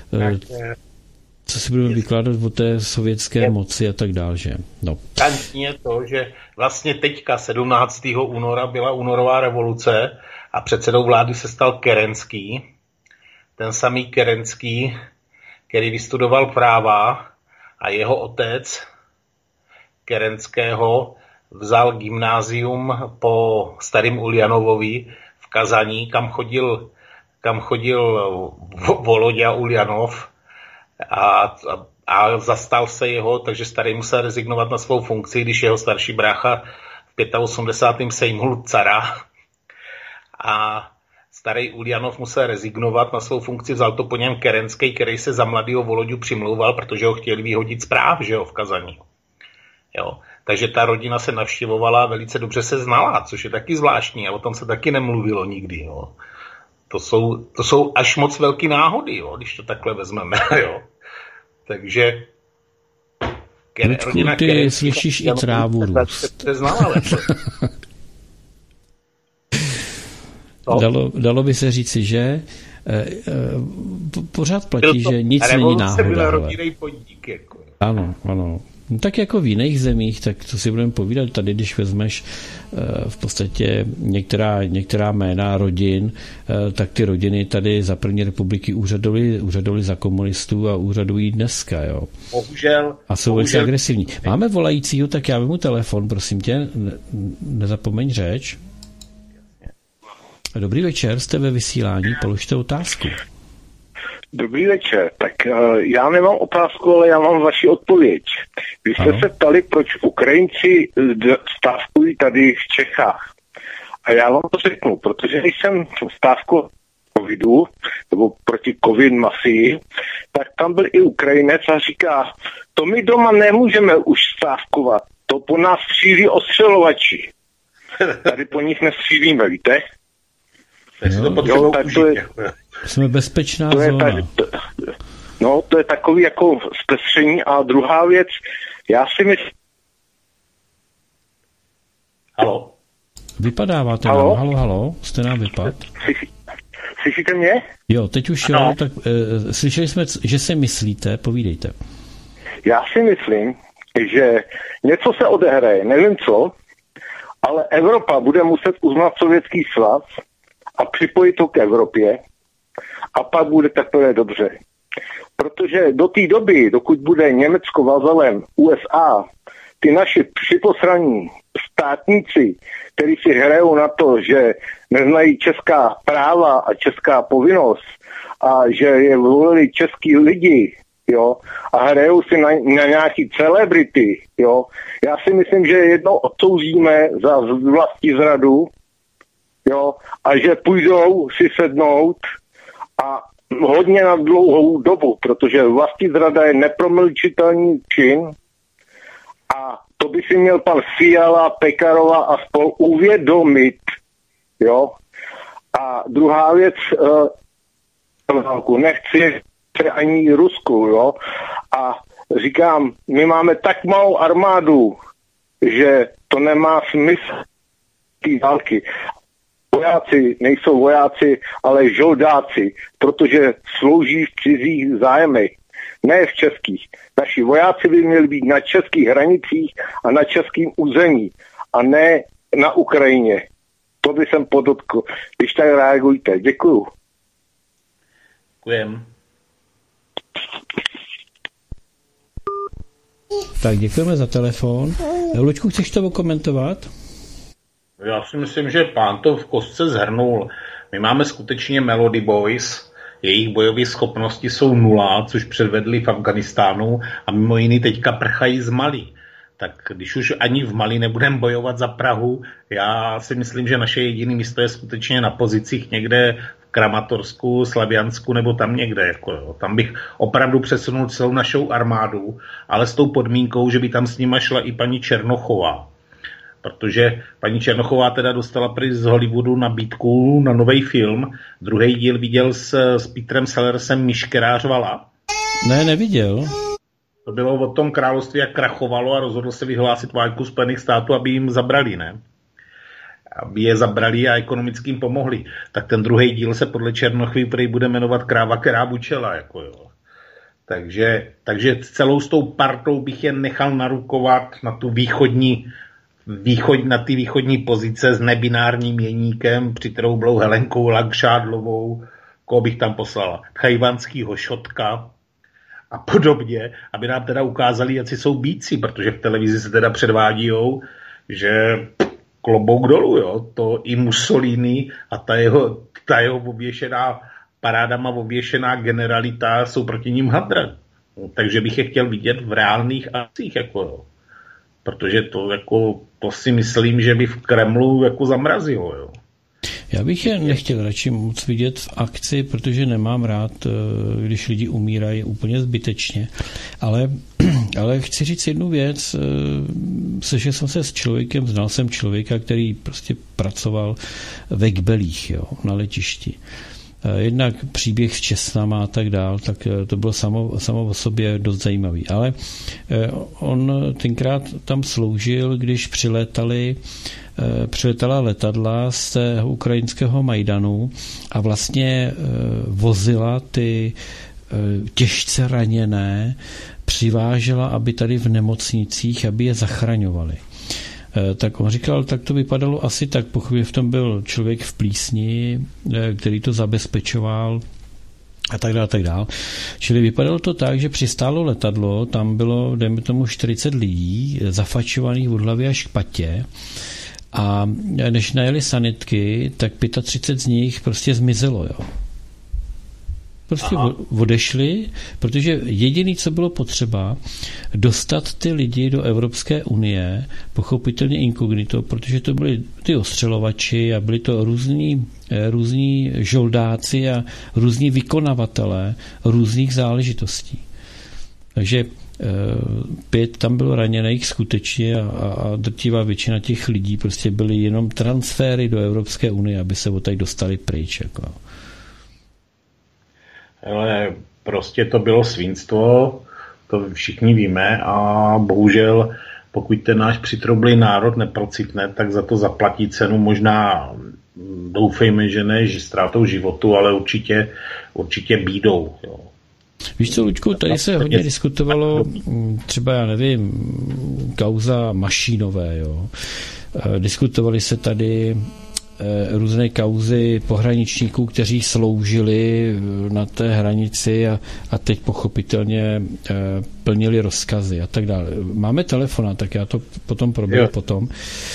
A: co si budeme vykládat o té sovětské je, moci a tak dále. Že? No.
B: Je to, že vlastně teďka sedmnáctého února byla únorová revoluce a předsedou vlády se stal Kerenský. Ten samý Kerenský, který vystudoval práva, a jeho otec Kerenského vzal gymnázium po starým Uljanovovi v Kazani, kam chodil, kam chodil Voloďa Uljanov, a, a, a zastal se jeho, takže starý musel rezignovat na svou funkci, když jeho starší brácha v osmdesátém pátém sejmul cara, a starý Uljanov musel rezignovat na svou funkci, vzal to po něm Kerenský, který se za mladýho Voloďu přimlouval, protože ho chtěli vyhodit z práv, že jo, v Kazani. Jo. Takže ta rodina se navštěvovala a velice dobře se znala, což je taky zvláštní, a o tom se taky nemluvilo nikdy. Jo. To, jsou, to jsou až moc velký náhody, jo, když to takhle vezmeme. Jo. Takže
A: Ludku, rodina, ty které, slyšíš i trávu růst.
B: Se znala lepší.
A: Dalo, dalo by se říci, že e, e, pořád platí, že nic není náhoda.
B: Byla rodinný podnik. Jako.
A: Ano, ano. No, tak jako v jiných zemích, tak to si budeme povídat tady, když vezmeš v podstatě některá, některá jména rodin, tak ty rodiny tady za první republiky úřadovaly, úřadovaly za komunistů a úřadují dneska, jo.
B: Bohužel.
A: A jsou velice agresivní. Máme volajícího, tak já vezmu telefon, prosím tě, nezapomeň řeč. Dobrý večer, jste ve vysílání, položte otázku.
C: Dobrý večer. Tak uh, já nemám otázku, ale já mám vaši odpověď. Vy jste ano. se ptali, proč Ukrajinci stávkují tady v Čechách. A já vám to řeknu, protože když jsem stávku covidu, nebo proti covid mafii, tak tam byl i Ukrajinec a říká, to my doma nemůžeme už stávkovat, to po nás střílí ostřelovači. Tady po nich nestřílíme, víte?
A: Jo, jo, tak to je, jsme bezpečná to zóna. Je ta, to,
C: no, to je takový jako zpestření. A druhá věc, já si myslím...
B: Halo?
A: Vypadáváte halo? nám, halo, halo, jste nám vypad.
C: Slyšíte mě?
A: Jo, teď už ano. Jo, tak e, slyšeli jsme, že si myslíte, povídejte.
C: Já si myslím, že něco se odehraje, nevím co, ale Evropa bude muset uznat Sovětský svaz a připojit to k Evropě a pak bude takové dobře. Protože do té doby, dokud bude Německo vazalem U S A, ty naši připosraní státníci, kteří si hrajou na to, že neznají česká práva a česká povinnost a že je volili český lidi, jo, a hrajou si na, na nějaký celebrity, jo. Já si myslím, že jednou odsouzíme za vlastní zradu, jo, a že půjdou si sednout a hodně na dlouhou dobu, protože vlastní zrada je nepromlčitelný čin a to by si měl pan Fiala, Pekarová a spol uvědomit, jo. A druhá věc, uh, nechci ani Rusku, jo. A říkám, my máme tak malou armádu, že to nemá smysl té války. Vojáci nejsou vojáci, ale žoldáci, protože slouží v cizích zájmech, ne v českých. Naši vojáci by měli být na českých hranicích a na českém území, a ne na Ukrajině. To by jsem podotkl. Když tak reagujte. Děkuju.
B: Děkujem.
A: Tak děkujeme za telefon. Luďku, chceš to komentovat?
B: Já si myslím, že pán to v kostce zhrnul. My máme skutečně Melody Boys, jejich bojové schopnosti jsou nula, což předvedli v Afganistánu a mimo jiný teďka prchají z Mali. Tak když už ani v Mali nebudeme bojovat za Prahu, já si myslím, že naše jediné místo je skutečně na pozicích někde v Kramatorsku, Slaviansku nebo tam někde. Jako, jo. Tam bych opravdu přesunul celou našou armádu, ale s tou podmínkou, že by tam s nima šla i paní Černochová. Protože paní Černochová teda dostala prý z Hollywoodu nabídku na nový film. Druhý díl viděl s, s Petrem Sellersem Myškerář Vala.
A: Ne, neviděl.
B: To bylo o tom království, jak krachovalo a rozhodl se vyhlásit válku Spojených států, aby jim zabrali, ne? Aby je zabrali a ekonomicky jim pomohli. Tak ten druhý díl se podle Černochovy prý bude jmenovat Kráva, která bučela, jako jo. Takže, takže celou s tou partou bych je nechal narukovat na tu východní Východ, na ty východní pozice s nebinárním jeníkem, přitroublou Helenkou Langšádlovou, koho bych tam poslala, Chajvanskýho Šotka a podobně, aby nám teda ukázali, jací jsou býci, protože v televizi se teda předvádíjou, že klobouk dolů, jo, to i Mussolini a ta jeho, ta jeho obvěšená, parádama obvěšená generalita jsou proti ním hadra. Takže bych je chtěl vidět v reálných akcích, jako jo. Protože to, jako, to si myslím, že by v Kremlu jako zamrazilo. Jo.
A: Já bych je nechtěl radši moc vidět v akci, protože nemám rád, když lidi umírají úplně zbytečně. Ale, ale chci říct jednu věc. Sešel jsem se s člověkem, znal jsem člověka, který prostě pracoval ve Kbelích, jo, na letišti. Jednak příběh s česnama a tak dál, tak to bylo samo, samo o sobě dost zajímavý. Ale on tenkrát tam sloužil, když přilétali, přiletala letadla z toho ukrajinského Majdanu a vlastně vozila ty těžce raněné, přivážela, aby tady v nemocnicích, aby je zachraňovali. Tak on říkal, tak to vypadalo asi tak, pochopně v tom byl člověk v plísni, který to zabezpečoval a tak dále, a tak dále. Čili vypadalo to tak, že přistálo letadlo, tam bylo, dejme tomu, čtyřicet lidí, zafačovaných od hlavy až k patě a než najeli sanitky, tak třicet pět z nich prostě zmizelo, jo. Prostě Aha. odešli, protože jediný, co bylo potřeba, dostat ty lidi do Evropské unie, pochopitelně inkognito, protože to byli ty ostřelovači a byli to různí, různí žoldáci a různí vykonavatelé různých záležitostí. Takže pět tam bylo raněných skutečně a, a drtivá většina těch lidí prostě byly jenom transfery do Evropské unie, aby se odtaď dostali pryč. Jako.
B: Ale prostě to bylo svinstvo, to všichni víme a bohužel pokud ten náš přitroublý národ neprocitne, tak za to zaplatí cenu možná, doufejme, že ne že ztrátou životu, ale určitě, určitě bídou. Jo.
A: Víš co, Luďku, tady se hodně diskutovalo třeba, já nevím, kauza Mašínové, jo. Diskutovali se tady různé kauzy pohraničníků, kteří sloužili na té hranici a, a teď pochopitelně plnili rozkazy a tak dále. Máme telefon, tak já to potom proběhnu potom.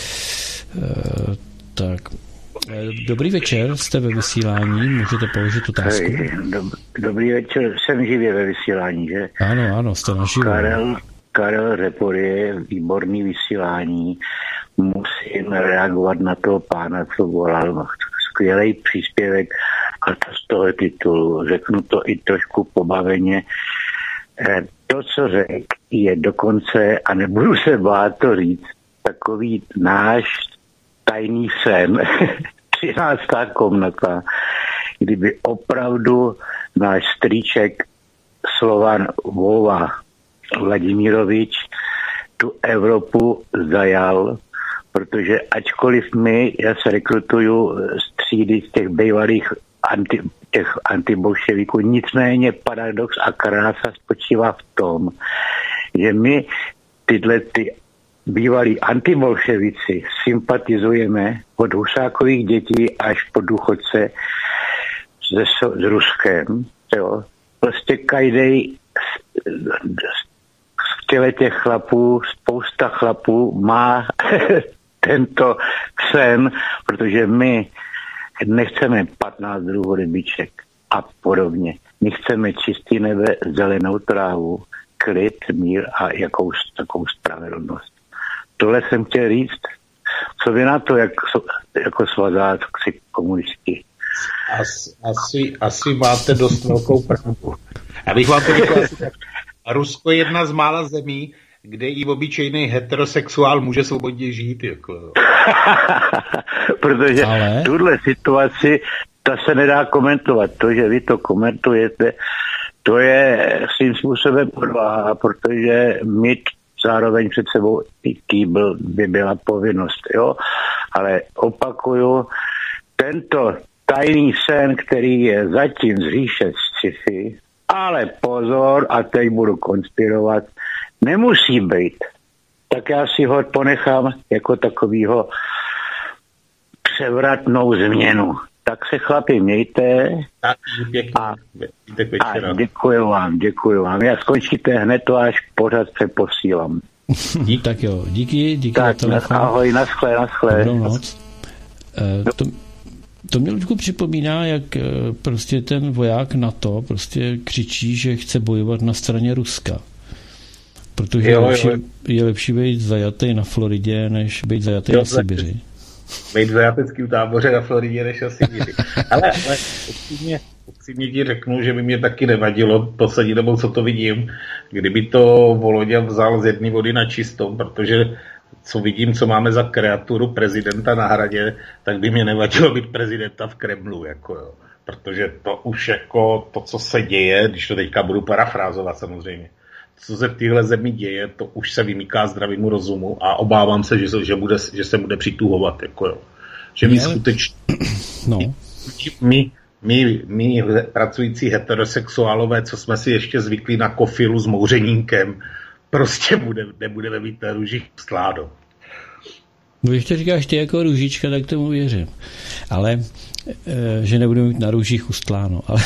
A: Tak. Dobrý večer, jste ve vysílání, můžete položit otázku.
D: Dobrý večer, jsem živě ve vysílání, že?
A: Ano, ano, jste naživo.
D: Karel, Karel Repor je výborný vysílání. Musím reagovat na toho pána, co volal. Skvělej příspěvek a to z toho titulu. Řeknu to i trošku pobaveně. To, co řekl, je dokonce, a nebudu se bát to říct, takový náš tajný sen, třináctá komnata, kdyby opravdu náš strýček Slovan Vova Vladimirovič tu Evropu zajal, protože ačkoliv my, já se rekrutuju z třídy z těch bývalých anti, těch antibolševiků, nicméně paradox a krása spočívá v tom, že my tyhle ty bývalí antibolševici sympatizujeme od Husákových dětí až po důchodce se, s Ruskem. Jo. Prostě každej z těle těch chlapů, spousta chlapů má tento sen, protože my nechceme patnáct druhů rybiček a podobně. My chceme čistý nebe, zelenou trávu, klid, mír a jakou takovou spravedlnost. Tohle jsem chtěl říct. Co vy na to, jak, jako svazáci komunisti?
B: Asi, asi, asi máte dost velkou pravdu. Já bych vám to řekl asi tak. Rusko je jedna z mála zemí, kde i obyčejný heterosexuál může svobodně žít. Jako.
D: Protože
A: Ale...
D: tuhle situaci, ta se nedá komentovat. To, že vy to komentujete, to je svým způsobem podváha, protože mít zároveň před sebou i kýbl by byla povinnost, jo. Ale opakuju, tento tajný sen, který je zatím z říše sci-fi, ale pozor, a teď budu konspirovat, nemusí být. Tak já si ho ponechám jako takovýho převratnou změnu. Tak se chlapi mějte
B: a, a,
D: a děkuji vám, děkuji vám. Já skončíte hned to, až pořád přeposílám.
A: Díky, tak jo, díky, díky
D: tak,
A: za telefon.
D: Ahoj, naschle, naschle.
A: Dobrou noc. E, to, to mě Ludku připomíná, jak e, prostě ten voják NATO prostě křičí, že chce bojovat na straně Ruska. Protože jo, je, lepší, jo. je lepší být zajatý na Floridě, než být zajatý jo, na Sibiři.
B: Být v zajateckém táboře na Floridě než na Sibiři. Ale, ale upřímně, upřímně ti řeknu, že by mě taky nevadilo poslední dobou, co to vidím, kdyby to Volodya vzal z jedné vody na čistou, protože co vidím, co máme za kreaturu prezidenta na Hradě, tak by mě nevadilo být prezidenta v Kremlu, jako jo. Protože to už jako to, co se děje, když to teďka budu parafrázovat samozřejmě, co se v téhle zemi děje, to už se vymýká zdravému rozumu a obávám se, že, že, bude, že se bude přituhovat. Jako jo. Že my skutečně,
A: no.
B: my, my, my pracující heterosexuálové, co jsme si ještě zvykli na kofilu s mouřenínkem, prostě bude, nebudeme mít na růžích skládo.
A: No, když to říkáš ty jako růžička, tak tomu věřím. Ale, že nebudeme mít na růžích ustláno. Ale,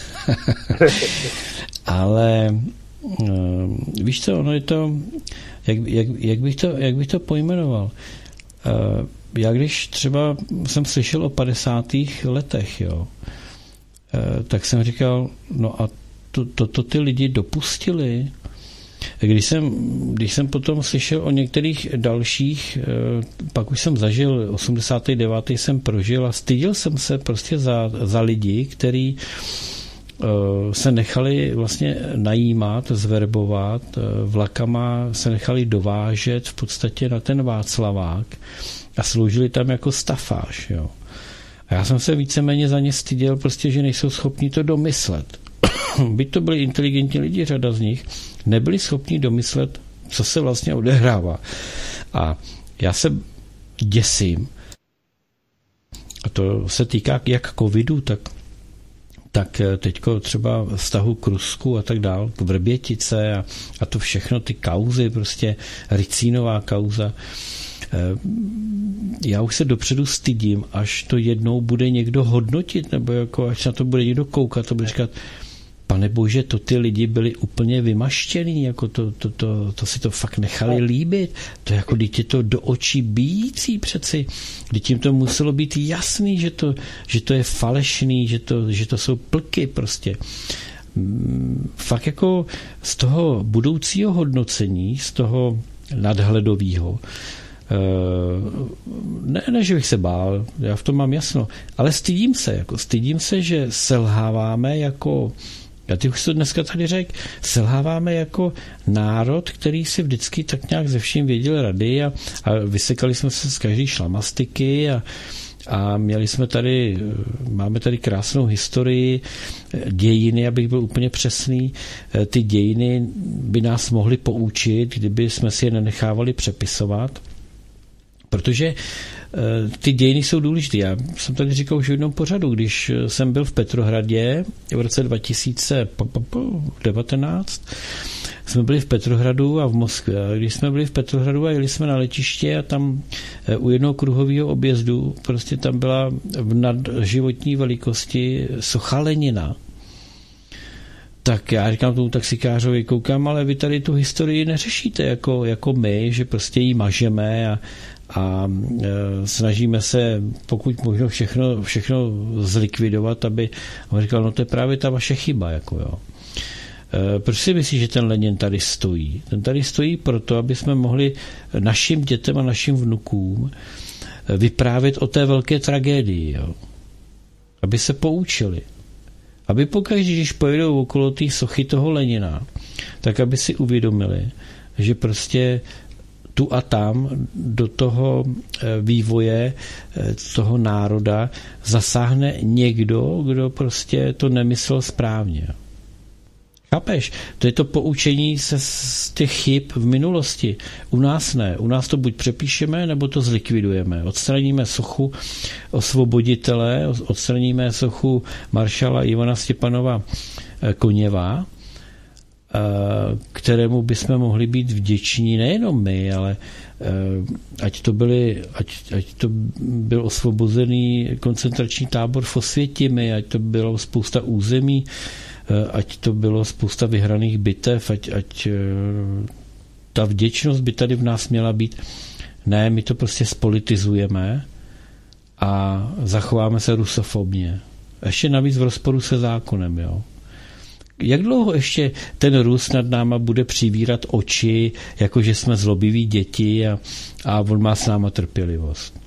A: ale víš co, ono je to, jak, jak, jak, bych to, jak bych to pojmenoval? Já když třeba jsem slyšel o padesátých letech, jo, tak jsem říkal, no a to, to, to ty lidi dopustili. Když jsem, když jsem potom slyšel o některých dalších, pak už jsem zažil, osmdesátý devátý jsem prožil a styděl jsem se prostě za, za lidi, který se nechali vlastně najímat, zverbovat, vlakama se nechali dovážet v podstatě na ten Václavák a sloužili tam jako stafáž. Jo. A já jsem se víceméně za ně styděl, prostě, že nejsou schopni to domyslet. Byť to byli inteligentní lidi, řada z nich, nebyli schopni domyslet, co se vlastně odehrává. A já se děsím, a to se týká jak covidu, tak tak teďko třeba vztahu k Rusku a tak dál, k Vrbětice a, a to všechno, ty kauzy, prostě Ricínová kauza. já už se dopředu stydím, až to jednou bude někdo hodnotit, nebo jako až na to bude někdo koukat, to bude říkat, pane bože, to ty lidi byli úplně vymaštěný, jako to, to, to, to si to fakt nechali líbit. To jako, když je to do očí bíjící přeci. Když jim to muselo být jasný, že to, že to je falešný, že to, že to jsou plky prostě. Fakt jako z toho budoucího hodnocení, z toho nadhledového, ne, ne, že bych se bál, já v tom mám jasno, ale stydím se, jako stydím se, že selháváme jako, já ty už to dneska tady řekl, selháváme jako národ, který si vždycky tak nějak ze vším věděl rady a, a vysekali jsme se z každý šlamastiky a, a měli jsme tady, máme tady krásnou historii, dějiny, abych byl úplně přesný, ty dějiny by nás mohly poučit, kdyby jsme si je nenechávali přepisovat, protože ty dějiny jsou důležité. Já jsem tady říkal už v jednom pořadu, když jsem byl v Petrohradě v roce dva tisíce devatenáct, jsme byli v Petrohradu a v Moskvě. A když jsme byli v Petrohradu a jeli jsme na letiště a tam u jednoho kruhového objezdu prostě tam byla v nadživotní velikosti socha Lenina. Tak já říkám tomu taxikářovi, koukám, ale vy tady tu historii neřešíte jako, jako my, že prostě ji mažeme a a e, snažíme se pokud možno všechno, všechno zlikvidovat, aby on říkal, no to je právě ta vaše chyba, jako jo. E, proč si myslíš, že ten Lenin tady stojí? Ten tady stojí proto, aby jsme mohli našim dětem a našim vnukům vyprávět o té velké tragédii, jo. Aby se poučili. Aby pokaždé, když pojedou okolo té sochy toho Lenina, tak aby si uvědomili, že prostě tu a tam do toho vývoje toho národa zasáhne někdo, kdo prostě to nemyslel správně. Chápeš? To je to poučení se z těch chyb v minulosti. U nás ne. U nás to buď přepíšeme, nebo to zlikvidujeme. Odstraníme sochu osvoboditele, odstraníme sochu maršala Ivana Stěpanova Koněva, kterému bychom mohli být vděční nejenom my, ale ať to, byli, ať, ať to byl osvobozený koncentrační tábor v Osvětimi, ať to bylo spousta území, ať to bylo spousta vyhraných bitev, ať, ať ta vděčnost by tady v nás měla být. Ne, my to prostě spolitizujeme a zachováme se rusofobně. Ještě navíc v rozporu se zákonem, jo. Jak dlouho ještě ten Rus nad náma bude přivírat oči, jakože jsme zlobiví děti a, a on má s náma trpělivost?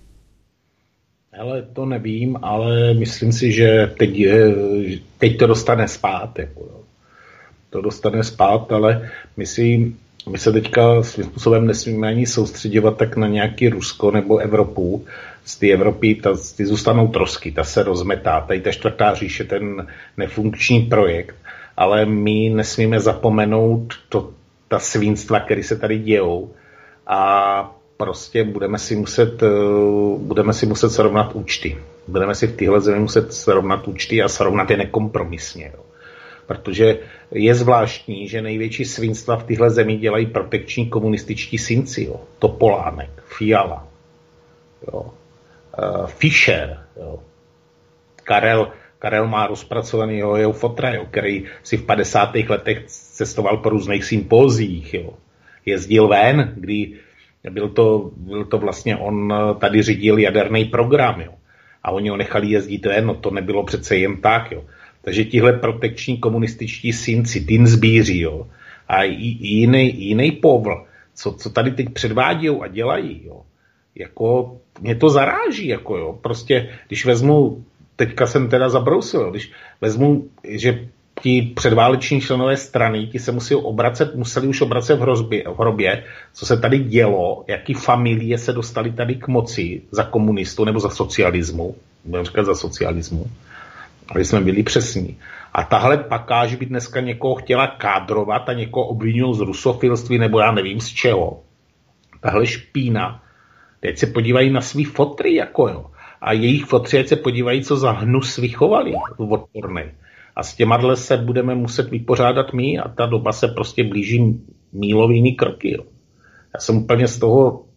B: Ale to nevím, ale myslím si, že teď, teď to dostane spát. Jako, jo. To dostane spát, ale myslím, my se teďka svým způsobem nesmíme ani soustředovat tak na nějaký Rusko nebo Evropu. Z té Evropy ta, ty zůstanou trosky, ta se rozmetá. Tady ta čtvrtá říše, ten nefunkční projekt. Ale my nesmíme zapomenout to, ta svinstva, které se tady dějou. A prostě budeme si muset, budeme si muset srovnat účty. Budeme si v téhle zemi muset srovnat účty a srovnat je nekompromisně. Jo. Protože je zvláštní, že největší svinstva v téhle zemi dělají protekční komunističtí synci. Jo. Topolánek, Fiala, jo. Uh, Fischer, jo. Karel, Karel má rozpracovaný jo, jeho fotra, jo, který si v padesátých letech cestoval po různých sympóziích. Jo. Jezdil ven, kdy byl to, byl to vlastně, on tady řídil jaderný program. Jo. A oni ho nechali jezdit ven, no to nebylo přece jen tak. Jo. Takže tihle protekční komunističtí synci, Tinsbíři, jo, a jiný, jiný povl, co, co tady teď předvádějí a dělají, jo. Jako, mě to zaráží, jako jo, prostě, když vezmu, teďka jsem teda zabrousil, když vezmu, že ti předváleční členové strany, ti se musí obracet, museli už obracet v, hrozbě, v hrobě, co se tady dělo, jaký familie se dostali tady k moci za komunistu nebo za socialismu, budeme říkat za socialismu, aby jsme byli přesní. A tahle pakáž by dneska někoho chtěla kádrovat a někoho obvinil z rusofilství nebo já nevím z čeho. Tahle špína, teď se podívají na svý fotry, jako jo. A jejich fotry, ať se podívají, co za hnus vychovali, odpornej. A s těma se budeme muset vypořádat my a ta doba se prostě blíží mílovými kroky. Jo. Já jsem úplně z toho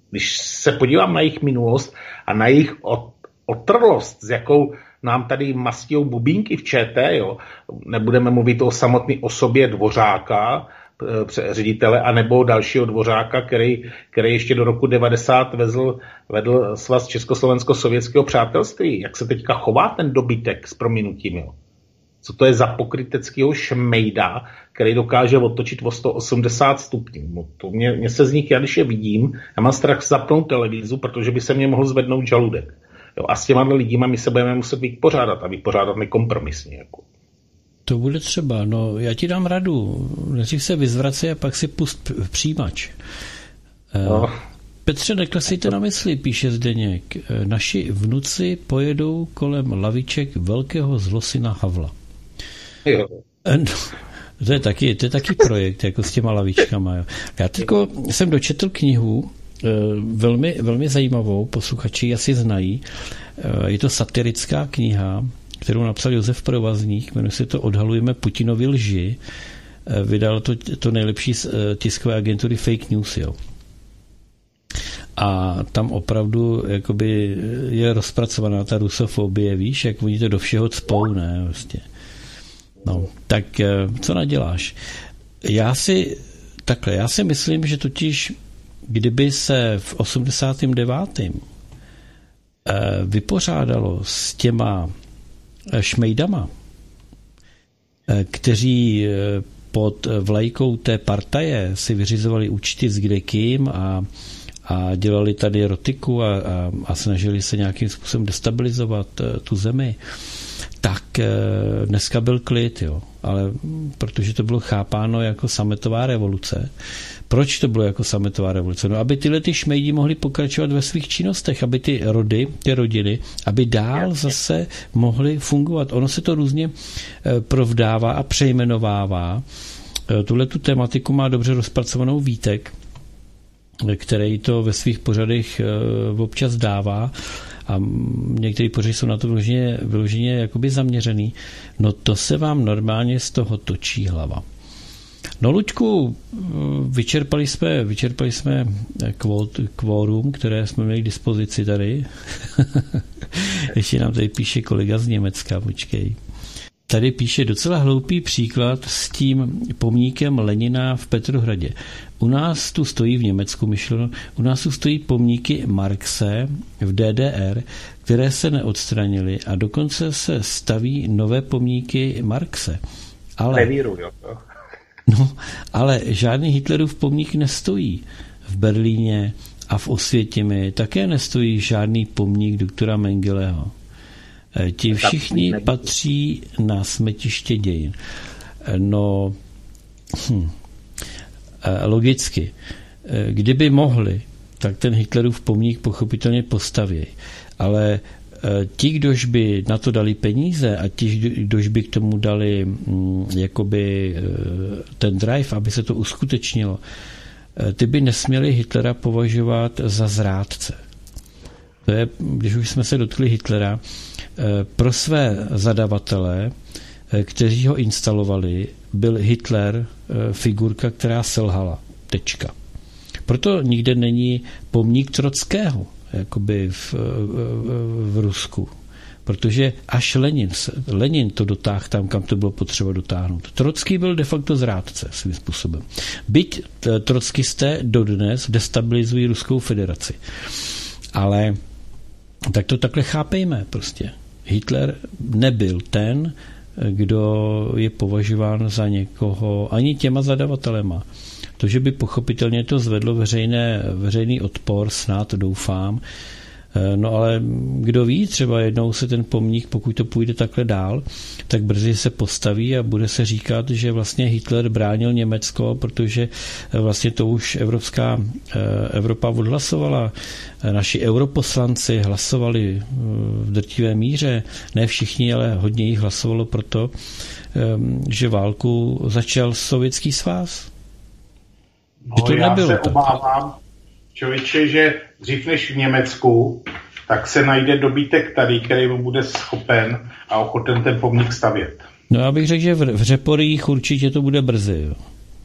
B: Když se podívám na jejich minulost a na jejich otrlost, s jakou nám tady mastijou bubínky v ČT, jo, nebudeme mluvit o samotné osobě Dvořáka, ředitele, anebo dalšího Dvořáka, který, který ještě do roku devadesát vezl, vedl svaz Československo-sovětského přátelství. Jak se teďka chová ten dobytek s prominutím, jo? Co to je za pokryteckýho šmejda, který dokáže otočit o sto osmdesát stupňů. No to mě, mě se z nich, já když je vidím, já mám strach zapnout televizu, protože by se mě mohl zvednout žaludek. Jo, a s těma lidíma my se budeme muset vypořádat a vypořádat nekompromisně. Jako.
A: To bude třeba. No, já ti dám radu. Nejdřív se vyzvracej a pak si pust přijímač. No. Petře, neklesejte na mysli, píše Zdeněk. Naši vnuci pojedou kolem laviček velkého zlosyna Havla.
B: Jo.
A: No, to je taky, to je taky projekt, jako s těma lavičkama. Jo. Já teďko jsem dočetl knihu, velmi, velmi zajímavou, posluchači asi znají. Je to satirická kniha, kterou napsal Josef Provazník, jmenuje se to Odhalujeme Putinovi lži. Vydal to, to nejlepší z tiskové agentury Fake News, jo. A tam opravdu jakoby je rozpracovaná ta rusofobie, víš, jak oni to do všeho cpou, ne, vlastně. No, tak co naděláš? Já si, takhle, já si myslím, že totiž kdyby se v osmdesátém devátém vypořádalo s těma šmejdama, kteří pod vlajkou té partaje si vyřizovali účty s kdekým a, a dělali tady rotiku a, a, a snažili se nějakým způsobem destabilizovat tu zemi, tak dneska byl klid, jo. Ale protože to bylo chápáno jako sametová revoluce. Proč to bylo jako sametová revoluce? No, aby tyhle ty šmejdi mohli pokračovat ve svých činnostech, aby ty rody, ty rodiny, aby dál zase mohly fungovat. Ono se to různě provdává a přejmenovává. Tuhle tu tematiku má dobře rozpracovanou Vítek, který to ve svých pořadech občas dává a některé pořady jsou na to vyloženě, vyloženě jakoby zaměřený. No to se vám normálně z toho točí hlava. No, Luďku, vyčerpali jsme, vyčerpali jsme kvórum, které jsme měli k dispozici tady. Ještě nám tady píše kolega z Německa, počkej. Tady píše docela hloupý příklad s tím pomníkem Lenina v Petrohradě. U nás tu stojí v Německu, myšleno, u nás tu stojí pomníky Marxe v D D R, které se neodstranily a dokonce se staví nové pomníky Marxe. Ale...
B: Nevíru, jo.
A: No, ale žádný Hitlerův pomník nestojí. V Berlíně a v Osvětimi také nestojí žádný pomník doktora Mengeleho. Ti všichni patří na smetiště dějin. No, hm, logicky. Kdyby mohli, tak ten Hitlerův pomník pochopitelně postaví. Ale ti, kdož by na to dali peníze a ti, kdož by k tomu dali hm, jakoby ten drive, aby se to uskutečnilo, ty by nesměli Hitlera považovat za zrádce. To je, když už jsme se dotkli Hitlera, pro své zadavatele, kteří ho instalovali, byl Hitler figurka, která selhala. Tečka. Proto nikde není pomník Trockého, jakoby v, v Rusku. Protože až Lenin, Lenin to dotáhl tam, kam to bylo potřeba dotáhnout. Trocký byl de facto zrádce svým způsobem. Byť trockisté dodnes destabilizují Ruskou federaci. Ale tak to takhle chápejme prostě. Hitler nebyl ten, kdo je považován za někoho, ani těma zadavatelema. To, že by pochopitelně to zvedlo veřejné, veřejný odpor, snad doufám, no ale kdo ví, třeba jednou se ten pomník, pokud to půjde takhle dál, tak brzy se postaví a bude se říkat, že vlastně Hitler bránil Německo, protože vlastně to už Evropská Evropa odhlasovala. Naši europoslanci hlasovali v drtivé míře, ne všichni, ale hodně jich hlasovalo proto, že válku začal Sovětský svaz.
B: No, to já se tak. obávám, člověče, že dřív než v Německu, tak se najde dobytek tady, který bude schopen a ochoten ten pomník stavět.
A: No já bych řekl, že v, v Řeporích určitě to bude brzy. Jo.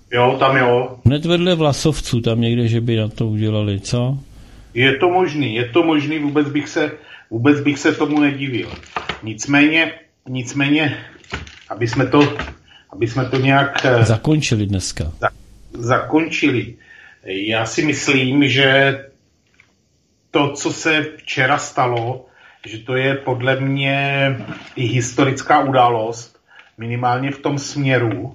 B: Jo, tam jo.
A: Hned vedle Vlasovců, tam někde, že by na to udělali, co?
B: Je to možný, je to možný, vůbec bych se, vůbec bych se tomu nedivil. Nicméně, nicméně, aby jsme to, aby jsme to nějak...
A: Zakončili dneska.
B: Za, zakončili. Já si myslím, že to, co se včera stalo, že to je podle mě i historická událost, minimálně v tom směru,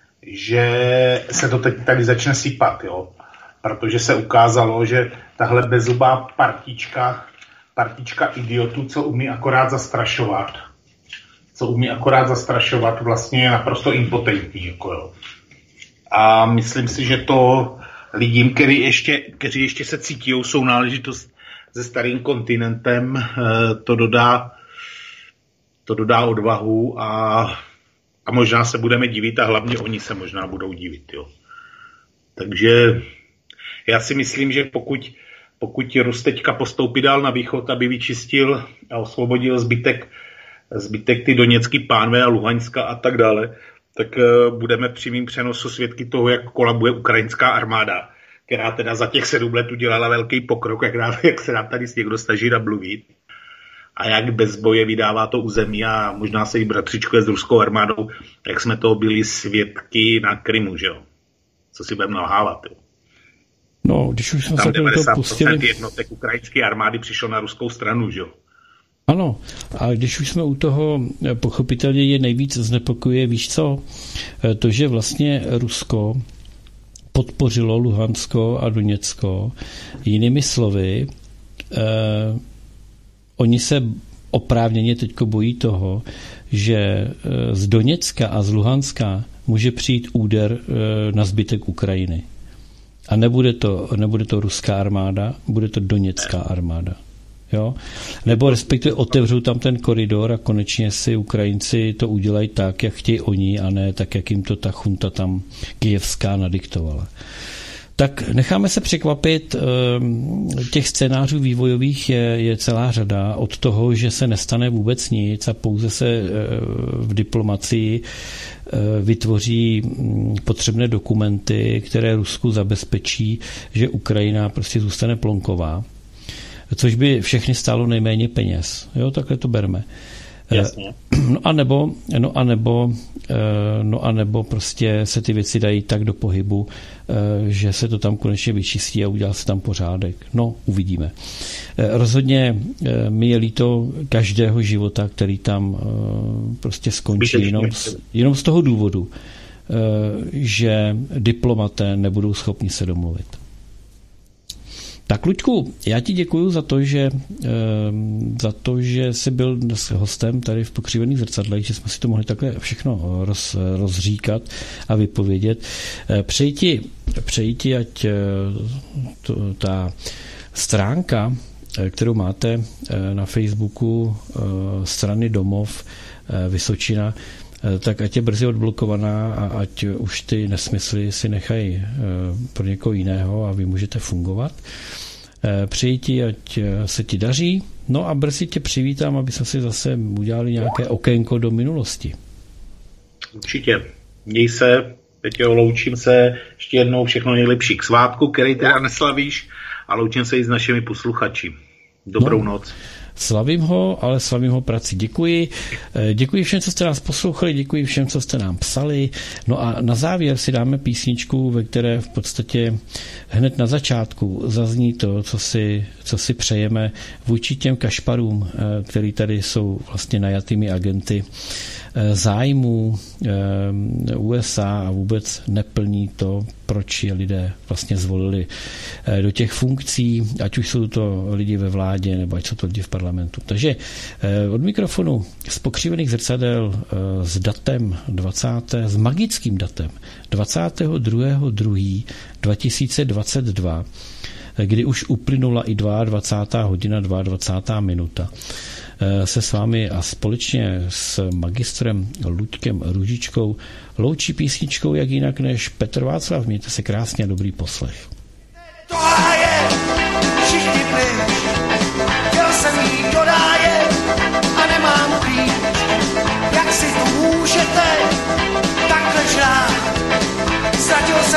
B: že se to teď tady začne sypat, jo. Protože se ukázalo, že tahle bezzubá partička, partička idiotů, co umí akorát zastrašovat, co umí akorát zastrašovat, vlastně je naprosto impotentní, jako jo. A myslím si, že to lidím, kteří ještě, kteří ještě se cítí sounáležitost se starým kontinentem, to dodá, to dodá odvahu a, a možná se budeme divit a hlavně oni se možná budou divit, jo. Takže já si myslím, že pokud, pokud Rus teďka postoupí dál na východ, aby vyčistil a osvobodil zbytek, zbytek ty Doněcky pánve a Luhanska a tak dále, tak uh, budeme při mým přenosu svědky toho, jak kolabuje ukrajinská armáda, která teda za těch sedm let udělala velký pokrok, jak, nám, jak se nám tady někdo snaží nabluvit a jak bez boje vydává to území a možná se jí bratřičkuje s ruskou armádou, jak jsme toho byli svědky na Krymu, že jo? Co si budeme nalhávat, jo?
A: No, když už jsme
B: tam
A: se to pustili...
B: devadesát procent jednotek ukrajinské armády přišlo na ruskou stranu, že jo?
A: Ano, a když už jsme u toho, pochopitelně je nejvíc znepokojuje, víš co, to, že vlastně Rusko podpořilo Luhansko a Doněcko, jinými slovy, eh, oni se oprávněně teďko bojí toho, že eh, z Doněcka a z Luhanska může přijít úder eh, na zbytek Ukrajiny. A nebude to, nebude to ruská armáda, bude to doněcká armáda. Jo? Nebo respektive otevřou tam ten koridor a konečně si Ukrajinci to udělají tak, jak chtějí oni, a ne tak, jak jim to ta chunta tam kyjevská nadiktovala. Tak necháme se překvapit, těch scénářů vývojových je, je celá řada, od toho, že se nestane vůbec nic a pouze se v diplomacii vytvoří potřebné dokumenty, které Rusku zabezpečí, že Ukrajina prostě zůstane plonková, což by všechny stálo nejméně peněz. Jo, takhle to berme.
B: Jasně.
A: No a nebo, no a nebo, no a nebo prostě se ty věci dají tak do pohybu, že se to tam konečně vyčistí a udělá se tam pořádek. No, uvidíme. Rozhodně mi je líto každého života, který tam prostě skončí jenom z, jenom z toho důvodu, že diplomaté nebudou schopni se domluvit. Tak, Luďku, já ti děkuju za to, že, za to, že jsi byl dnes hostem tady v Pokřivených zrcadlech, že jsme si to mohli takhle všechno roz, rozříkat a vypovědět. Přeji ti, přeji ti, ať to, ta stránka, kterou máte na Facebooku strany Domov Vysočina, tak ať je brzy odblokovaná a ať už ty nesmysly si nechají pro někoho jiného a vy můžete fungovat. Přeji ti, ať se ti daří. No a brzy tě přivítám, aby jsme si zase udělali nějaké okénko do minulosti.
B: Určitě. Měj se, Peťo, loučím se ještě jednou, všechno nejlepší k svátku, který teda neslavíš, a loučím se i s našimi posluchači. Dobrou no. noc.
A: Slavím ho, ale slavím ho prací. Děkuji. Děkuji všem, co jste nás poslouchali, děkuji všem, co jste nám psali. No a na závěr si dáme písničku, ve které v podstatě hned na začátku zazní to, co si, co si přejeme vůči těm kašparům, který tady jsou vlastně najatými agenty zájmů U S A a vůbec neplní to, proč je lidé vlastně zvolili do těch funkcí, ať už jsou to lidi ve vládě, nebo ať jsou to lidi v parlamentu. Takže od mikrofonu z Pokřivených zrcadel s datem dvacátého s magickým datem dvacátého druhého druhého dva tisíce dvacet dva, kdy už uplynula i dvacátá druhá hodina dvacátá druhá minuta, se s vámi a společně s magistrem Luďkem Růžičkou loučí písničkou jak jinak než Petr Václav. Mějte se krásně a dobrý poslech.
E: Tohle je všichni pryč, chtěl jsem jít do ráje a nemám klíč. Jak si to můžete takhle žrát? Ztratil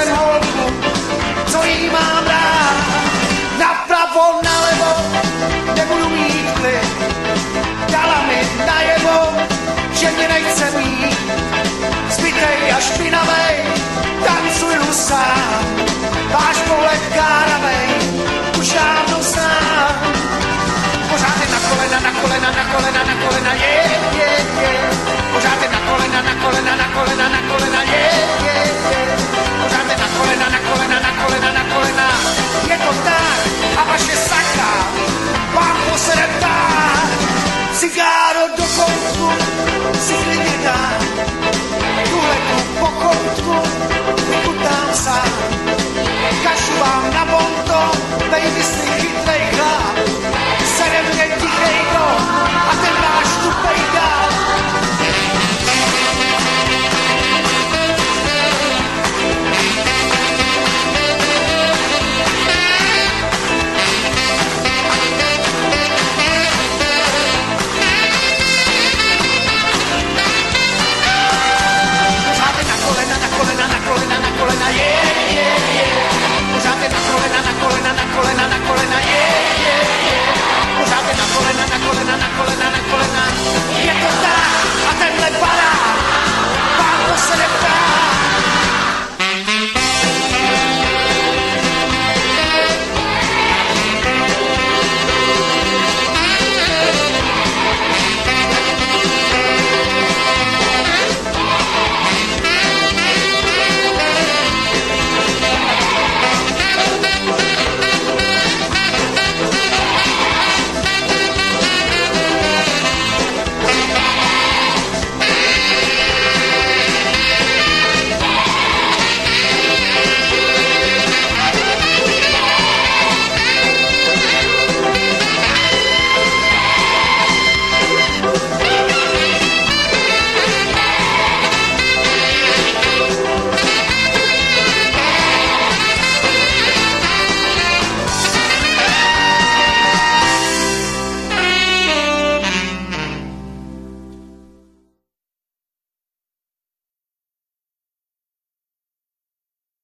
E: kolena